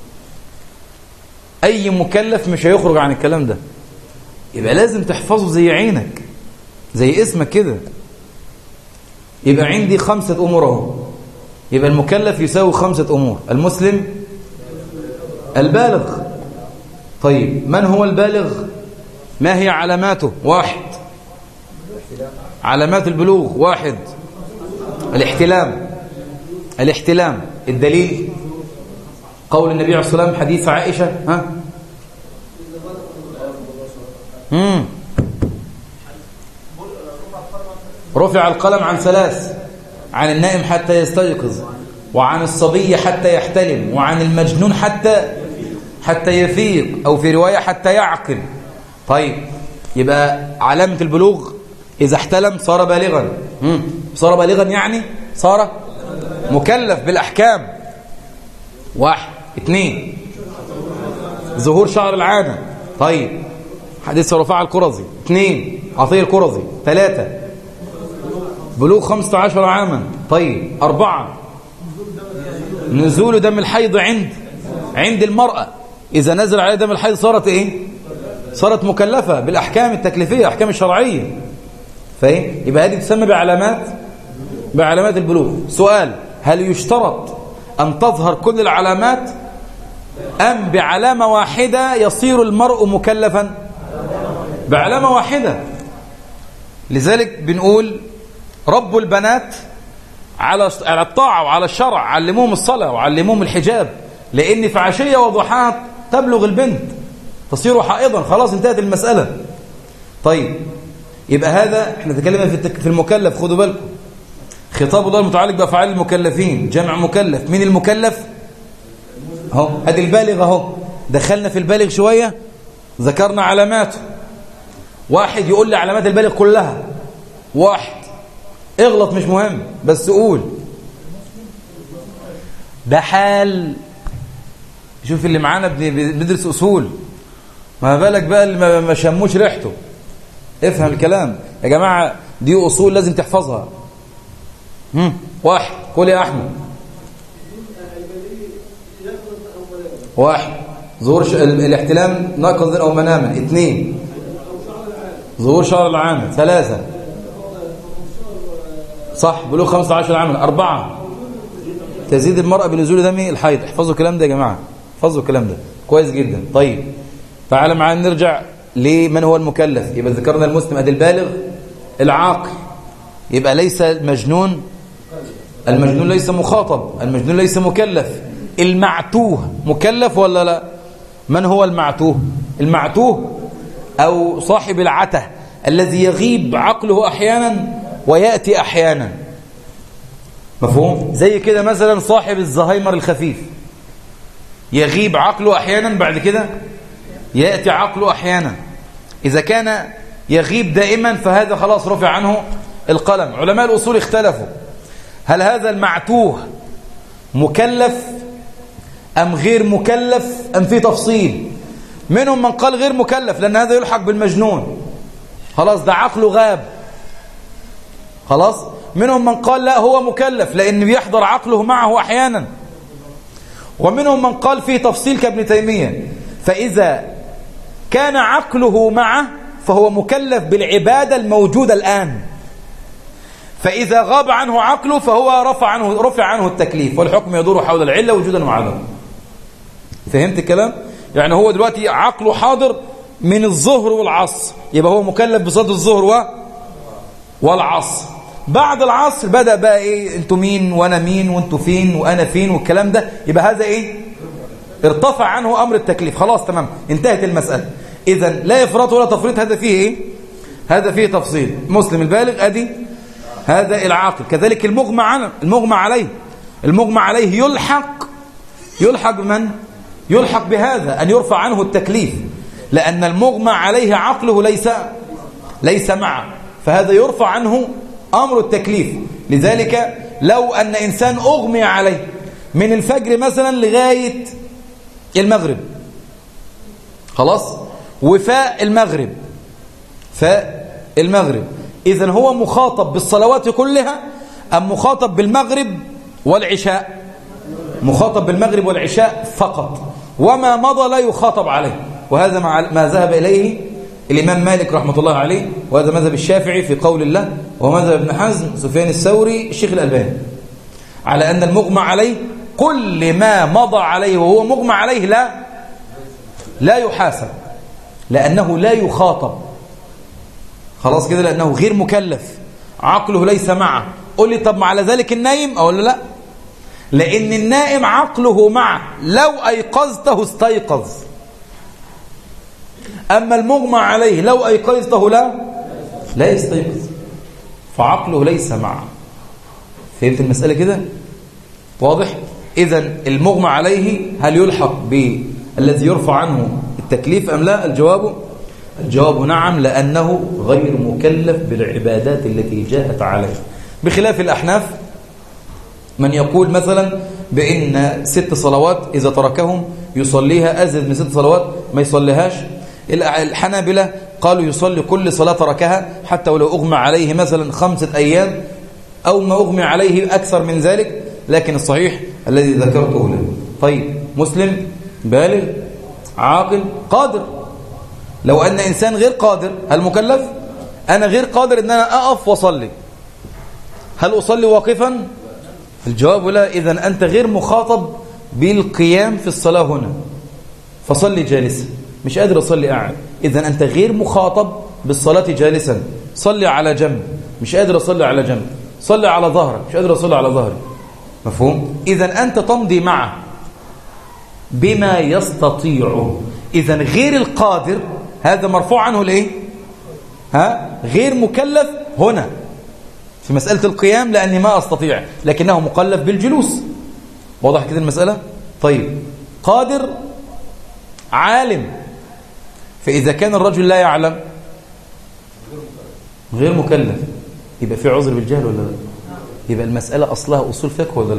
اي مكلف مش هيخرج عن الكلام ده، يبقى لازم تحفظه زي عينك زي اسمك كده. يبقى عندي خمسة امور اهو. يبقى المكلف يساوي خمسة امور. المسلم البالغ. طيب من هو البالغ؟ ما هي علاماته؟ واحد علامات البلوغ. واحد الاحتلام. الاحتلام الدليل قول النبي عليه الصلاة والسلام حديث عائشة. ها مم. رفع القلم عن ثلاث: عن النائم حتى يستيقظ، وعن الصبي حتى يحتلم، وعن المجنون حتى حتى يفيق، أو في رواية حتى يعقل. طيب يبقى علامة البلوغ إذا احتلم صار بالغا. مم. صار بالغا يعني صار مكلف بالأحكام. واحد. اثنين ظهور شعر العانة. طيب حديث رفاعة القرظي. اثنين عطية القرظي. ثلاثة بلوغ خمسة عشر عاما. طيب أربعة نزول دم الحيض عند عند المرأة. إذا نزل عليها دم الحيض صارت إيه؟ صارت مكلفة بالأحكام التكليفية، أحكام الشرعية. فاهم؟ يبقى هذه تسمى بعلامات بعلامات البلوغ. سؤال: هل يشترط أن تظهر كل العلامات أم بعلامة واحدة يصير المرء مكلفا؟ بعلامة واحدة. لذلك بنقول رب البنات على على الطاعة وعلى الشرع، علموهم الصلاة وعلموهم الحجاب، لأن في عشية وضحاها تبلغ البنت تصير حائضا، خلاص انتهت المسألة. طيب يبقى هذا احنا تكلمنا في التك... في المكلف. خدوا بالكم خطاب الله المتعلق بأفعال المكلفين، جمع مكلف. مين المكلف؟ اهو ادي البالغ اهو. دخلنا في البالغ شوية، ذكرنا علاماته. واحد يقول لي علامات البالغ كلها، واحد اغلط مش مهم بس قول. ده حال. شوف اللي معانا بندرس أصول، ما بالك بقى اللي ما شموش ريحته. افهم الكلام يا جماعة، دي أصول لازم تحفظها. هم. واحد قول يا أحمد. واحد ظهور ش... الاحتلام ناقض أو مناما. اثنين ظهور شهر العامل. ثلاثة صح بلوغ خمسة عشر عاما. أربعة تزيد المرأة بنزول دم الحيض. احفظوا الكلام ده يا جماعة، احفظوا الكلام ده كويس جدا. طيب تعالى معانا نرجع لمن هو المكلف. يبقى ذكرنا المسلم ادي البالغ العاقل، يبقى ليس مجنون. المجنون ليس مخاطب، المجنون ليس مكلف. المعتوه مكلف ولا لا؟ من هو المعتوه؟ المعتوه أو صاحب العته الذي يغيب عقله أحيانا ويأتي أحيانا. مفهوم؟ زي كده مثلا صاحب الزهايمر الخفيف يغيب عقله أحيانا، بعد كده يأتي عقله أحيانا. إذا كان يغيب دائما فهذا خلاص رفع عنه القلم. علماء الأصول اختلفوا هل هذا المعتوه مكلف أم غير مكلف أم في تفصيل. منهم من قال غير مكلف لأن هذا يلحق بالمجنون، خلاص ده عقله غاب خلاص. منهم من قال لا هو مكلف لأن بيحضر عقله معه أحيانا. ومنهم من قال فيه تفصيل كابن تيمية، فإذا كان عقله معه فهو مكلف بالعبادة الموجودة الآن، فإذا غاب عنه عقله فهو رفع عنه رفع عنه التكليف، والحكم يدور حول العلة وجودا وعدما. فهمت الكلام؟ يعني هو دلوقتي عقله حاضر من الظهر والعصر، يبقى هو مكلف بصلاة الظهر و... والعصر. بعد العصر بدأ بقى ايه، انتوا مين وانا مين وانتوا فين وانا فين والكلام ده، يبقى هذا ايه، ارتفع عنه امر التكليف، خلاص تمام انتهت المسألة. اذا لا افراط ولا تفريط، هذا فيه ايه، هذا فيه تفصيل. مسلم البالغ ادي هذا العاقل. كذلك المغمى عنه، المغمى عليه، المغمى عليه يلحق يلحق بمن؟ يلحق بهذا أن يرفع عنه التكليف، لأن المغمى عليه عقله ليس ليس معه، فهذا يرفع عنه أمر التكليف. لذلك لو أن إنسان أغمي عليه من الفجر مثلا لغاية المغرب، خلاص، وفاء المغرب فاء المغرب، إذن هو مخاطب بالصلوات كلها أم مخاطب بالمغرب والعشاء؟ مخاطب بالمغرب والعشاء فقط، وما مضى لا يخاطب عليه. وهذا ما ذهب إليه الإمام مالك رحمة الله عليه، وهذا مذهب الشافعي في قول الله، ومذهب ابن حزم، سفيان الثوري، الشيخ الألباني، على أن المغمى عليه كل ما مضى عليه وهو مغمى عليه لا لا يحاسب، لأنه لا يخاطب، خلاص كده، لأنه غير مكلف، عقله ليس معه. قل لي طب على ذلك النايم؟ أقول له لا، لأن النائم عقله معه، لو أيقظته استيقظ، أما المغمى عليه لو أيقظته لا لا يستيقظ، فعقله ليس معه. فهمت المسألة كده؟ واضح؟ إذن المغمى عليه هل يلحق بالذي يرفع عنه التكليف أم لا؟ الجواب الجواب نعم، لأنه غير مكلف بالعبادات التي جاءت عليه، بخلاف الأحناف من يقول مثلا بأن ست صلوات إذا تركهم يصليها، أزيد من ست صلوات ما يصليهاش. الحنابلة قالوا يصلي كل صلاة تركها حتى ولو أغمى عليه مثلا خمسة أيام أو ما أغمى عليه أكثر من ذلك، لكن الصحيح الذي ذكرته له. طيب مسلم بالغ عاقل قادر. لو أن إنسان غير قادر هل مكلف؟ أنا غير قادر أن أنا أقف وصلي، هل أصلي واقفا؟ الجواب لا. إذن أنت غير مخاطب بالقيام في الصلاة هنا، فصلي جالسا. مش قادر أصلي قاعد، إذن أنت غير مخاطب بالصلاة جالسا، صلي على جنب. مش قادر أصلي على جنب، صلي على ظهرك. مش قادر أصلي على ظهري. مفهوم؟ إذن أنت تمضي معه بما يستطيع. إذن غير القادر هذا مرفوع عنه الإيه؟ ها غير مكلف هنا في مسألة القيام لأني ما أستطيع، لكنه مكلف بالجلوس. واضح كده المسألة؟ طيب قادر عالم، فإذا كان الرجل لا يعلم غير مكلف يبقى في عذر بالجهل ولا لا؟ يبقى المسألة أصلها أصول فقه ولا لا؟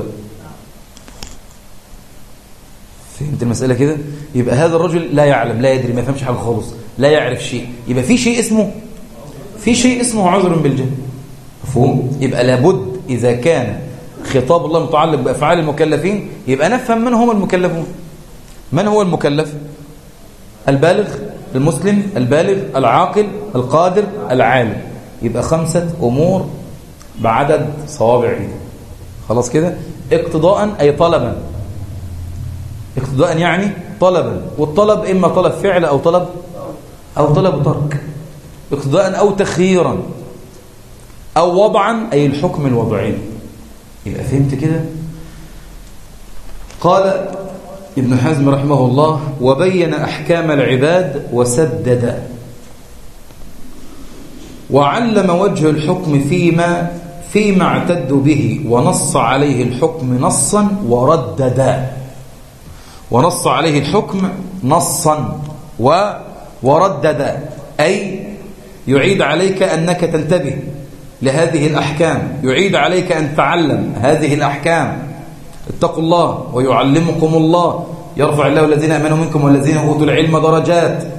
فهمت المسألة كده؟ يبقى هذا الرجل لا يعلم، لا يدري، ما يفهمش حاجة خالص، لا يعرف شيء، يبقى في شيء اسمه في شيء اسمه عذر بالجهل. مفهوم؟ يبقى لابد إذا كان خطاب الله متعلق بأفعال المكلفين يبقى نفهم من هم المكلفون. من هو المكلف؟ البالغ، المسلم، البالغ، العاقل، القادر، العالم. يبقى خمسة أمور بعدد صوابع ايده. خلاص كده؟ اقتضاء أي طلبا. اقتضاء يعني طلبا، والطلب إما طلب فعل أو طلب أو طلب ترك. اقتضاء أو تخييرا أو وضعا أي الحكم الوضعي. يبقى فهمت كده؟ قال ابن حزم رحمه الله: وبين أحكام العباد وسدد وعلم وجه الحكم فيما فيما اعتدوا به ونص عليه الحكم نصا ورددا. ونص عليه الحكم نصا و ورددا أي يعيد عليك أنك تنتبه لهذه الأحكام، يعيد عليك أن تعلم هذه الأحكام. اتقوا الله ويعلمكم الله، يرفع الله الذين آمنوا منكم والذين أوتوا العلم درجات.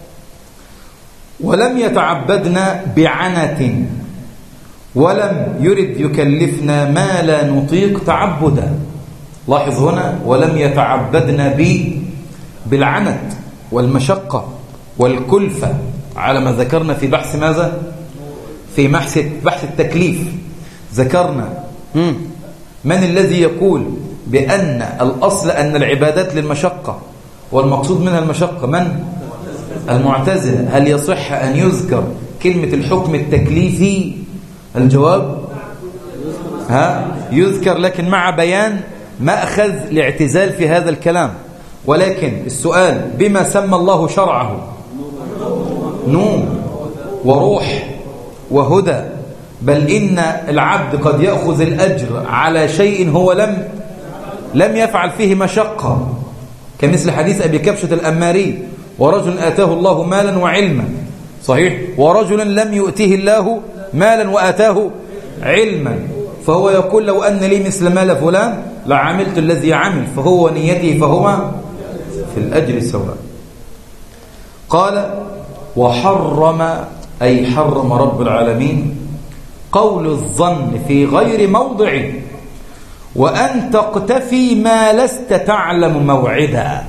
ولم يتعبدنا بعنة ولم يرد يكلفنا ما لا نطيق تعبدا. لاحظ هنا: ولم يتعبدنا بي بالعنت والمشقة والكلفة، على ما ذكرنا في بحث ماذا؟ في بحث بحث التكليف. ذكرنا من الذي يقول بأن الأصل أن العبادات للمشقة والمقصود منها المشقة؟ من؟ المعتزلة. هل يصح أن يذكر كلمة الحكم التكليفي؟ الجواب ها يذكر، لكن مع بيان مأخذ الاعتزال في هذا الكلام. ولكن السؤال: بما سمى الله شرعه؟ نور وروح وهدى. بل إن العبد قد يأخذ الأجر على شيء هو لم لم يفعل فيه مشقة، كمثل حديث أبي كبشة الأماري: ورجل آتاه الله مالا وعلما. صحيح؟ ورجل لم يؤته الله مالا وآتاه علما. فهو يقول: لو أن لي مثل مال فلان لعملت الذي عمل، فهو نيته فهو في الأجر سواء. قال: وحرم أي حرم رب العالمين قول الظن في غير موضع، وأن تقتفي ما لست تعلم موعدا.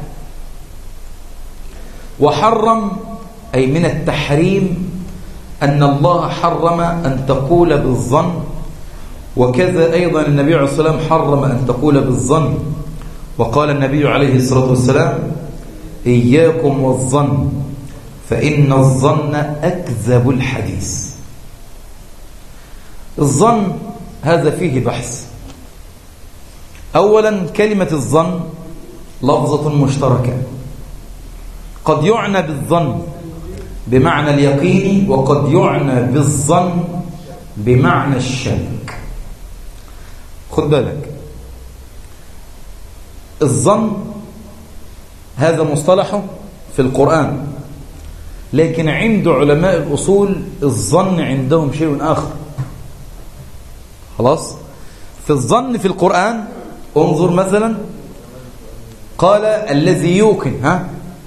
وحرم أي من التحريم أن الله حرم أن تقول بالظن، وكذا أيضا النبي عليه الصلاة والسلام حرم أن تقول بالظن. وقال النبي عليه الصلاة والسلام: إياكم والظن فإن الظن أكذب الحديث. الظن هذا فيه بحث. أولا، كلمة الظن لفظة مشتركة، قد يعنى بالظن بمعنى اليقين، وقد يعنى بالظن بمعنى الشك. خد بالك، الظن هذا مصطلحه في القرآن، لكن عند علماء الأصول الظن عندهم شيء آخر. خلاص؟ في الظن في القرآن انظر مثلا: قال الذي يوقن ها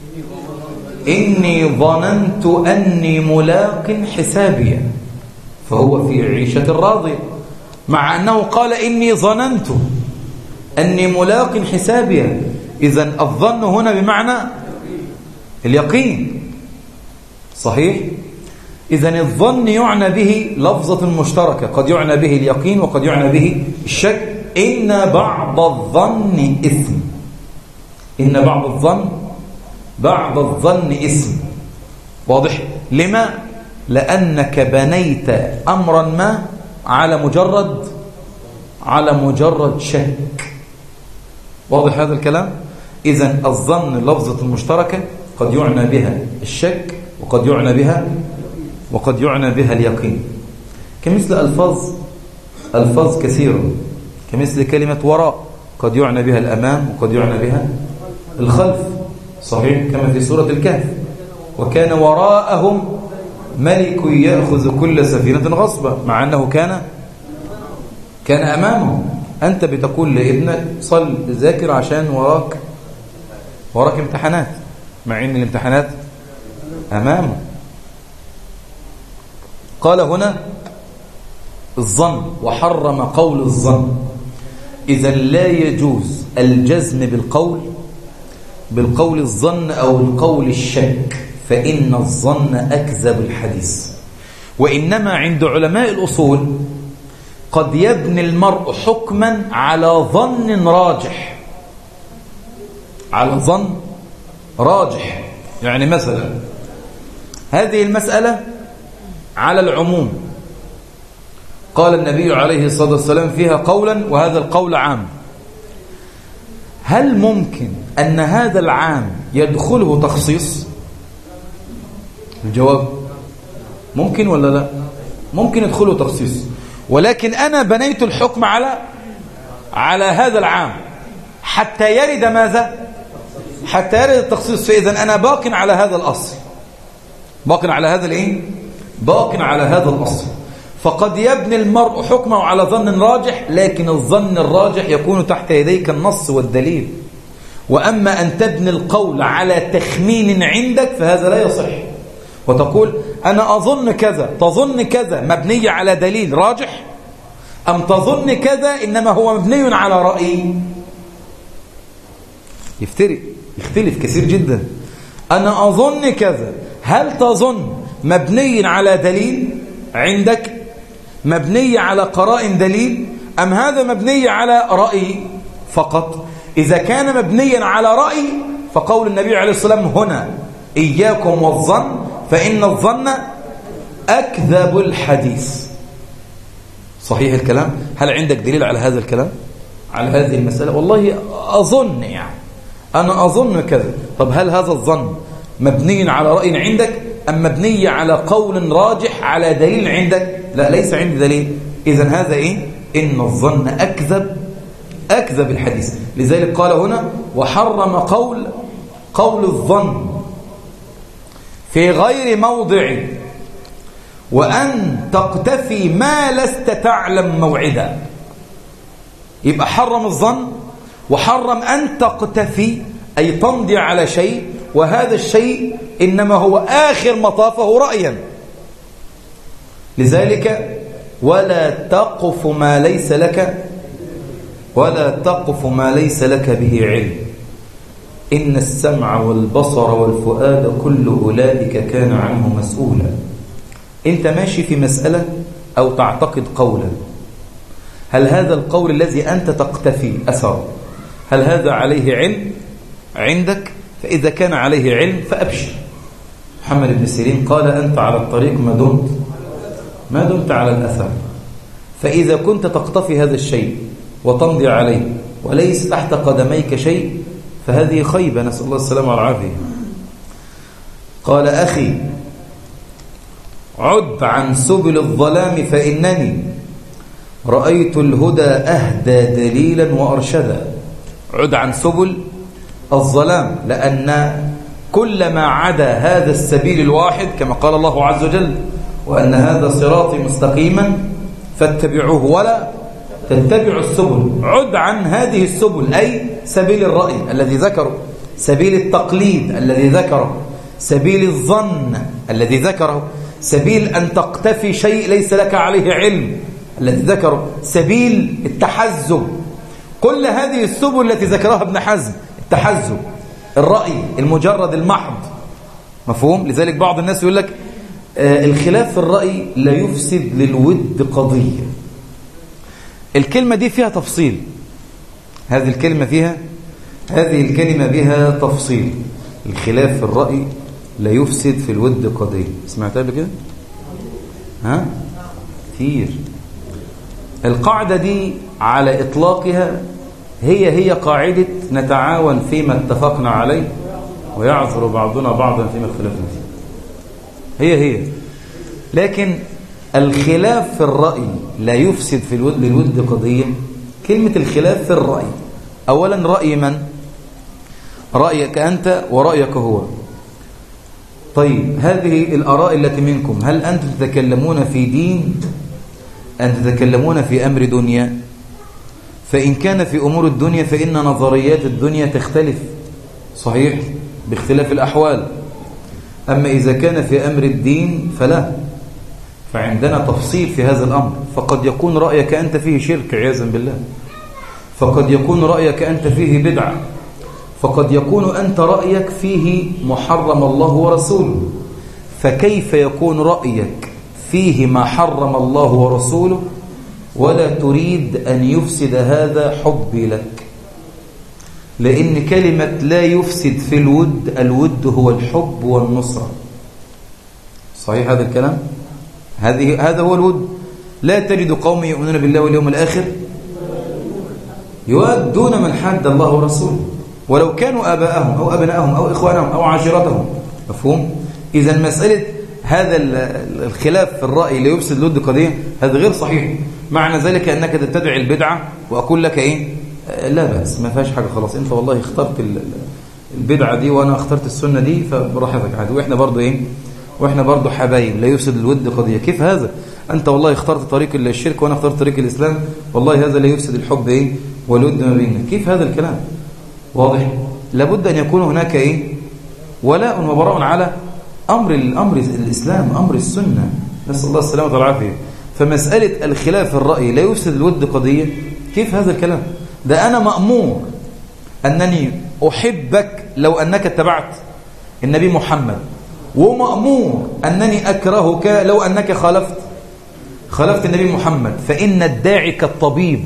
إني ظننت أني ملاق حسابي فهو في عيشة راضية، مع أنه قال إني ظننت أني ملاق حسابي. إذن الظن هنا بمعنى اليقين. صحيح؟ إذن الظن يعنى به لفظة مشتركة، قد يعنى به اليقين وقد يعنى به الشك. إن بعض الظن إثم. إن بعض الظن بعض الظن إثم. واضح؟ لما؟ لأنك بنيت أمرا ما على مجرد على مجرد شك. واضح هذا الكلام؟ إذن الظن لفظة مشتركة قد يعنى بها الشك وقد يعنى بها وقد يعنى بها اليقين، كمثل ألفاظ ألفاظ كثيرة، كمثل كلمة وراء قد يعنى بها الأمام وقد يعنى بها الخلف، صحيح، كما في سورة الكهف: وكان وراءهم ملك يأخذ كل سفينة غصبا، مع أنه كان كان أمامهم. أنت بتقول لابنك صل ذاكر عشان وراك وراك امتحانات، مع أن الامتحانات أمامه. قال هنا الظن، وحرم قول الظن. إذا لا يجوز الجزم بالقول بالقول الظن أو القول الشك، فإن الظن أكذب الحديث. وإنما عند علماء الأصول قد يبني المرء حكما على ظن راجح، على ظن راجح. يعني مثلا هذه المسألة على العموم، قال النبي عليه الصلاة والسلام فيها قولا وهذا القول عام، هل ممكن أن هذا العام يدخله تخصيص؟ الجواب ممكن ولا لا؟ ممكن يدخله تخصيص، ولكن أنا بنيت الحكم على على هذا العام حتى يرد ماذا؟ حتى يرد التخصيص. فإذا أنا باق على هذا الأصل، باق على هذا الإيه؟ باق على هذا الأصل. فقد يبني المرء حكمه على ظن راجح، لكن الظن الراجح يكون تحت يديك النص والدليل. وأما أن تبني القول على تخمين عندك فهذا لا يصح، وتقول أنا أظن كذا، تظن كذا مبني على دليل راجح، أم تظن كذا إنما هو مبني على رأي؟ يفترق، يختلف كثير جدا. أنا أظن كذا، هل تظن مبني على دليل عندك، مبني على قرائن دليل، أم هذا مبني على رأي فقط؟ إذا كان مبنيا على رأي فقول النبي عليه الصلاة والسلام هنا إياكم والظن فإن الظن أكذب الحديث. صحيح الكلام؟ هل عندك دليل على هذا الكلام، على هذه المسألة؟ والله أظن، يعني أنا أظن كذا. طب هل هذا الظن مبني على رأي عندك أم مبني على قول راجح على دليل عندك؟ لا، ليس عندي دليل. إذن هذا إيه؟ إن الظن أكذب أكذب الحديث. لذلك قال هنا وحرم قول قول الظن في غير موضع، وأن تقتفي ما لست تعلم موعدا. يبقى حرم الظن وحرم أن تقتفي، أي تمضي على شيء وهذا الشيء إنما هو آخر مطافه رأيا. لذلك ولا تقف ما ليس لك ولا تقف ما ليس لك به علم، إن السمع والبصر والفؤاد كل أولئك كان عنه مسؤولا. أنت ماشي في مسألة أو تعتقد قولا، هل هذا القول الذي أنت تقتفي أثر هل هذا عليه علم عندك؟ فإذا كان عليه علم فأبشر. محمد بن سيرين قال أنت على الطريق ما دمت ما دمت على الأثر. فإذا كنت تقتفي هذا الشيء وتمضي عليه وليس تحت قدميك شيء فهذه خيبة، نسأل الله السلامة والعافية. قال أخي عد عن سبل الظلام فإنني رأيت الهدى أهدى دليلا وأرشدا. عد عن سبل الظلام، لأن كل ما عدا هذا السبيل الواحد كما قال الله عز وجل وأن هذا صراطي مستقيما فاتبعوه ولا تتبعوا السبل. عد عن هذه السبل، أي سبيل الرأي الذي ذكره، سبيل التقليد الذي ذكره، سبيل الظن الذي ذكره، سبيل أن تقتفي شيء ليس لك عليه علم الذي ذكره، سبيل التحزب. كل هذه السبل التي ذكرها ابن حزم، التحزب، الرأي المجرد المحض، مفهوم؟ لذلك بعض الناس يقول لك آه الخلاف في الرأي لا يفسد للود قضية. الكلمة دي فيها تفصيل، هذه الكلمة فيها هذه الكلمة بها تفصيل. الخلاف في الرأي لا يفسد في الود قضية. سمعتها قبل كده؟ ها؟ كتير. القاعدة دي على إطلاقها هي هي قاعدة نتعاون فيما اتفقنا عليه ويعذر بعضنا بعضا فيما اختلفنا فيه. هي هي لكن الخلاف في الرأي لا يفسد في الود للود قضية. كلمة الخلاف في الرأي، أولا رأي من؟ رأيك أنت ورأيك هو. طيب هذه الآراء التي منكم هل أنتم تتكلمون في دين أم تتكلمون في أمر دنيا؟ فإن كان في أمور الدنيا فإن نظريات الدنيا تختلف، صحيح، باختلاف الأحوال. أما إذا كان في أمر الدين فلا، فعندنا تفصيل في هذا الأمر. فقد يكون رأيك أنت فيه شرك عياذا بالله، فقد يكون رأيك أنت فيه بدعة، فقد يكون أنت رأيك فيه محرم الله ورسوله. فكيف يكون رأيك فيه ما حرم الله ورسوله ولا تريد أن يفسد هذا حبي لك؟ لأن كلمة لا يفسد في الود، الود هو الحب والنصرة، صحيح هذا الكلام؟ هذه هذا هو الود. لا تجد قوم يؤمنون بالله واليوم الآخر يودون من حد الله ورسوله ولو كانوا آباءهم أو أبناءهم أو إخوانهم أو عشيرتهم. مفهوم؟ إذا مسألة هذا الخلاف في الرأي لا يفسد الود قضية، هذا غير صحيح. معنى ذلك أنك تتبع البدعة وأقول لك إيه؟ لا بأس، ما فيهاش حاجة، خلاص أنت والله اخترت البدعة دي وأنا اخترت السنة دي فبراحتك عادي، وإحنا برضو إيه؟ وإحنا برضو حبايب، لا يفسد الود قضية. كيف هذا؟ أنت والله اخترت طريق الشرك وأنا اخترت طريق الإسلام، والله هذا لا يفسد الحب إيه؟ والود ما بيننا. كيف هذا الكلام؟ واضح؟ لابد أن يكون هناك إيه؟ ولاء وبراء على أمر الأمر الإسلام، أمر السنة، نسأل الله السلامة والعافية. فمسألة الخلاف الرأي لا يفسد الود قضية، كيف هذا الكلام؟ ده أنا مأمور أنني أحبك لو أنك اتبعت النبي محمد، ومأمور أنني أكرهك لو أنك خالفت خالفت النبي محمد. فإن الداعي كالطبيب،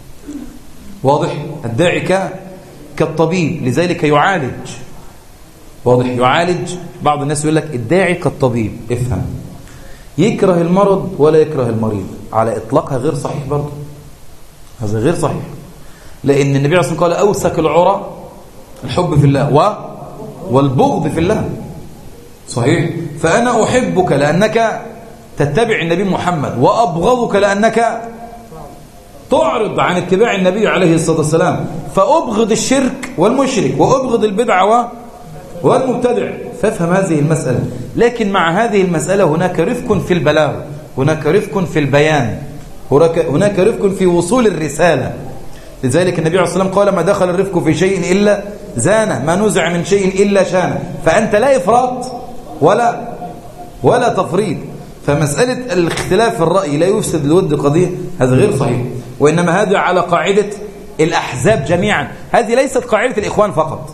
واضح؟ الداعي كالطبيب، لذلك يعالج، واضح؟ يعالج. بعض الناس يقول لك الداعي كالطبيب، افهم، يكره المرض ولا يكره المريض، على إطلاقها غير صحيح برضه، هذا غير صحيح. لأن النبي عليه الصلاة والسلام قال أوسك العرى الحب في الله و... والبغض في الله، صحيح؟ فأنا أحبك لأنك تتبع النبي محمد، وأبغضك لأنك تعرض عن اتباع النبي عليه الصلاة والسلام. فأبغض الشرك والمشرك وأبغض البدعة والمبتدع. فافهم هذه المسألة. لكن مع هذه المسألة هناك رفق في البلاغ، هناك رفق في البيان، هناك رفق في وصول الرسالة. لذلك النبي عليه الصلاة والسلام قال ما دخل الرفق في شيء إلا زانه، ما نزع من شيء إلا شانه. فأنت لا إفراط ولا ولا تفريط. فمسألة الاختلاف في الرأي لا يفسد الود قضية، هذا غير صحيح. وإنما هذا على قاعدة الأحزاب جميعا. هذه ليست قاعدة الإخوان فقط،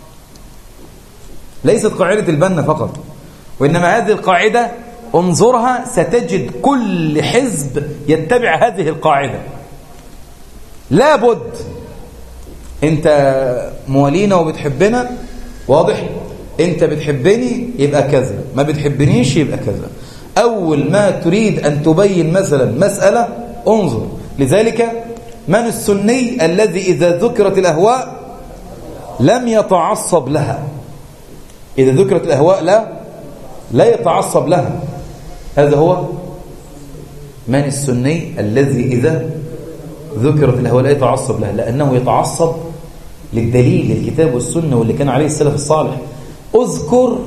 ليست قاعدة البنا فقط، وإنما هذه القاعدة انظرها ستجد كل حزب يتبع هذه القاعدة. لابد انت موالينا وبتحبنا، واضح؟ انت بتحبني يبقى كذا، ما بتحبنيش يبقى كذا. أول ما تريد أن تبين مثلا مسألة انظر. لذلك من السني الذي إذا ذكرت الأهواء لم يتعصب لها؟ إذا ذكرت الأهواء لا لا يتعصب لها. هذا هو من السني الذي إذا ذكرت الأهواء لا يتعصب لها، لأنه يتعصب للدليل، للكتاب والسنة واللي كان عليه السلف الصالح. اذكر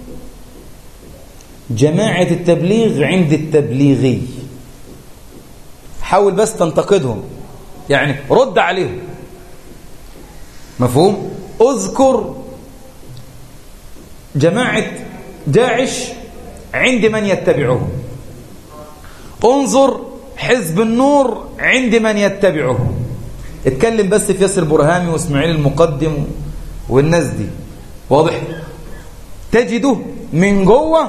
جماعة التبليغ عند التبليغي، حاول بس تنتقدهم، يعني رد عليهم، مفهوم؟ اذكر جماعة داعش عند من يتبعهم، انظر حزب النور عند من يتبعهم. اتكلم بس في ياسر برهامي واسماعيل المقدم والناس دي، واضح؟ تجده من جوه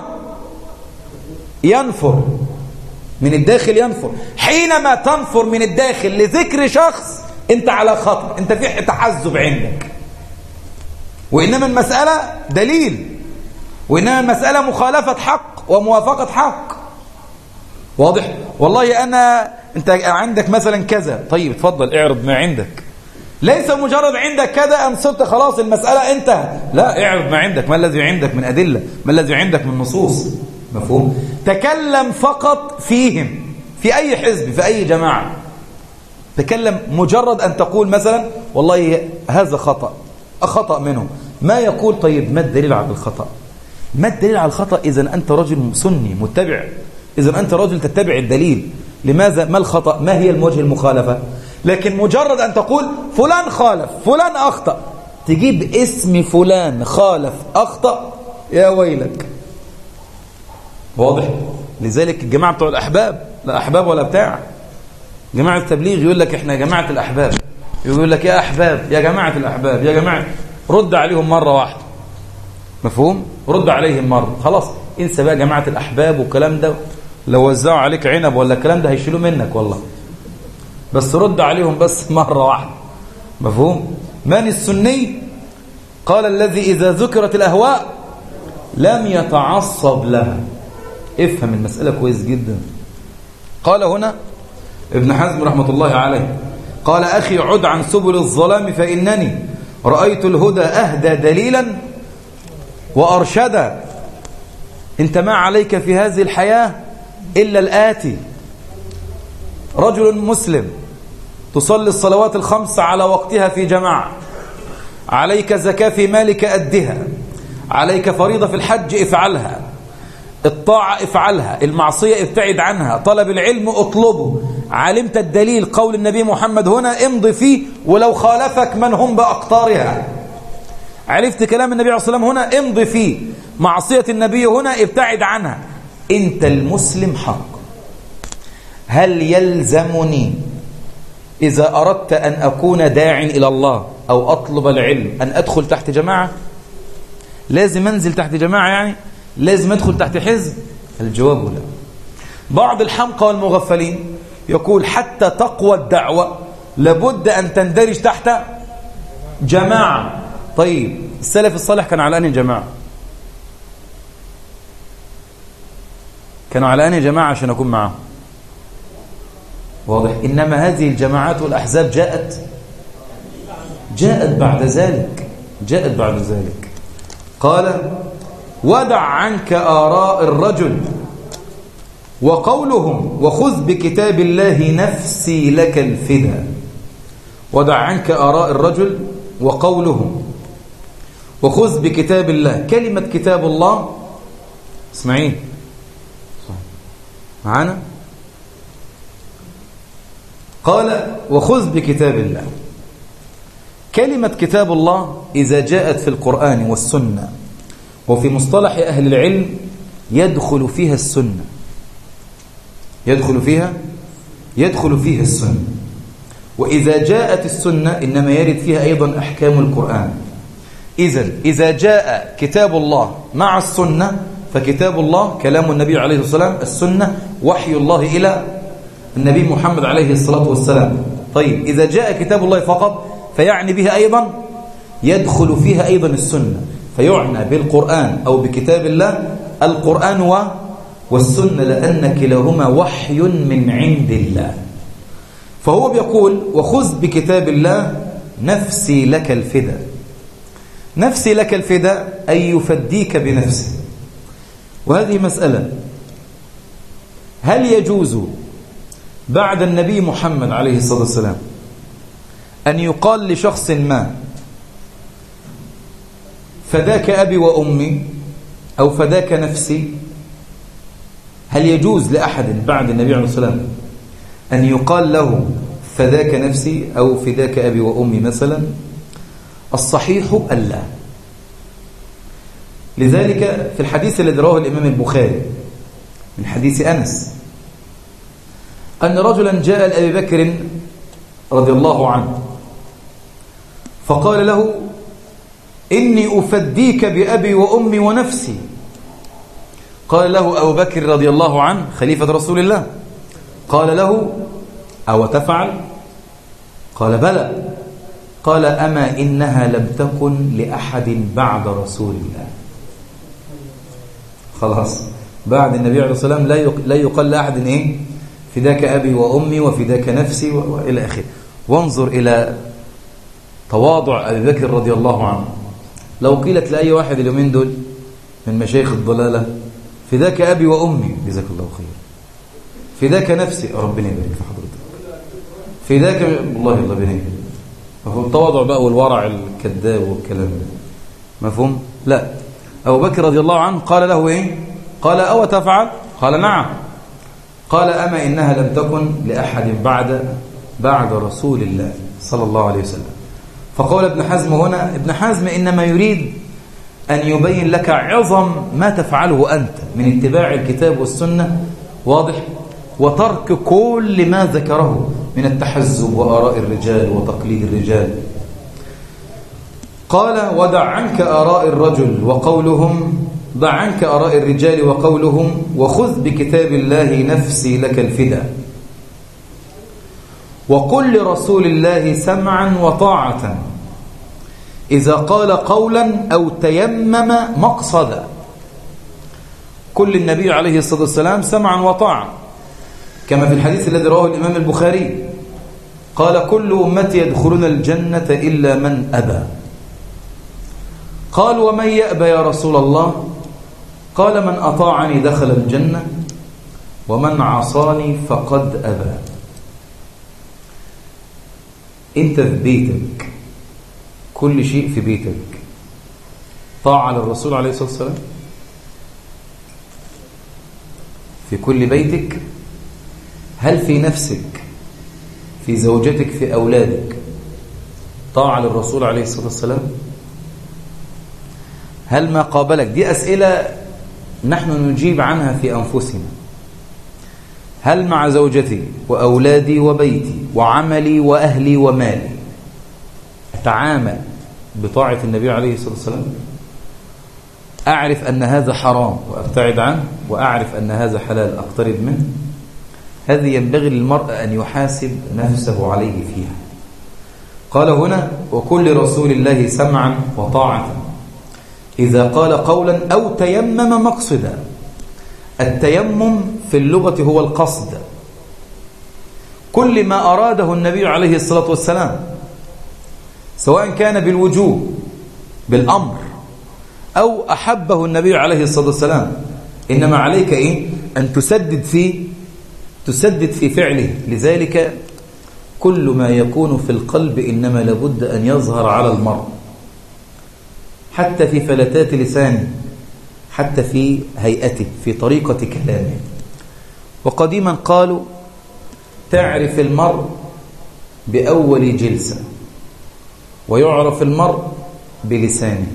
ينفر، من الداخل ينفر. حينما تنفر من الداخل لذكر شخص انت على خطر، انت في تحزب عندك. وإنما المسألة دليل، وإنما المسألة مخالفة حق وموافقة حق، واضح؟ والله أنا أنت عندك مثلا كذا، طيب اتفضل اعرض ما عندك. ليس مجرد عندك كذا أن صرت خلاص المسألة انتهت، لا، اعرض ما عندك، ما الذي عندك من أدلة، ما الذي عندك من نصوص، مفهوم؟ تكلم فقط فيهم، في أي حزب، في أي جماعة، تكلم مجرد أن تقول مثلا والله هذا خطأ، أخطأ منه، ما يقول طيب ما الدليل على الخطأ؟ ما الدليل على الخطأ؟ إذا أنت رجل سني متبع، إذا أنت رجل تتبع الدليل، لماذا؟ ما الخطأ؟ ما هي الوجه المخالفة؟ لكن مجرد أن تقول فلان خالف، فلان أخطأ، تجيب اسم فلان خالف أخطأ، يا ويلك. واضح؟ لذلك الجماعة بتوع الأحباب، لا أحباب ولا بتاع، جماعة التبليغ يقول لك إحنا جماعة الأحباب، يقول لك يا أحباب، يا جماعة الأحباب، يا جماعة، رد عليهم مرة واحدة، مفهوم؟ رد عليهم مرة، خلاص انسى بقى جماعة الأحباب والكلام ده، لو وزعوا عليك عنب ولا الكلام ده هيشيلوه منك والله، بس رد عليهم بس مرة واحدة، مفهوم؟ من السني؟ قال الذي إذا ذكرت الأهواء لم يتعصب لها. افهم المسألة كويس جدا. قال هنا ابن حزم رحمة الله عليه، قال أخي عد عن سبل الظلام فإنني رأيت الهدى أهدى دليلا وأرشدا. انت ما عليك في هذه الحياة إلا الآتي: رجل مسلم تصلي الصلوات الخمس على وقتها في جماعة، عليك زكاة في مالك أدها، عليك فريضة في الحج افعلها، الطاعة افعلها، المعصية ابتعد عنها، طلب العلم اطلبه، علمت الدليل قول النبي محمد هنا امضي فيه ولو خالفك من هم بأقطارها، عرفت كلام النبي عليه الصلاة والسلام هنا امضي فيه، معصية النبي هنا ابتعد عنها. انت المسلم حق. هل يلزمني إذا أردت أن أكون داع إلى الله أو أطلب العلم أن أدخل تحت جماعة؟ لازم أنزل تحت جماعة؟ يعني لازم أدخل تحت حزب؟ الجواب لا. بعض الحمقى والمغفلين يقول حتى تقوى الدعوة لابد أن تندرج تحت جماعة. طيب السلف الصالح كانوا على أنهي جماعة؟ كانوا على أنهي جماعة عشان أكون معهم؟ واضح؟ إنما هذه الجماعات والأحزاب جاءت جاءت بعد ذلك جاءت بعد ذلك قال ودع عنك آراء الرجل وقولهم وخذ بكتاب الله نفسي لك الفدا. ودع عنك آراء الرجل وقولهم وخذ بكتاب الله. كلمة كتاب الله اسمعين معانا، قال وخذ بكتاب الله. كلمة كتاب الله إذا جاءت في القرآن والسنة وفي مصطلح أهل العلم يدخل فيها السنة يدخل فيها يدخل فيها السنة. وإذا جاءت السنة إنما يرد فيها أيضا أحكام القرآن. إذن إذا جاء كتاب الله مع السنة فكتاب الله كلام النبي عليه الصلاة والسلام، السنة وحي الله إلى النبي محمد عليه الصلاة والسلام. طيب إذا جاء كتاب الله فقط فيعني بها أيضا يدخل فيها أيضا السنة، فيعنى بالقرآن أو بكتاب الله القرآن و والسنة، لأن كلاهما وحي من عند الله. فهو بيقول وخذ بكتاب الله نفسي لك الفدا. نفسي لك الفدا أي يفديك بنفسه. وهذه مسألة، هل يجوز بعد النبي محمد عليه الصلاة والسلام أن يقال لشخص ما فداك أبي وأمي أو فداك نفسي؟ هل يجوز لأحد بعد النبي عليه الصلاة والسلام أن يقال له فداك نفسي أو فداك أبي وأمي مثلا؟ الصحيح ألا. لذلك في الحديث الذي رواه الإمام البخاري من حديث أنس أن رجلا جاء لأبي بكر رضي الله عنه فقال له إني أفديك بأبي وأمي ونفسي. قال له أبو بكر رضي الله عنه خليفة رسول الله، قال له أو تفعل؟ قال بلى. قال أما إنها لم تكن لأحد بعد رسول الله. خلاص بعد النبي عليه الصلاة والسلام لا يقال لأحد إيه فداك أبي وأمي وفداك نفسي وإلى آخره. وانظر إلى تواضع أبي بكر رضي الله عنه. لو قيلت لأي واحد اليومين دول من مشايخ الضلالة فداك أبي وأمي، جزاك الله خير. فداك نفسي، ربنا يبارك في حضرتك. فداك والله الله بني. مفهوم التواضع بقى والورع الكذاب والكلام ده، مفهوم؟ لا. أبو بكر رضي الله عنه قال له إيه؟ قال أو تفعل؟ قال نعم. قال أما إنها لم تكن لأحد بعد بعد رسول الله صلى الله عليه وسلم. فقال ابن حزم هنا، ابن حزم إنما يريد أن يبين لك عظم ما تفعله أنت من اتباع الكتاب والسنة، واضح؟ وترك كل ما ذكره من التحزب وآراء الرجال وتقليد الرجال. قال ودع عنك آراء الرجل وقولهم، ضع عنك آراء الرجال وقولهم، وخذ بكتاب الله نفسي لك الفداء، وقل لرسول الله سمعا وطاعة إذا قال قولا أو تيمم مقصدا. كل النبي عليه الصلاة والسلام سمعا وطاعة، كما في الحديث الذي رواه الإمام البخاري قال كل أمتي يدخلون الجنة إلا من أبى. قال ومن يأبى يا رسول الله؟ قال من أطاعني دخل الجنة ومن عصاني فقد أبى. أنت في بيتك، كل شيء في بيتك طاعة للرسول عليه الصلاة والسلام؟ في كل بيتك؟ هل في نفسك، في زوجتك، في أولادك طاعة للرسول عليه الصلاة والسلام؟ هل ما قابلك؟ دي أسئلة نحن نجيب عنها في أنفسنا. هل مع زوجتي وأولادي وبيتي وعملي وأهلي ومالي أتعامل بطاعة النبي عليه الصلاة والسلام؟ أعرف أن هذا حرام وأبتعد عنه، وأعرف أن هذا حلال أقترب منه. هذه ينبغي للمرء أن يحاسب نفسه عليه فيها. قال هنا وكل رسول الله سمعا وطاعة إذا قال قولا أو تيمم مقصدا. التيمم في اللغة هو القصد، كل ما أراده النبي عليه الصلاة والسلام، سواء كان بالوجوب بالأمر أو أحبه النبي عليه الصلاة والسلام، إنما عليك إيه؟ أن تسدد في تسدد في فعله. لذلك كل ما يكون في القلب إنما لابد أن يظهر على المرء، حتى في فلتات لسانه، حتى في هيئته، في طريقة كلامه. وقديما قالوا تعرف المرء بأول جلسة ويعرف المرء بلسانه.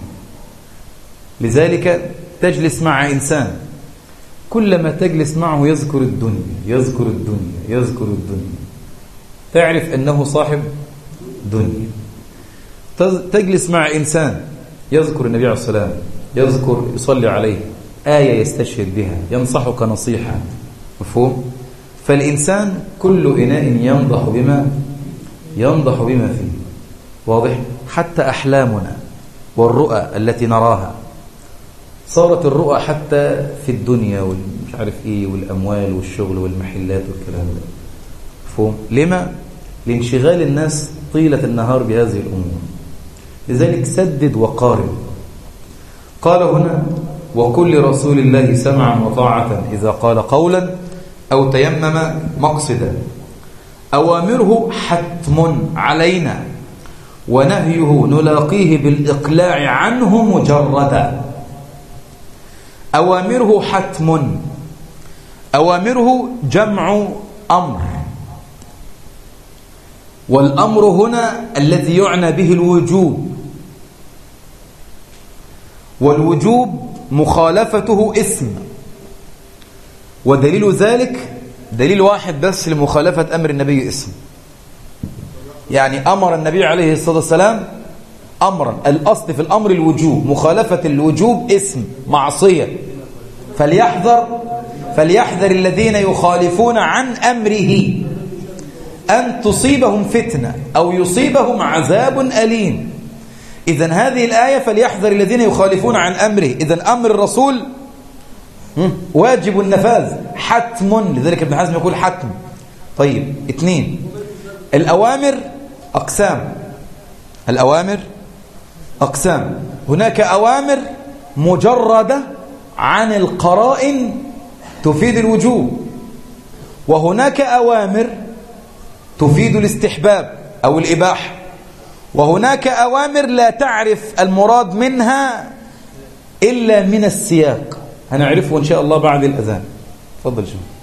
لذلك تجلس مع إنسان كلما تجلس معه يذكر الدنيا يذكر الدنيا يذكر الدنيا، تعرف أنه صاحب دنيا. تجلس مع إنسان يذكر النبي عليه الصلاة والسلام، يذكر يصلي عليه، آية يستشهد بها، ينصحك نصيحة، مفهوم؟ فالإنسان كل إناء ينضح بما ينضح بما فيه، واضح؟ حتى أحلامنا والرؤى التي نراها صارت الرؤى حتى في الدنيا والمش عارف إيه والأموال والشغل والمحلات والكلام ده، مفهوم؟ لما؟ لانشغال الناس طيلة النهار بهذه الأمور. لذلك سدد وقارن. قال هنا وكل رسول الله سمعا وطاعة إذا قال قولا أو تيمم مقصدا. أوامره حتم علينا ونهيه نلاقيه بالإقلاع عنه مجردا. أوامره حتم، أوامره جمع أمر، والأمر هنا الذي يعنى به الوجوب، والوجوب مخالفته اسم. ودليل ذلك دليل واحد بس لمخالفة أمر النبي اسم. يعني أمر النبي عليه الصلاة والسلام أمرا، الأصل في الأمر الوجوب، مخالفة الوجوب اسم معصية. فليحذر فليحذر الذين يخالفون عن أمره أن تصيبهم فتنة أو يصيبهم عذاب أليم. إذن هذه الآية فليحذر الذين يخالفون عن أمره. إذن أمر الرسول واجب النفاذ حتم، لذلك ابن حزم يقول حتم. طيب اثنين، الأوامر أقسام. الأوامر أقسام، هناك أوامر مجردة عن القرائن تفيد الوجوب، وهناك أوامر تفيد الاستحباب أو الإباحة، وهناك أوامر لا تعرف المراد منها إلا من السياق، هنعرفه إن شاء الله بعد الأذان. تفضل شو